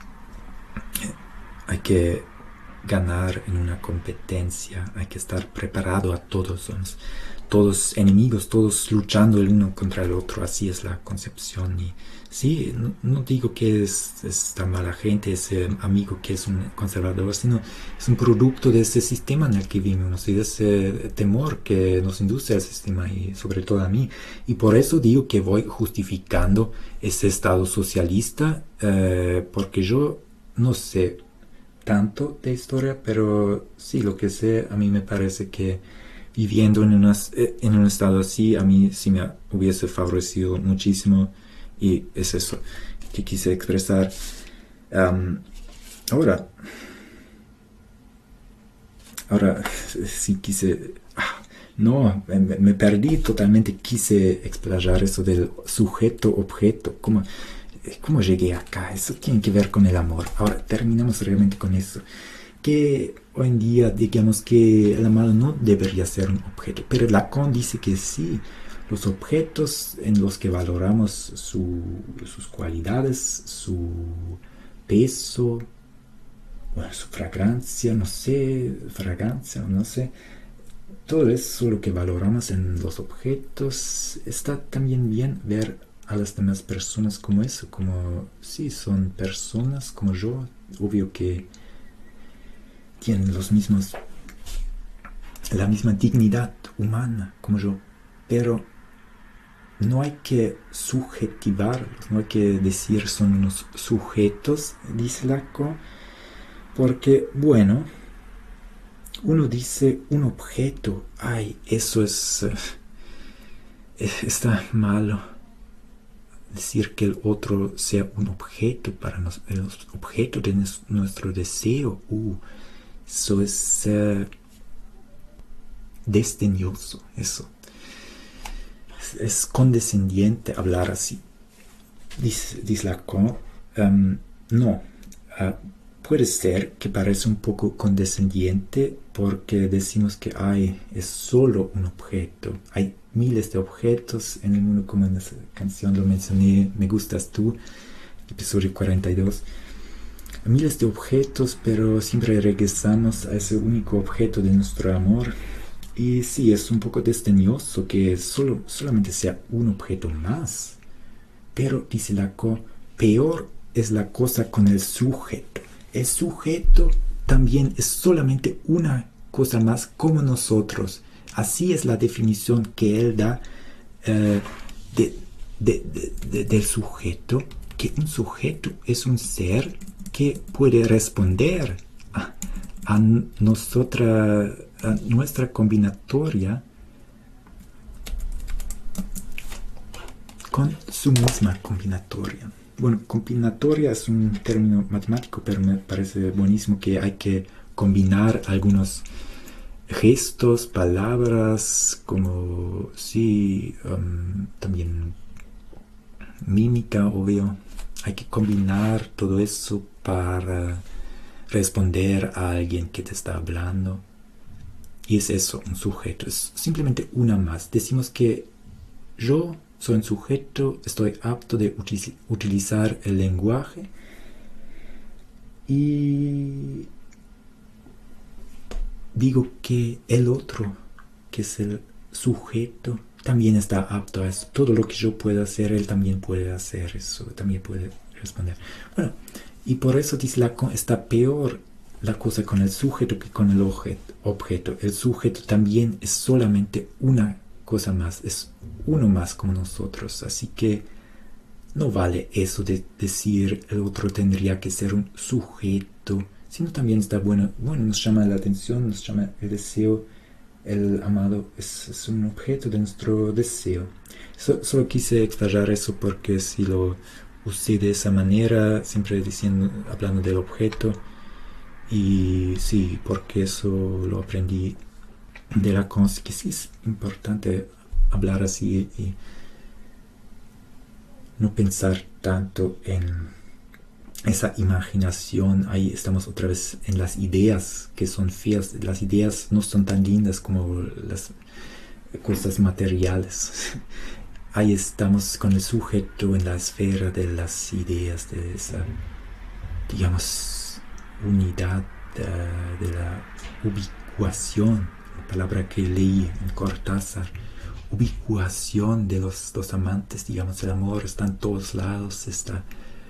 hay que ganar en una competencia, hay que estar preparado a todos, somos todos enemigos, todos luchando el uno contra el otro. Así es la concepción. Y sí, no, no digo que es, es tan mala gente ese amigo que es un conservador, sino es un producto de ese sistema en el que vivimos y de ese temor que nos induce al sistema, y sobre todo a mí. Y por eso digo que voy justificando ese Estado socialista, eh, porque yo no sé tanto de historia, pero sí, lo que sé, a mí me parece que viviendo en, unas, en un estado así, a mí sí me hubiese favorecido muchísimo, y es eso que quise expresar. Um, ahora, ahora sí quise, ah, no, me, me perdí totalmente, quise explayar eso del sujeto-objeto, ¿cómo, cómo llegué acá? Eso tiene que ver con el amor. Ahora, terminamos realmente con eso. Que hoy en día digamos que el amor no debería ser un objeto, pero Lacan dice que sí, los objetos en los que valoramos su, sus cualidades, su peso, bueno, su fragancia, no sé, fragancia, no sé, todo eso lo que valoramos en los objetos. Está también bien ver a las demás personas como eso, como sí, son personas como yo, obvio que tienen los mismos, la misma dignidad humana como yo, pero no hay que subjetivarlos, no hay que decir son unos sujetos, dice Lacan, porque, bueno, uno dice un objeto, ay, eso es, eh, está malo. Decir que el otro sea un objeto para nos, el objeto de nuestro deseo, uh, eso es uh, desdeñoso, eso. Es, es condescendiente hablar así. Dice, dice Lacan, um, no, uh, puede ser que parece un poco condescendiente porque decimos que hay, es solo un objeto. Hay miles de objetos en el mundo, como en esa canción lo mencioné, Me Gustas Tú, episodio cuarenta y dos. Miles de objetos, pero siempre regresamos a ese único objeto de nuestro amor. Y sí, es un poco desdeñoso que solo, solamente sea un objeto más. Pero, dice Lacan, peor es la cosa con el sujeto. El sujeto también es solamente una cosa más como nosotros. Así es la definición que él da uh, de, de, de, de, del sujeto, que un sujeto es un ser que puede responder a, a, nosotras, a nuestra combinatoria con su misma combinatoria. Bueno, combinatoria es un término matemático, pero me parece buenísimo que hay que combinar algunos gestos, palabras, como sí, um, también mímica, obvio. Hay que combinar todo eso para responder a alguien que te está hablando. Y es eso, un sujeto. Es simplemente una más. Decimos que yo soy un sujeto, estoy apto de util- utilizar el lenguaje. Y digo que el otro, que es el sujeto, también está apto a eso. Todo lo que yo pueda hacer, él también puede hacer eso, también puede responder. Bueno, y por eso dice la co- está peor la cosa con el sujeto que con el objeto. objeto. El sujeto también es solamente una cosa más, es uno más como nosotros. Así que no vale eso de decir el otro tendría que ser un sujeto, sino también está bueno, bueno, nos llama la atención, nos llama el deseo. El amado es, es un objeto de nuestro deseo. So, solo quise explayar eso porque si lo usé de esa manera, siempre diciendo, hablando del objeto, y sí, porque eso lo aprendí de la cons, que sí es importante hablar así y no pensar tanto en esa imaginación. Ahí estamos otra vez en las ideas que son feas. Las ideas no son tan lindas como las cosas materiales. Ahí estamos con el sujeto en la esfera de las ideas, de esa, digamos, unidad uh, de la ubicuación, la palabra que leí en Cortázar. Ubicuación de los dos amantes, digamos, el amor está en todos lados, está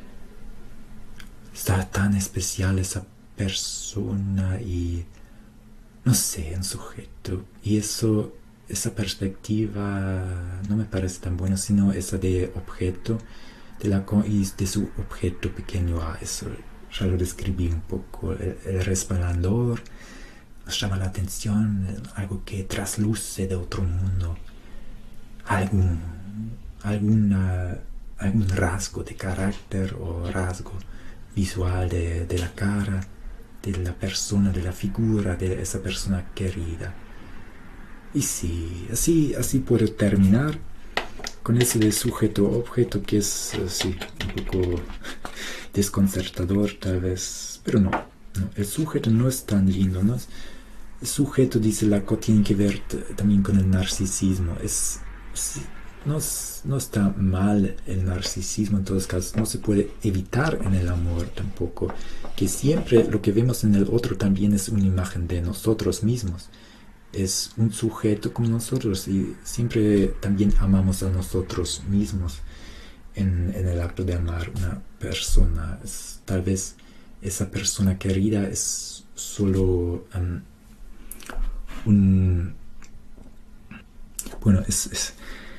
Está tan especial esa persona y, no sé, un sujeto. Y eso, esa perspectiva no me parece tan buena, sino esa de objeto, de la y de su objeto pequeño. Ah, eso ya lo describí un poco. El, el resplandor nos llama la atención, algo que trasluce de otro mundo. Algún, alguna, algún rasgo de carácter o rasgo visual de, de la cara, de la persona, de la figura, de esa persona querida. Y sí, así, así puedo terminar con ese de sujeto-objeto que es así, un poco desconcertador tal vez, pero no, no, el sujeto no es tan lindo, ¿no? El sujeto, dice Lacan, tiene que ver t- también con el narcisismo. Es, sí, no, no está mal el narcisismo en todos casos, no se puede evitar en el amor tampoco, que siempre lo que vemos en el otro también es una imagen de nosotros mismos, es un sujeto como nosotros y siempre también amamos a nosotros mismos en, en el acto de amar una persona. Es, tal vez esa persona querida es solo um, un... bueno, es... es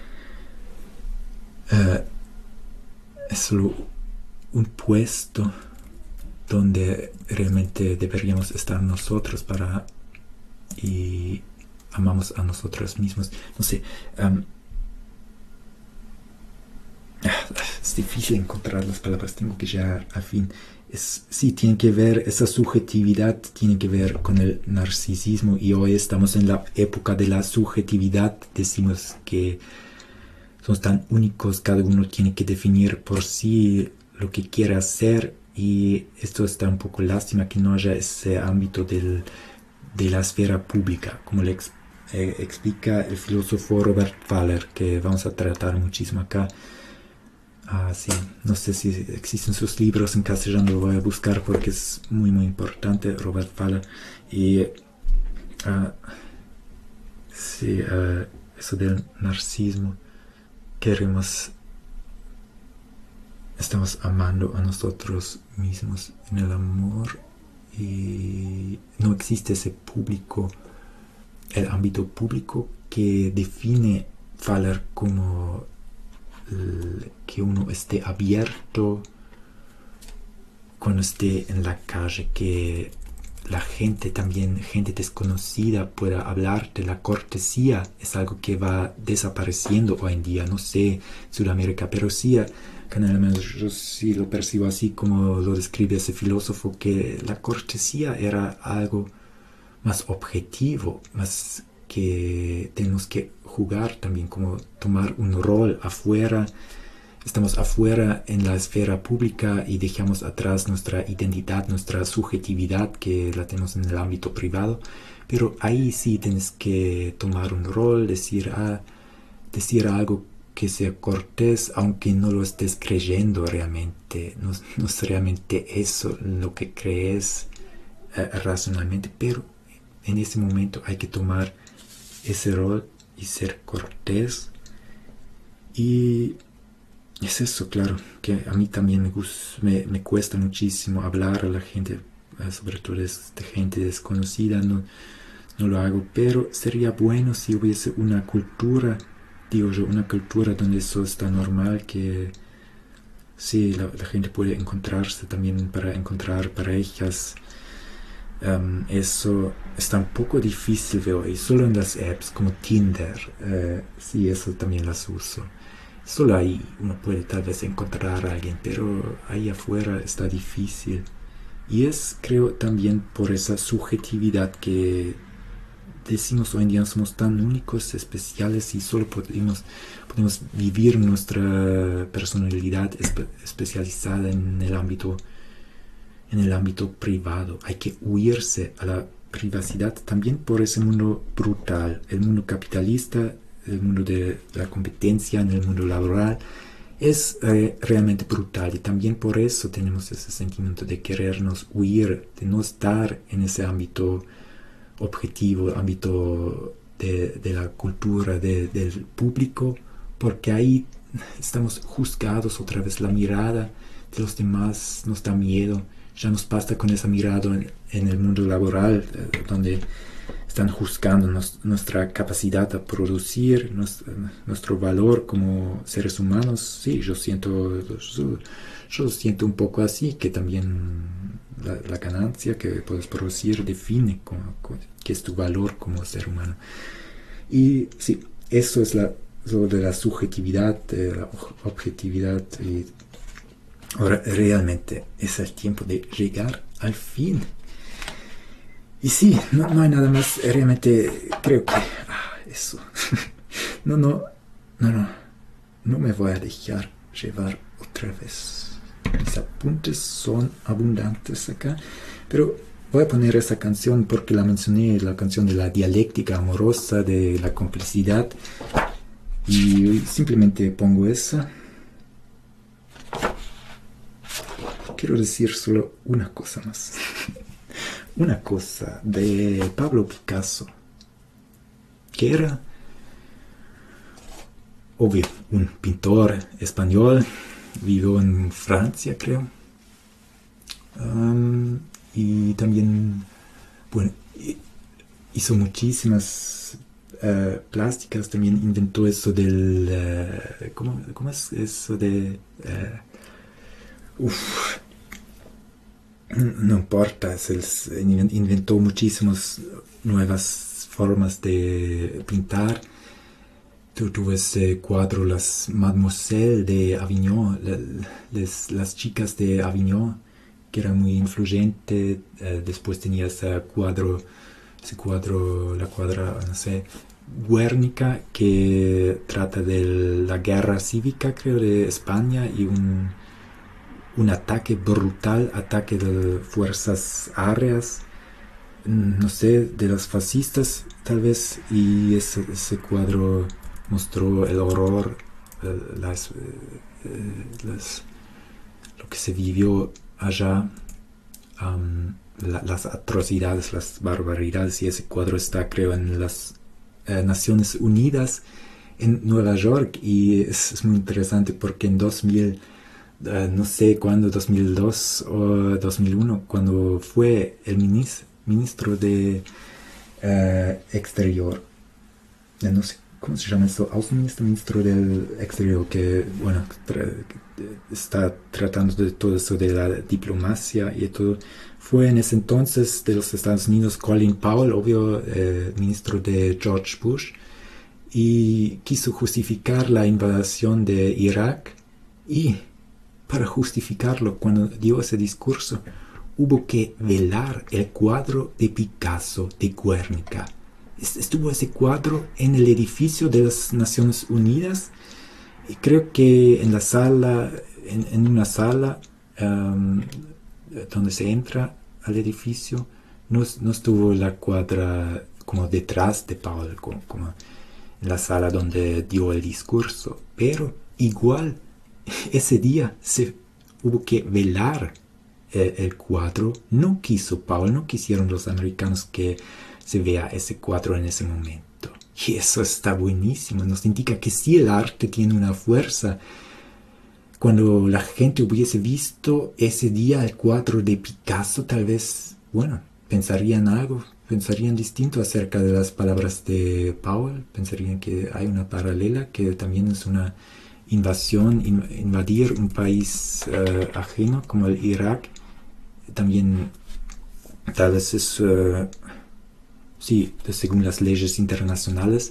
Uh, es solo un puesto donde realmente deberíamos estar nosotros para y amamos a nosotros mismos. No sé, um, es difícil encontrar las palabras, tengo que llegar al fin. Es, sí, tiene que ver, esa subjetividad tiene que ver con el narcisismo y hoy estamos en la época de la subjetividad. Decimos que somos tan únicos, cada uno tiene que definir por sí lo que quiere hacer y esto está un poco lástima que no haya ese ámbito del, de la esfera pública, como le ex, eh, explica el filósofo Robert Thaler, que vamos a tratar muchísimo acá. Ah, sí, no sé si existen sus libros en castellano, lo voy a buscar porque es muy muy importante, Robert Thaler. Y uh, sí, uh, eso del narcisismo. Queremos, estamos amando a nosotros mismos en el amor y no existe ese público, el ámbito público que define Thaler como el, que uno esté abierto cuando esté en la calle, que la gente también, gente desconocida, pueda hablar de la cortesía. Es algo que va desapareciendo hoy en día, no sé, Sudamérica, pero sí, acá en Alemania yo sí lo percibo así como lo describe ese filósofo, que la cortesía era algo más objetivo, más que tenemos que jugar también, como tomar un rol afuera. Estamos afuera en la esfera pública y dejamos atrás nuestra identidad, nuestra subjetividad que la tenemos en el ámbito privado, pero ahí sí tienes que tomar un rol, decir, ah, decir algo que sea cortés, aunque no lo estés creyendo realmente, no, no es realmente eso lo que crees eh, racionalmente, pero en ese momento hay que tomar ese rol y ser cortés. Y es eso, claro, que a mí también me, gusta, me, me cuesta muchísimo hablar a la gente, sobre todo de gente desconocida, no, no lo hago, pero sería bueno si hubiese una cultura, digo yo, una cultura donde eso está normal, que sí, la, la gente puede encontrarse también para encontrar parejas. Um, eso está un poco difícil, veo, y solo en las apps como Tinder, uh, sí, eso también las uso. Solo ahí uno puede tal vez encontrar a alguien, pero ahí afuera está difícil. Y es, creo, también por esa subjetividad que decimos hoy en día, somos tan únicos, especiales, y solo podemos, podemos vivir nuestra personalidad espe- especializada en el ámbito en el ámbito privado. Hay que huirse a la privacidad también por ese mundo brutal, el mundo capitalista, el mundo de la competencia, en el mundo laboral, es eh, realmente brutal, y también por eso tenemos ese sentimiento de querernos huir, de no estar en ese ámbito objetivo, ámbito de, de la cultura, de, del público, porque ahí estamos juzgados otra vez, la mirada de los demás nos da miedo. Ya nos basta con esa mirada en, en el mundo laboral, eh, donde están juzgando nos, nuestra capacidad de producir, nos, nuestro valor como seres humanos. Sí, yo siento, yo, yo siento un poco así, que también la, la ganancia que puedes producir define como, como, qué es tu valor como ser humano. Y sí, eso es la, lo de la subjetividad, de la objetividad. Y ahora realmente es el tiempo de llegar al fin. Y sí, no, no hay nada más. Realmente creo que... Ah, eso. no, no, no, no. No me voy a dejar llevar otra vez. Mis apuntes son abundantes acá. Pero voy a poner esa canción porque la mencioné, la canción de la dialéctica amorosa, de la complicidad. Y simplemente pongo esa. Quiero decir solo una cosa más. Una cosa de Pablo Picasso, que era, obvio, un pintor español, vivió en Francia, creo. Um, y también, bueno, hizo muchísimas uh, plásticas, también inventó eso del... Uh, ¿cómo, ¿Cómo es eso de...? Uh, uf, no importa, es el, inventó muchísimas nuevas formas de pintar. Tu, tuvo ese cuadro, las Mademoiselle de Avignon, la, les, las chicas de Avignon, que era muy influyente. Eh, después tenía ese cuadro, ese cuadro, la cuadra, no sé, Guernica, que trata de la guerra cívica, creo, de España, y un, un ataque brutal, ataque de fuerzas aéreas, no sé, de los fascistas, tal vez, y ese, ese cuadro mostró el horror, las, las, lo que se vivió allá, um, la, las atrocidades, las barbaridades, y ese cuadro está, creo, en las eh, Naciones Unidas en Nueva York, y es, es muy interesante porque en dos mil, uh, no sé cuándo, dos mil dos o dos mil uno, cuando fue el ministro, ministro de uh, Exterior, ya no sé ¿cómo se llama esto? Außenministro, ministro del Exterior, que, bueno, tra está tratando de todo eso de la diplomacia y todo. fue en ese entonces de los Estados Unidos Colin Powell, obvio, eh, ministro de George Bush, y quiso justificar la invasión de Irak, y para justificarlo, cuando dio ese discurso, hubo que velar el cuadro de Picasso de Guernica. Estuvo ese cuadro en el edificio de las Naciones Unidas, y creo que en la sala, en, en una sala um, donde se entra al edificio, no, no estuvo la cuadra como detrás de Powell, como, como en la sala donde dio el discurso, pero igual ese día se hubo que velar el, el cuadro. No quiso Powell, no quisieron los americanos que se vea ese cuadro en ese momento. Y eso está buenísimo, nos indica que sí, el arte tiene una fuerza. Cuando la gente hubiese visto ese día el cuadro de Picasso, tal vez, bueno, pensarían algo, pensarían distinto acerca de las palabras de Powell, pensarían que hay una paralela, que también es una invasión, in, invadir un país uh, ajeno como el Irak, también tal vez es, uh, sí, según las leyes internacionales,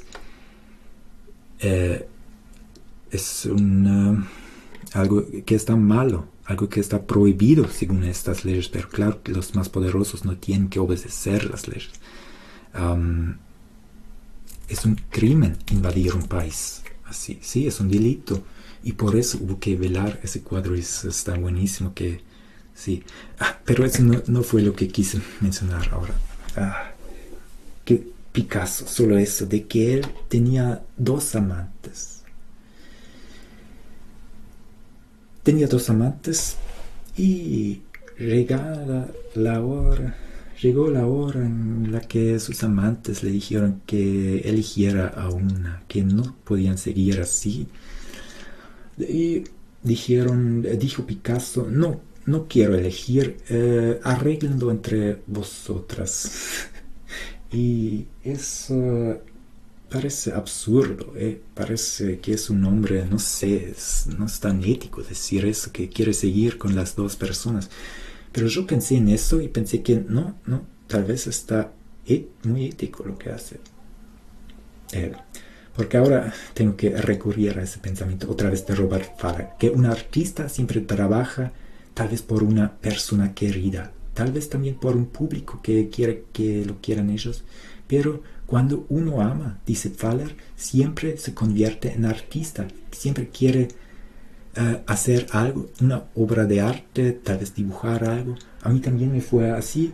eh, es un, uh, algo que está malo, algo que está prohibido según estas leyes, pero claro que los más poderosos no tienen que obedecer las leyes. Um, es un crimen invadir un país así, sí, es un delito, y por eso hubo que velar ese cuadro, y eso está buenísimo que, sí, ah, pero eso no, no fue lo que quise mencionar ahora. Ah, que Picasso, solo eso, de que él tenía dos amantes. Tenía dos amantes y llegada la hora, llegó la hora en la que sus amantes le dijeron que eligiera a una, que no podían seguir así. Y dijeron, dijo Picasso, no, no quiero elegir, eh, arréglenlo entre vosotras. Y eso parece absurdo, ¿eh? Parece que es un hombre, no sé, es, no es tan ético decir eso, que quiere seguir con las dos personas. Pero yo pensé en eso y pensé que no, no, tal vez está et- muy ético lo que hace. Eh, porque ahora tengo que recurrir a ese pensamiento otra vez de Robert Fowler, que un artista siempre trabaja tal vez por una persona querida, tal vez también por un público que quiere que lo quieran ellos, pero cuando uno ama, dice Fowler, siempre se convierte en artista, siempre quiere uh, hacer algo, una obra de arte, tal vez dibujar algo. A mí también me fue así.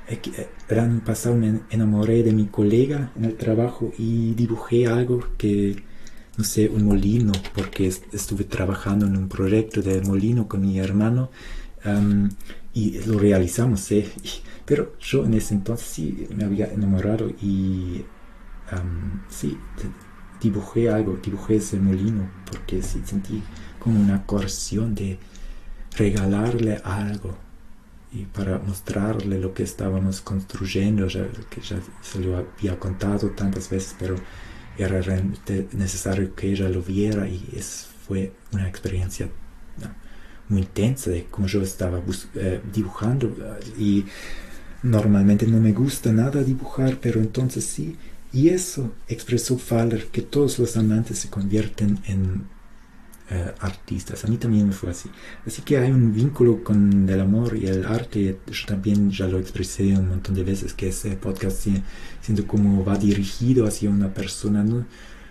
El año pasado me enamoré de mi colega en el trabajo y dibujé algo que, no sé, un molino, porque est- estuve trabajando en un proyecto de molino con mi hermano, um, y lo realizamos, ¿eh? Y, pero yo en ese entonces sí me había enamorado y um, sí, dibujé algo, dibujé ese molino, porque sí sentí como una coerción de regalarle algo. Y para mostrarle lo que estábamos construyendo, ya, que ya se lo había contado tantas veces, pero era realmente necesario que ella lo viera, y es, fue una experiencia, ¿no?, muy intensa de cómo yo estaba bus- eh, dibujando, y normalmente no me gusta nada dibujar, pero entonces sí, y eso expresó Fowler, que todos los amantes se convierten en Uh, artistas. A mí también me fue así. Así que hay un vínculo con el amor y el arte. Yo también ya lo expresé un montón de veces, que ese podcast, siendo como va dirigido hacia una persona, no,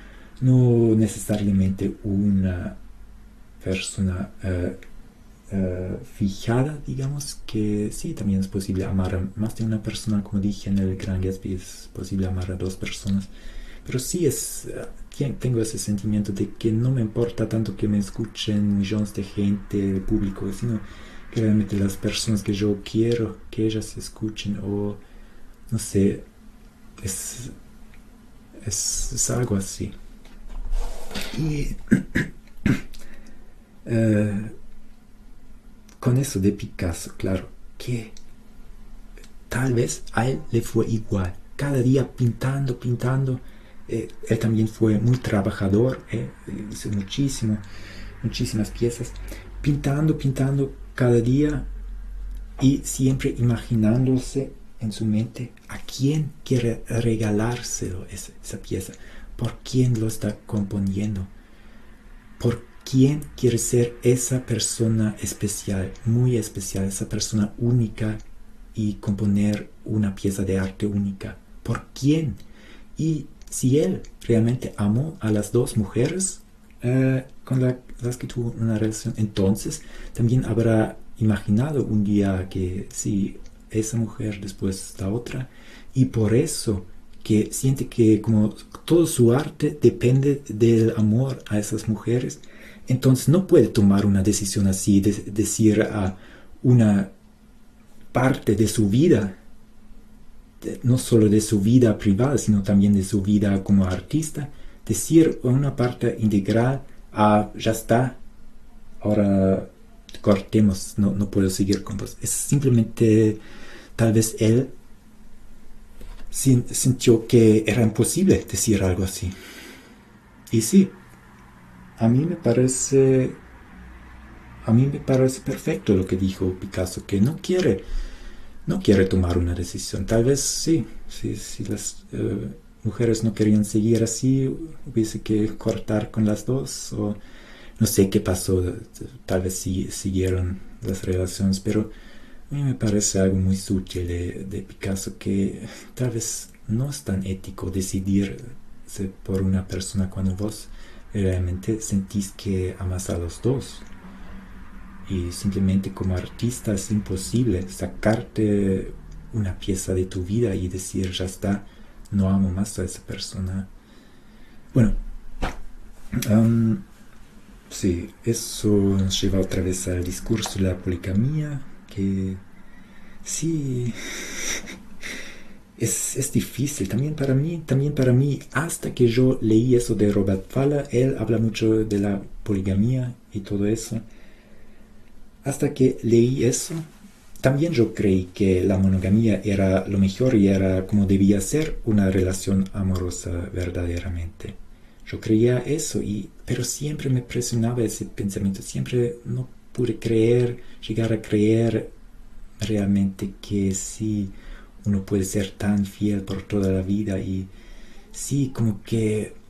no necesariamente una persona uh, uh, fijada, digamos, que sí, también es posible amar a más de una persona, como dije en el Gran Gatsby, es posible amar a dos personas. Pero sí es, tengo ese sentimiento de que no me importa tanto que me escuchen millones de gente, de público, sino que realmente las personas que yo quiero, que ellas se escuchen, o no sé, es, es, es algo así. Y uh, con eso de Picasso, claro, que tal vez a él le fue igual, cada día pintando, pintando. Eh, él también fue muy trabajador, eh, hizo muchísimo, muchísimas piezas, pintando, pintando cada día, y siempre imaginándose en su mente a quién quiere regalárselo esa, esa pieza, por quién lo está componiendo, por quién quiere ser esa persona especial, muy especial, esa persona única, y componer una pieza de arte única. ¿Por quién? Y si él realmente amó a las dos mujeres eh, con la, las que tuvo una relación, entonces también habrá imaginado un día que sí, esa mujer después la otra, y por eso que siente que como todo su arte depende del amor a esas mujeres, entonces no puede tomar una decisión así, de decir a una parte de su vida, de, no solo de su vida privada, sino también de su vida como artista, decir una parte integral, ah, ya está, ahora cortemos, no, no puedo seguir con vos. Es simplemente, tal vez él sin, sintió que era imposible decir algo así. Y sí, a mí me parece, a mí me parece perfecto lo que dijo Picasso, que no quiere, no quiere tomar una decisión. Tal vez sí, si sí, sí, las uh, mujeres no querían seguir así, hubiese que cortar con las dos, o no sé qué pasó, tal vez sí siguieron las relaciones, pero a mí me parece algo muy sutil de, de Picasso, que tal vez no es tan ético decidirse por una persona cuando vos realmente sentís que amas a los dos. Y simplemente como artista es imposible sacarte una pieza de tu vida y decir, ya está, no amo más a esa persona. Bueno, um, sí, eso nos lleva otra vez al discurso de la poligamía, que sí, es, es difícil, también para mí, también para mí, hasta que yo leí eso de Robert Falla, él habla mucho de la poligamía y todo eso. Hasta que leí eso, también yo creí que la monogamía era lo mejor y era como debía ser una relación amorosa verdaderamente. Yo creía eso, y, pero siempre me presionaba ese pensamiento, siempre no pude creer, llegar a creer realmente que sí, uno puede ser tan fiel por toda la vida, y sí, como que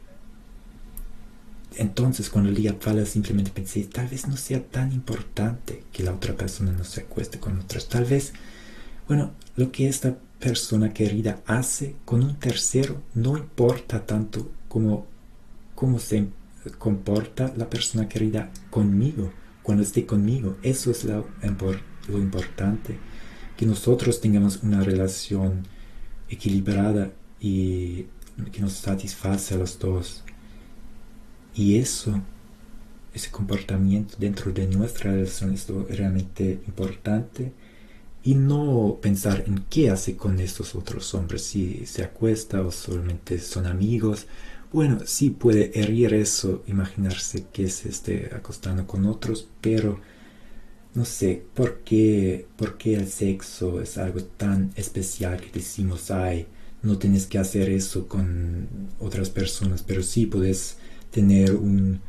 entonces cuando leí a Falla simplemente pensé, tal vez no sea tan importante que la otra persona no se acueste con otras, tal vez, bueno, lo que esta persona querida hace con un tercero no importa tanto como cómo se comporta la persona querida conmigo, cuando esté conmigo. Eso es lo, lo importante, que nosotros tengamos una relación equilibrada y que nos satisface a los dos. Y eso, ese comportamiento dentro de nuestra relación es realmente importante, y no pensar en qué hace con estos otros hombres, si se acuesta o solamente son amigos. Bueno, sí puede herir eso, imaginarse que se esté acostando con otros, pero no sé, ¿por qué, por qué el sexo es algo tan especial que decimos, ay, no tienes que hacer eso con otras personas, pero sí puedes tener un,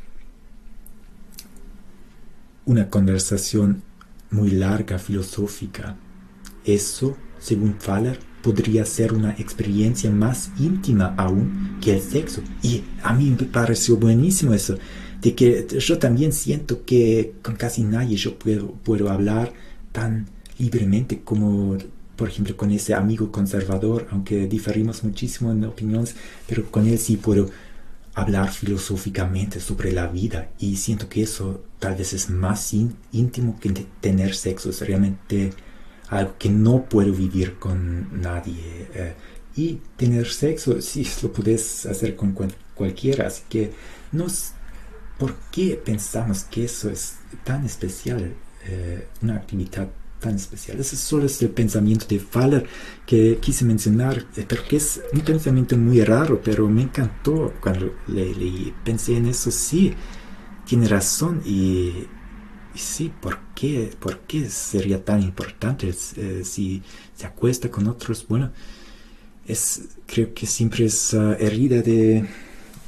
una conversación muy larga, filosófica? Eso, según Falla, podría ser una experiencia más íntima aún que el sexo. Y a mí me pareció buenísimo eso, de que yo también siento que con casi nadie yo puedo, puedo hablar tan libremente como, por ejemplo, con ese amigo conservador, aunque diferimos muchísimo en opiniones, pero con él sí puedo hablar filosóficamente sobre la vida, y siento que eso tal vez es más in, íntimo que tener sexo. Es realmente algo que no puedo vivir con nadie, eh, y tener sexo sí lo puedes hacer con cual, cualquiera, así que no, ¿por qué pensamos que eso es tan especial, eh, una actividad tan especial? Ese solo es el pensamiento de Falla que quise mencionar, porque es un pensamiento muy raro, pero me encantó cuando le leí. Pensé en eso, sí, tiene razón, y, y sí, ¿por qué? ¿Por qué sería tan importante eh, si se acuesta con otros? Bueno, es, creo que siempre es uh, herida de,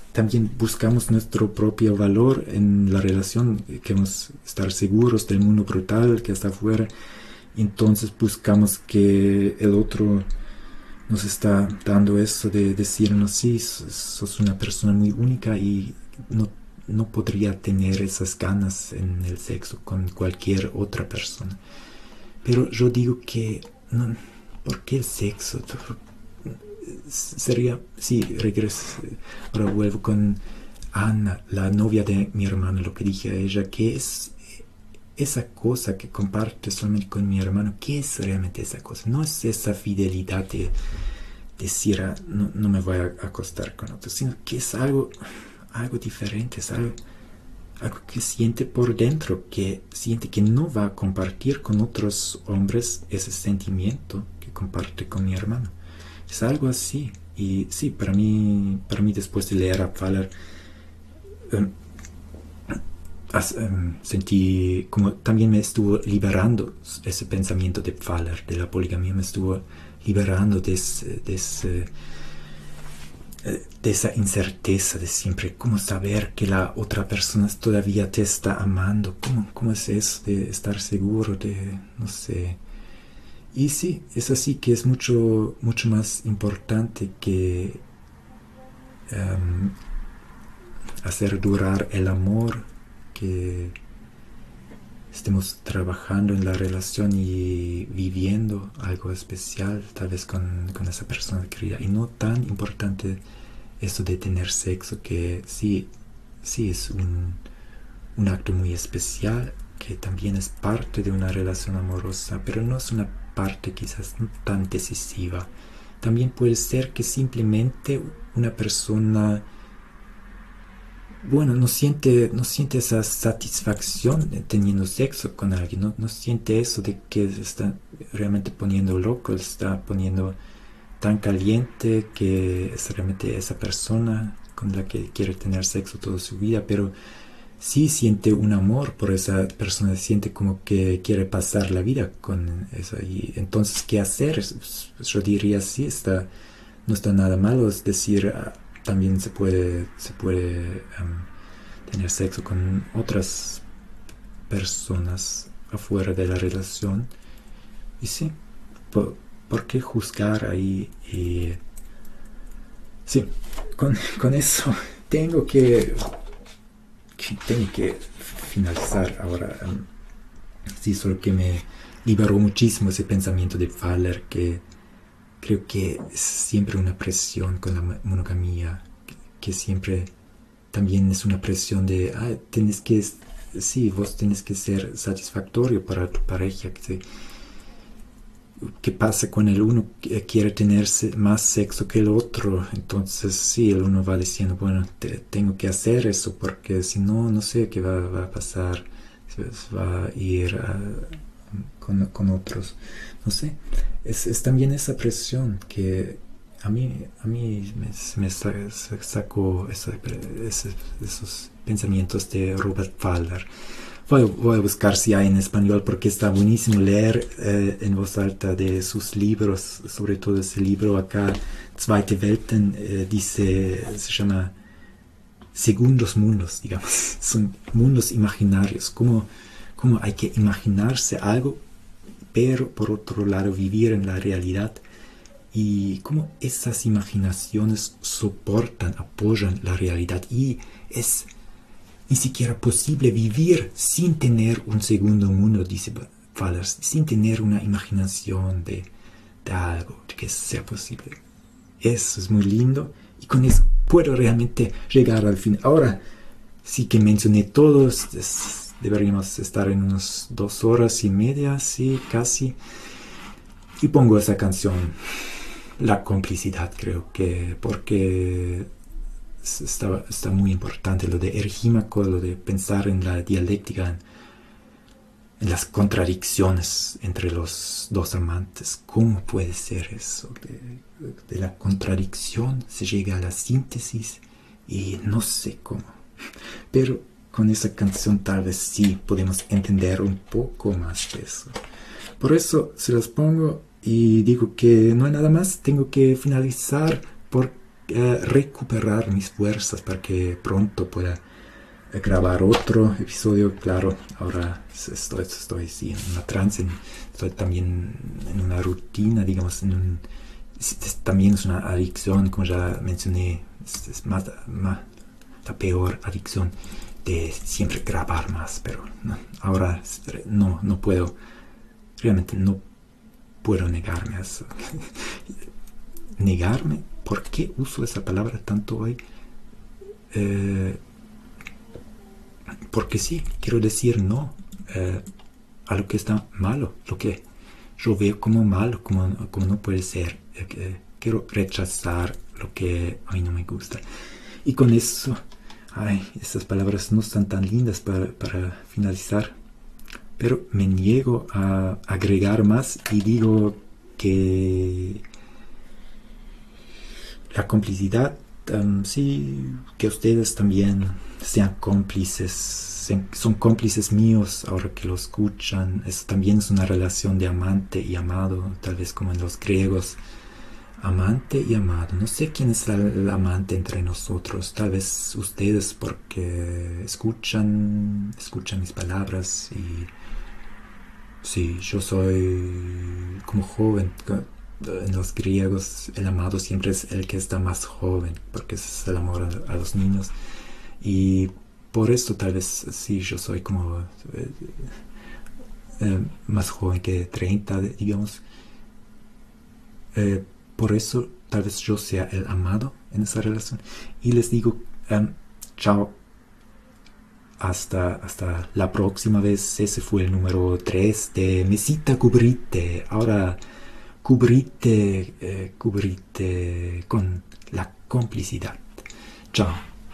también buscamos nuestro propio valor en la relación, queremos estar seguros del mundo brutal que está afuera, entonces buscamos que el otro nos está dando eso de decirnos, sí, sos una persona muy única y no, no podría tener esas ganas en el sexo con cualquier otra persona. Pero yo digo que, no, ¿por qué el sexo? Sería, sí, regreso, ahora vuelvo con Ana, la novia de mi hermano, lo que dije a ella, que es esa cosa que comparte solamente con mi hermano. ¿Qué es realmente esa cosa? No es esa fidelidad de decir, ah, no, no me voy a acostar con otros, sino que es algo, algo diferente, es algo, algo que siente por dentro, que siente que no va a compartir con otros hombres ese sentimiento que comparte con mi hermano. Es algo así. Y sí, para mí, para mí después de leer a Pfaller, um, as, um, sentí como también me estuvo liberando ese pensamiento de Pfaller, de la poligamia, me estuvo liberando de, ese, de, ese, de esa incerteza de siempre, cómo saber que la otra persona todavía te está amando, cómo, cómo es eso de estar seguro de, no sé. Y sí, es así que es mucho, mucho más importante que um, hacer durar el amor, que estemos trabajando en la relación y viviendo algo especial, tal vez con, con esa persona querida. Y no tan importante eso de tener sexo, que sí, sí es un, un acto muy especial, que también es parte de una relación amorosa, pero no es una parte quizás no tan decisiva. También puede ser que simplemente una persona, bueno, no siente, no siente esa satisfacción teniendo sexo con alguien, no, no siente eso de que se está realmente poniendo loco, se está poniendo tan caliente que es realmente esa persona con la que quiere tener sexo toda su vida, pero sí siente un amor por esa persona, siente como que quiere pasar la vida con esa. Y entonces, ¿qué hacer? Yo diría, sí, está, no está nada malo, es decir, también se puede, se puede um, tener sexo con otras personas afuera de la relación. Y sí, ¿por, ¿por qué juzgar ahí? Y sí, con, con eso tengo que... tengo que finalizar ahora. Um, sí, solo que me liberó muchísimo ese pensamiento de Pfaller, que creo que es siempre una presión con la monogamía, que, que siempre también es una presión de, ah, tienes que, sí, vos tienes que ser satisfactorio para tu pareja. Que, ¿Qué pasa con el uno que quiere tener más sexo que el otro? Entonces sí, el uno va diciendo, bueno, te, tengo que hacer eso porque si no, no sé qué va, va a pasar, se va a ir a, con, con otros, no sé. Es, es también esa presión que a mí, a mí me, me sacó esa, ese, esos pensamientos de Robert Pfaller. Voy, voy a buscar si hay en español porque está buenísimo leer eh, en voz alta de sus libros, sobre todo ese libro acá, Zweite Welten, eh, dice, se llama Segundos Mundos, digamos, son mundos imaginarios, como, como hay que imaginarse algo, pero por otro lado vivir en la realidad, y cómo esas imaginaciones soportan, apoyan la realidad, y es ni siquiera posible vivir sin tener un segundo mundo, dice Pfaller, sin tener una imaginación de, de algo, de que sea posible. Eso es muy lindo y con eso puedo realmente llegar al fin. Ahora sí que mencioné todos, es, deberíamos estar en unas dos horas y media, sí, casi. Y pongo esa canción, La Complicidad, creo que, porque Está, está muy importante lo de Ergímaco, lo de pensar en la dialéctica, en, en las contradicciones entre los dos amantes. ¿Cómo puede ser eso? De, de la contradicción se llega a la síntesis y no sé cómo. Pero con esa canción tal vez sí podemos entender un poco más de eso. Por eso se los pongo y digo que no hay nada más. Tengo que finalizar por uh, recuperar mis fuerzas para que pronto pueda uh, grabar otro episodio. Claro, ahora estoy, estoy sí, en una trance, estoy también en una rutina, digamos, en un, es, es, también es una adicción, como ya mencioné, es, es más, más la peor adicción de siempre grabar más, pero no, ahora no, no puedo, realmente no puedo negarme a eso. Negarme, ¿por qué uso esa palabra tanto hoy? Eh, porque sí, quiero decir no eh, a lo que está malo, lo que yo veo como malo, como, como no puede ser. Eh, eh, quiero rechazar lo que a mí no me gusta. Y con eso, ay, estas palabras no están tan lindas para, para finalizar, pero me niego a agregar más y digo que la complicidad, um, sí, que ustedes también sean cómplices, sean, son cómplices míos ahora que lo escuchan. Eso también es una relación de amante y amado, tal vez como en los griegos. Amante y amado. No sé quién es el, el amante entre nosotros. Tal vez ustedes, porque escuchan, escuchan mis palabras y sí, yo soy como joven. En los griegos el amado siempre es el que está más joven, porque es el amor a, a los niños, y por eso tal vez sí, yo soy como eh, eh, más joven que treinta, digamos, eh, por eso tal vez yo sea el amado en esa relación, y les digo um, chao, hasta, hasta la próxima vez. Ese fue el número tres de Mesita Cubrite. Ahora Cubrite, eh, cubrite con la complicidad. Chao.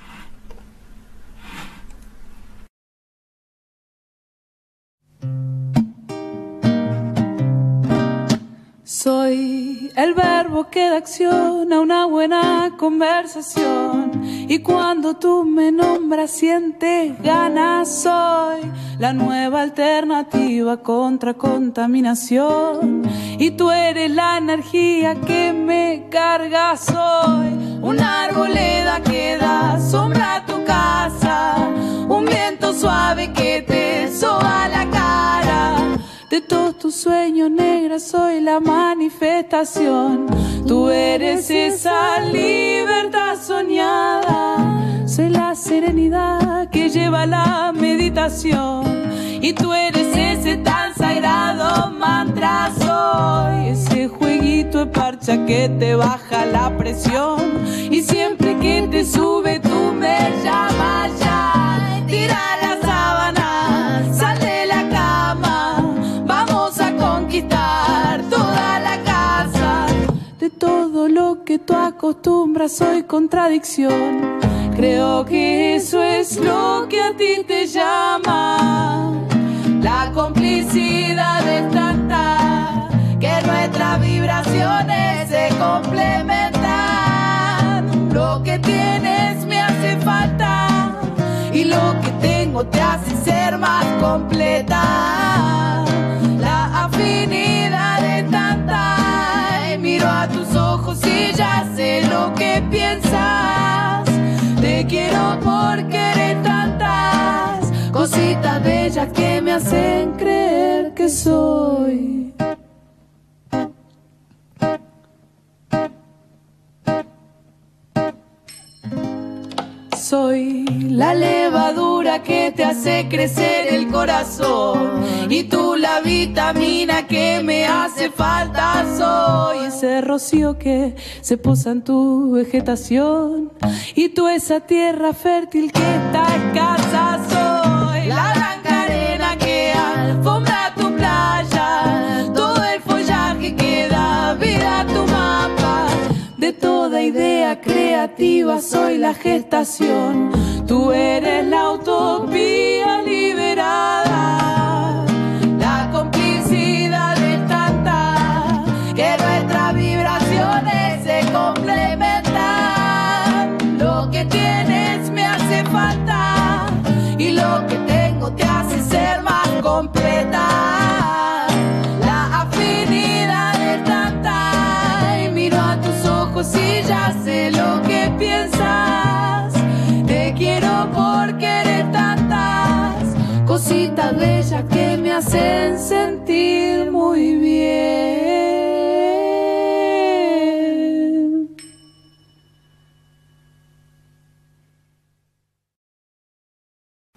Soy el verbo que da acción a una buena conversación, y cuando tú me nombras sientes ganas. Soy la nueva alternativa contra contaminación, y tú eres la energía que me carga. Soy una arboleda que da sombra a tu casa, un viento suave que te soba la cara. De todos tus sueños, negra, soy la manifestación. Tú eres esa libertad soñada. Soy la serenidad que lleva la meditación, y tú eres ese tan sagrado mantra. Soy ese jueguito de parcha que te baja la presión, y siempre que te sube tú me llamas ya. Tira la sábana, sal de la cama, vamos a conquistar toda la casa. De todo lo que tú acostumbras soy contradicción. Creo que eso es lo que a ti te llama. La complicidad es tanta que nuestras vibraciones se complementan. Lo que tienes me hace falta, y lo que tengo te hace ser más completa. La afinidad es tanta, y miro a tus ojos y ya sé lo que piensas. Te quiero porque eres tantas cositas bellas que me hacen creer que soy. Soy la levadura que te hace crecer el corazón, y tú la vitamina que me hace falta. Soy ese rocío que se posa en tu vegetación, y tú esa tierra fértil que está escasa. Soy la blanca arena que alfombra tu playa, todo el follaje que da vida a tu mapa. De toda idea creativa soy la gestación. Tú eres la utopía